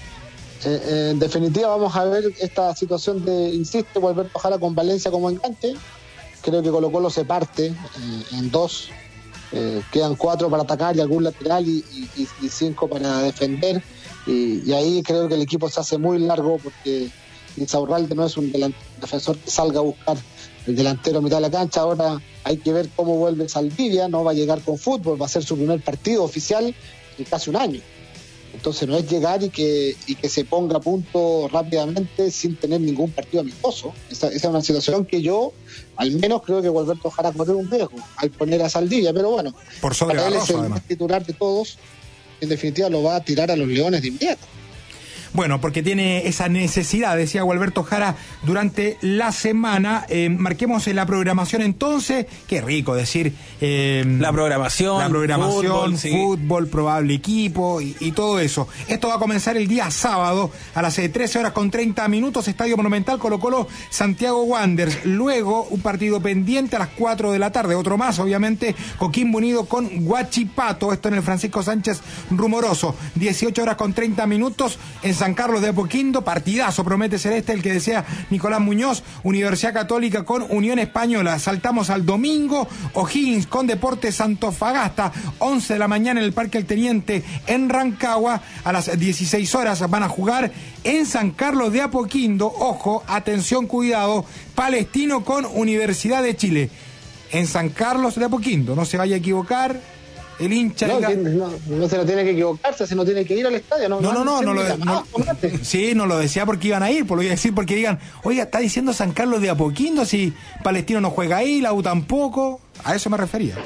[SPEAKER 4] eh, en definitiva vamos a ver esta situación de, insiste, Gualberto Jara con Valencia como enganche. Creo que Colo-Colo se parte eh, en dos. Eh, quedan cuatro para atacar y algún lateral y, y, y cinco para defender. Y, y ahí creo que el equipo se hace muy largo, porque Insaurralde no es un delant- defensor que salga a buscar el delantero a mitad de la cancha. Ahora hay que ver cómo vuelve Saldivia, no va a llegar con fútbol, va a ser su primer partido oficial en casi un año. Entonces no es llegar y que, y que se ponga a punto rápidamente sin tener ningún partido amistoso. Esa, esa es una situación que yo, al menos, creo que Gualberto Jara corre un riesgo al poner a Saldivia, pero bueno,
[SPEAKER 2] por sobre
[SPEAKER 4] para él
[SPEAKER 2] Barroso,
[SPEAKER 4] es el más titular de todos. En definitiva lo va a tirar a los Leones de inmediato.
[SPEAKER 2] Bueno, porque tiene esa necesidad, decía Gualberto Jara durante la semana. Eh, marquemos la programación entonces. Qué rico decir. Eh,
[SPEAKER 3] la programación.
[SPEAKER 2] La programación,
[SPEAKER 3] fútbol, sí.
[SPEAKER 2] fútbol, probable equipo y, y todo eso. Esto va a comenzar el día sábado a las trece horas con treinta minutos, Estadio Monumental, Colo-Colo, Santiago Wanderers. Luego un partido pendiente a las cuatro de la tarde. Otro más, obviamente, Coquimbo Unido con Huachipato. Esto en el Francisco Sánchez Rumoroso. dieciocho horas con treinta minutos en San Carlos de Apoquindo, partidazo promete ser este, el que desea Nicolás Muñoz. Universidad Católica con Unión Española. Saltamos al domingo, O'Higgins con Deportes Antofagasta, once de la mañana en el Parque El Teniente en Rancagua. A las dieciséis horas van a jugar en San Carlos de Apoquindo, ojo, atención, cuidado, Palestino con Universidad de Chile. En San Carlos de Apoquindo, no se vaya a equivocar el hincha.
[SPEAKER 4] No, que, no, no se lo tiene que equivocarse, se no tiene que ir al estadio. No,
[SPEAKER 2] no, no, no, no,
[SPEAKER 4] no,
[SPEAKER 2] lo, no sí, no lo decía porque iban a ir, por lo iba a decir porque digan, oiga, está diciendo San Carlos de Apoquindo, si Palestino no juega ahí, la U tampoco. A eso me refería.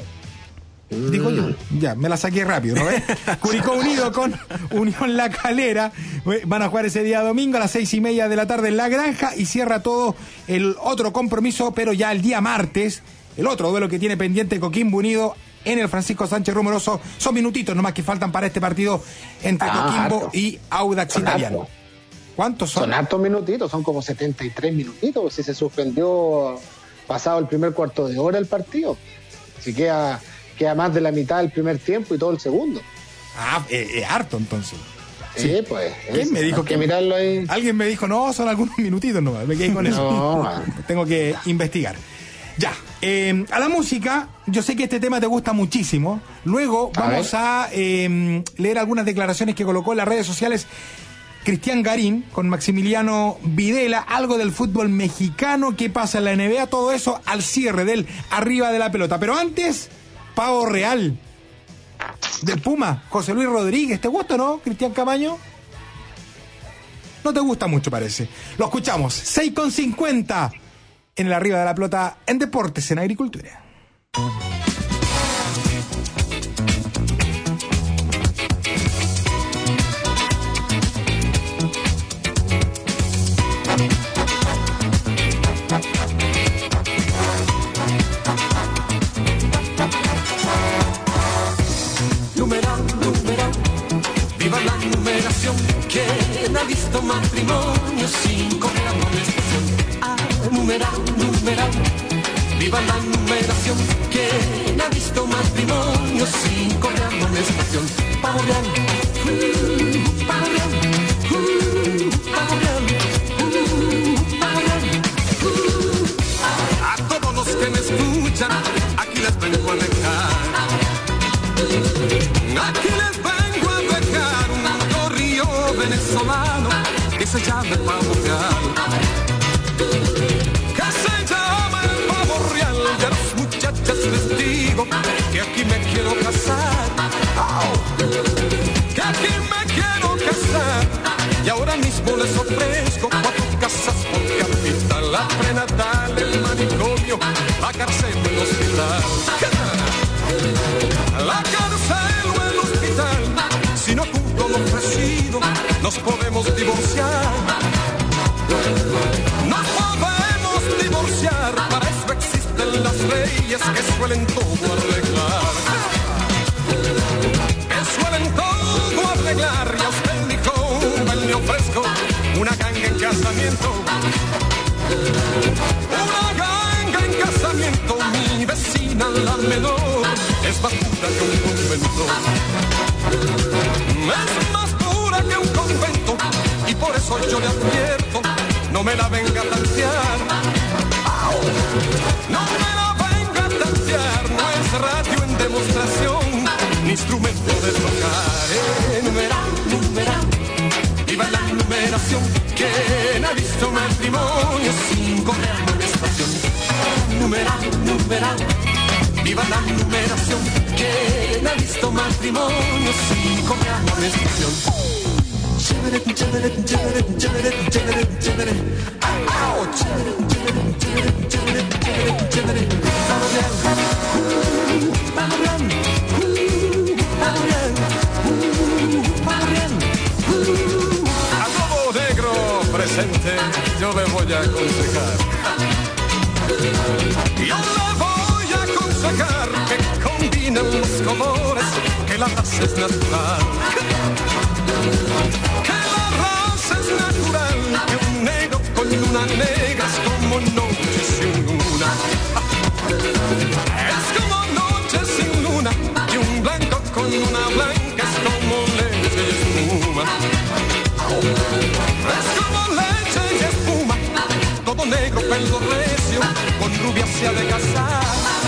[SPEAKER 2] Mm. Digo yo, ya, me la saqué rápido, ¿no ves? Curicó Unido con Unión La Calera, van a jugar ese día domingo a las seis y media de la tarde en La Granja, y cierra todo el otro compromiso, pero ya el día martes, el otro duelo que tiene pendiente Coquimbo Unido en el Francisco Sánchez Rumoroso. Son minutitos nomás que faltan para este partido entre ah, Coquimbo harto. y Audax Italiano. ¿Cuántos son?
[SPEAKER 4] Son hartos minutitos, son como setenta y tres minutitos, si se suspendió pasado el primer cuarto de hora el partido. Si queda, queda más de la mitad del primer tiempo y todo el segundo.
[SPEAKER 2] Ah, es eh, eh, harto entonces.
[SPEAKER 4] Sí, sí, pues.
[SPEAKER 2] ¿Quién
[SPEAKER 4] eso,
[SPEAKER 2] me dijo
[SPEAKER 4] que mirarlo ahí?
[SPEAKER 2] Alguien me dijo, no, son algunos minutitos nomás. Me quedé con eso.
[SPEAKER 4] No,
[SPEAKER 2] tengo que investigar. Ya, eh, a la música, yo sé que este tema te gusta muchísimo. Luego
[SPEAKER 4] a
[SPEAKER 2] vamos
[SPEAKER 4] ver.
[SPEAKER 2] a eh, leer algunas declaraciones que colocó en las redes sociales Cristian Garín con Maximiliano Videla, algo del fútbol mexicano, qué pasa en la N B A, todo eso al cierre del Arriba de la Pelota. Pero antes, Pavo Real del Puma, José Luis Rodríguez. ¿Te gusta o no, Cristian Camaño? No te gusta mucho, parece. Lo escuchamos, seis con cincuenta en el Arriba de la Pelota en Deportes en Agricultura.
[SPEAKER 7] Numeral, numeral, viva la numeración. ¿Quién ha visto matrimonio sin correr amonestación? Ah, numeral, numeral, viva la numeración. ¿Quién ha visto matrimonio sin correr amonestación? Pavo real, uh, pavo real, uh, pavo real, uh, pavo real, uh. A todos los que me escuchan, aquí les vengo a dejar. Aquí les vengo a dejar un corrillo venezolano que se llama el Pavo Real. Que se llama el Pavo Real. Y a las muchachas les digo que aquí me quiero casar. Que aquí me quiero casar. Y ahora mismo les ofrezco cuatro casas por capital. La prenatal, el manicomio, la cárcel y el hospital. La cárcel o el hospital, si no cumplo lo ofrecido, nos podemos divorciar. Nos podemos divorciar, para eso existen las leyes que suelen todo arreglar. Que suelen todo arreglar, y a usted mi joven le ofrezco una ganga en casamiento. Una ganga en casamiento, mi vecina la menor es más pura que un convento. Es más pura que un convento. Y por eso yo le advierto, no me la venga a tantear. No me la venga a tantear. No es radio en demostración, ni instrumento de tocar. Eh, numeral, numeral, viva la numeración. ¿Quién ha visto matrimonio sin correr amonestación? Numeral, numeral, viva la numeración. ¿Quién ha visto matrimonio sin correr amonestación? Chévere, chévere, chévere, chévere, chévere, chévere. Au, chévere, chévere, chévere, chévere, chévere, chévere. Pavo real, uh, pavo real, uh, pavo real, uh, pavo real, uh. A todo negro presente yo me voy a aconsejar. Yo le voy a aconsejar que combinen los colores, que la raza es natural. Que la raza es natural, que un negro con una negra es como noche sin luna. Es como noche sin luna, y un blanco con una blanca es como leche y espuma. Es como leche y espuma, todo negro pelo recio, con rubia se ha de casar.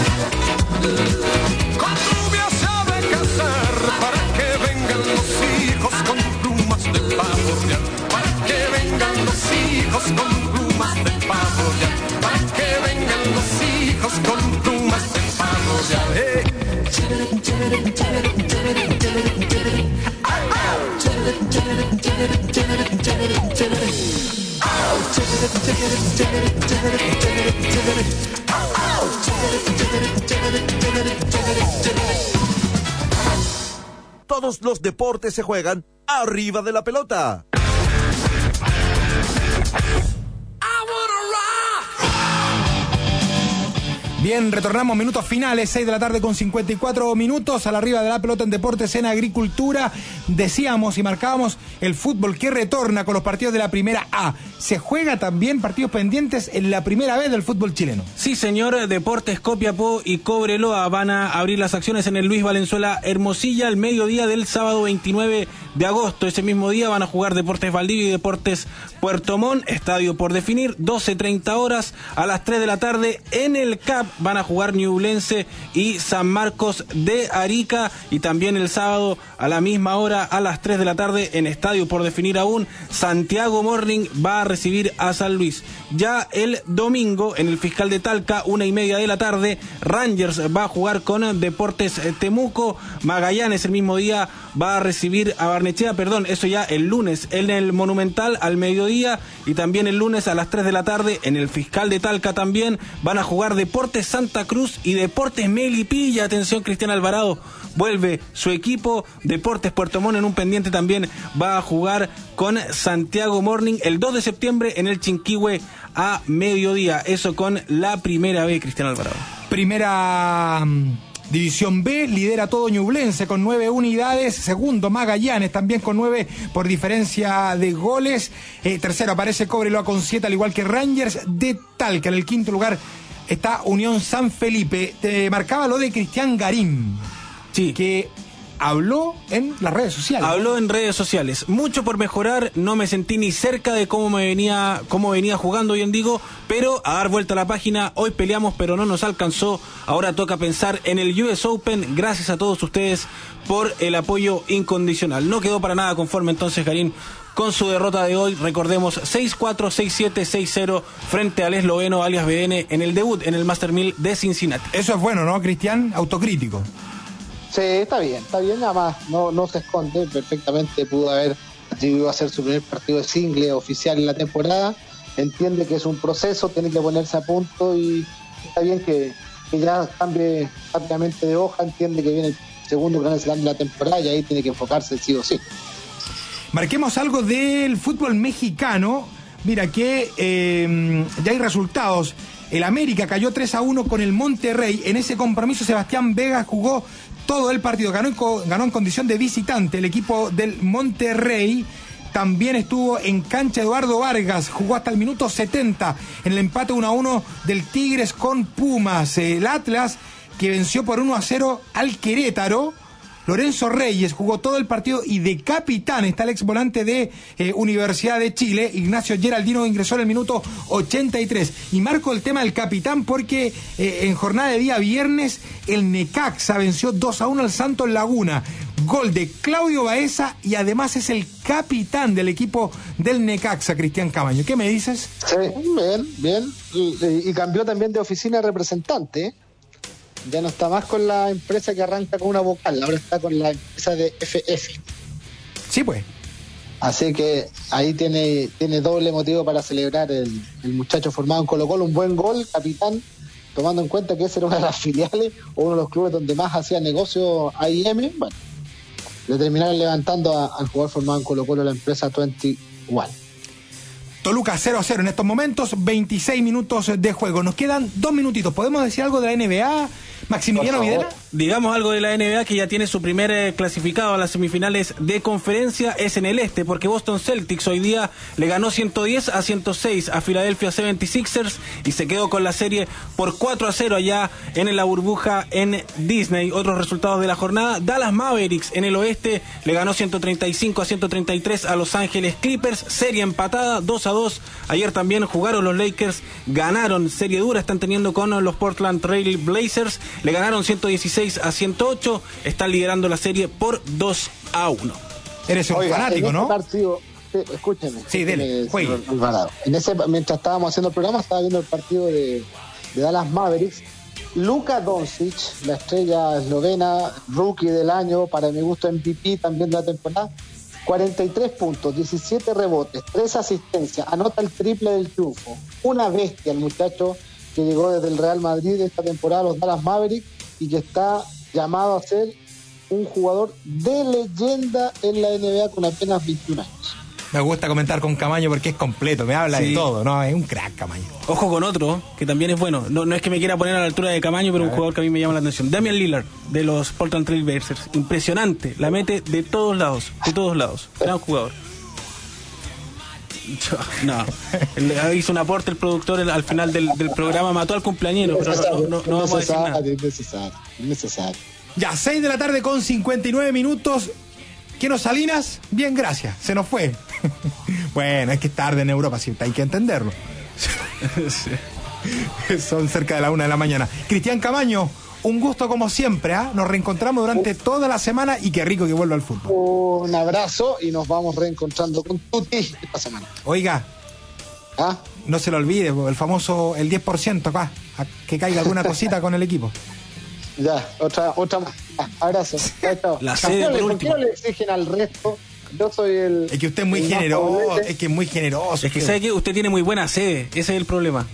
[SPEAKER 7] Con rubia se ha de casar, para que vengan los hijos con plumas de pavo real. Para que vengan los hijos con plumas de pavo real. Para que vengan los hijos con plumas de pavo real. Hey. Chévere, chévere, chévere, chévere, chévere, chévere. Chévere, chévere, chévere, chévere, chévere, chévere. Chévere, chévere, chévere, chévere, chévere, chévere. Chévere, chévere, chévere, chévere, chévere.
[SPEAKER 1] Todos los deportes se juegan arriba de la pelota.
[SPEAKER 2] Bien, retornamos minutos finales, seis de la tarde con cincuenta y cuatro minutos, a la Arriba de la Pelota en Deportes en Agricultura. Decíamos y marcábamos el fútbol que retorna con los partidos de la Primera A. Se juega también partidos pendientes en la Primera B del fútbol chileno.
[SPEAKER 3] Sí, señor. Deportes Copiapó y Cobreloa van a abrir las acciones en el Luis Valenzuela Hermosilla al mediodía del sábado veintinueve de agosto. Ese mismo día van a jugar Deportes Valdivia y Deportes Puerto Montt, estadio por definir, doce treinta horas. A las tres de la tarde en el C A P van a jugar Ñublense y San Marcos de Arica, y también el sábado a la misma hora, a las tres de la tarde, en estadio por definir aún, Santiago Morning va a recibir a San Luis. Ya el domingo en el Fiscal de Talca, una y media de la tarde, Rangers va a jugar con Deportes Temuco. Magallanes el mismo día va a recibir a Barnechea, perdón, eso ya el lunes en el Monumental al mediodía, y también el lunes a las tres de la tarde en el Fiscal de Talca también van a jugar Deportes Santa Cruz y Deportes Melipilla. Atención, Cristian Alvarado, vuelve su equipo. Deportes Puerto Montt en un pendiente también va a jugar con Santiago Morning el dos de septiembre en el Chinquihue a mediodía. Eso con la Primera B, Cristian Alvarado.
[SPEAKER 2] Primera um, División B, lidera todo Ñublense con nueve unidades. Segundo, Magallanes también con nueve por diferencia de goles. Eh, tercero aparece Cobreloa con siete, al igual que Rangers de Talca. En el quinto lugar está Unión San Felipe. Te marcaba lo de Cristian Garín.
[SPEAKER 3] Sí.
[SPEAKER 2] Que habló en las redes sociales.
[SPEAKER 3] Habló en redes sociales. Mucho por mejorar, no me sentí ni cerca de cómo me venía, cómo venía jugando hoy en Digo, pero a dar vuelta a la página, hoy peleamos pero no nos alcanzó, ahora toca pensar en el U S Open, gracias a todos ustedes por el apoyo incondicional. No quedó para nada conforme entonces Garín con su derrota de hoy. Recordemos, seis cuatro, seis siete, seis cero frente al esloveno alias B N en el debut en el Master mil de Cincinnati.
[SPEAKER 2] Eso es bueno, ¿no, Cristian? Autocrítico.
[SPEAKER 4] Sí, está bien, está bien, nada más, no, no se esconde, perfectamente pudo haber decidido hacer su primer partido de single oficial en la temporada, entiende que es un proceso, tiene que ponerse a punto y está bien que, que ya cambie rápidamente de hoja, entiende que viene el segundo Grand Slam de la temporada y ahí tiene que enfocarse sí o sí.
[SPEAKER 2] Marquemos algo del fútbol mexicano, mira que eh, ya hay resultados. El América cayó tres a uno con el Monterrey. En ese compromiso Sebastián Vega jugó todo el partido, ganó en, ganó en condición de visitante. El equipo del Monterrey también estuvo en cancha Eduardo Vargas, jugó hasta el minuto setenta en el empate uno a uno del Tigres con Pumas. El Atlas, que venció por uno a cero al Querétaro. Lorenzo Reyes jugó todo el partido y de capitán está el ex volante de eh, Universidad de Chile. Ignacio Geraldino ingresó en el minuto ochenta y tres. Y marco el tema del capitán porque eh, en jornada de día viernes el Necaxa venció dos a uno al Santos Laguna. Gol de Claudio Baeza y además es el capitán del equipo del Necaxa, Cristian Camaño. ¿Qué me dices?
[SPEAKER 4] Sí, bien, bien. Y, y cambió también de oficina de representante, ¿eh? Ya no está más con la empresa que arranca con una vocal, ahora está con la empresa de F F.
[SPEAKER 2] Sí, pues.
[SPEAKER 4] Así que ahí tiene, tiene doble motivo para celebrar el, el muchacho formado en Colo Colo. Un buen gol, capitán, tomando en cuenta que ese era una de las filiales o uno de los clubes donde más hacía negocio A I M. Bueno, le terminaron levantando a, al jugador formado en Colo Colo la empresa veintiuno.
[SPEAKER 2] Toluca cero a cero en estos momentos, veintiséis minutos de juego. Nos quedan dos minutitos. ¿Podemos decir algo de la N B A? Maximiliano Videla.
[SPEAKER 3] Digamos algo de la N B A, que ya tiene su primer eh, clasificado a las semifinales de conferencia, es en el este, porque Boston Celtics hoy día le ganó ciento diez a ciento seis a Philadelphia setenta y seis ers y se quedó con la serie por cuatro a cero allá en la burbuja en Disney. Otros resultados de la jornada: Dallas Mavericks en el oeste le ganó ciento treinta y cinco a ciento treinta y tres a Los Ángeles Clippers, serie empatada dos a dos. Ayer también jugaron los Lakers, ganaron serie dura, están teniendo con los Portland Trail Blazers, le ganaron ciento dieciséis a ciento ocho, están liderando la serie por dos a uno.
[SPEAKER 2] Eres un Oiga, fanático,
[SPEAKER 4] en
[SPEAKER 2] ¿no?
[SPEAKER 4] Este partido, sí, escúcheme.
[SPEAKER 2] Sí, dele, juegue.
[SPEAKER 4] En ese, mientras estábamos haciendo el programa, estaba viendo el partido de, de Dallas Mavericks. Luka Doncic, la estrella eslovena, rookie del año, para mi gusto M V P también de la temporada, cuarenta y tres puntos, diecisiete rebotes, tres asistencias, anota el triple del triunfo. Una bestia el muchacho que llegó desde el Real Madrid esta temporada a los Dallas Mavericks y que está llamado a ser un jugador de leyenda en la N B A con apenas veintiún años.
[SPEAKER 2] Me gusta comentar con Camaño porque es completo, me habla sí. de todo, ¿no? Es un crack, Camaño.
[SPEAKER 3] Ojo con otro, que también es bueno. No, no es que me quiera poner a la altura de Camaño, pero a un ver. jugador que a mí me llama la atención. Damian Lillard, de los Portland Trail Blazers. Impresionante, la mete de todos lados, de todos lados. Gran jugador. No, le hizo un aporte el productor al final del, del programa, mató al cumpleañero, pero no, no, no, no vamos a decir nada.
[SPEAKER 4] Innecesario, innecesario.
[SPEAKER 2] Ya, seis de la tarde con cincuenta y nueve minutos. ¿Qué nos Salinas? Bien, gracias. Se nos fue. Bueno, es que es tarde en Europa, sí, hay que entenderlo. Sí. Son cerca de la una de la mañana. Cristian Camaño, un gusto como siempre, ¿ah? ¿eh? Nos reencontramos durante toda la semana y qué rico que vuelva al fútbol.
[SPEAKER 4] Un abrazo y nos vamos reencontrando con Tuti esta semana.
[SPEAKER 2] Oiga,
[SPEAKER 4] ¿ah?
[SPEAKER 2] No se lo olvide, el famoso, el diez por ciento acá, a que caiga alguna cosita con el equipo.
[SPEAKER 4] Ya, otra, otra más. Ah, abrazo. Chao, chao.
[SPEAKER 3] La sede por último.
[SPEAKER 4] ¿Por qué no le exigen al resto? Yo soy el...
[SPEAKER 2] Es que usted es muy generoso, es que es muy generoso.
[SPEAKER 3] Es que sabe que usted tiene muy buena sede, ese es el problema.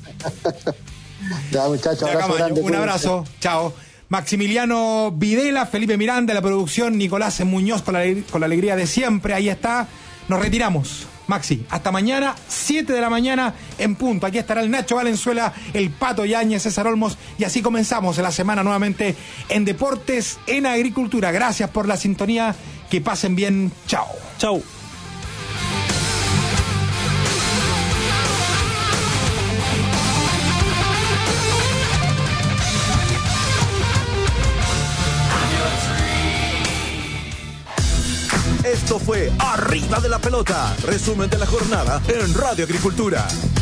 [SPEAKER 4] Ya, muchachos,
[SPEAKER 2] ya,
[SPEAKER 4] abrazo grande,
[SPEAKER 2] un abrazo, cuídense. Chao. Maximiliano Videla, Felipe Miranda, la producción, Nicolás Muñoz con la, con la alegría de siempre, ahí está. Nos retiramos. Maxi, hasta mañana, siete de la mañana en punto. Aquí estará el Nacho Valenzuela, el Pato Yáñez, César Olmos, y así comenzamos la semana nuevamente en Deportes, en Agricultura. Gracias por la sintonía, que pasen bien. Chao.
[SPEAKER 3] Chao.
[SPEAKER 1] Esto fue Arriba de la Pelota, resumen de la jornada en Radio Agricultura.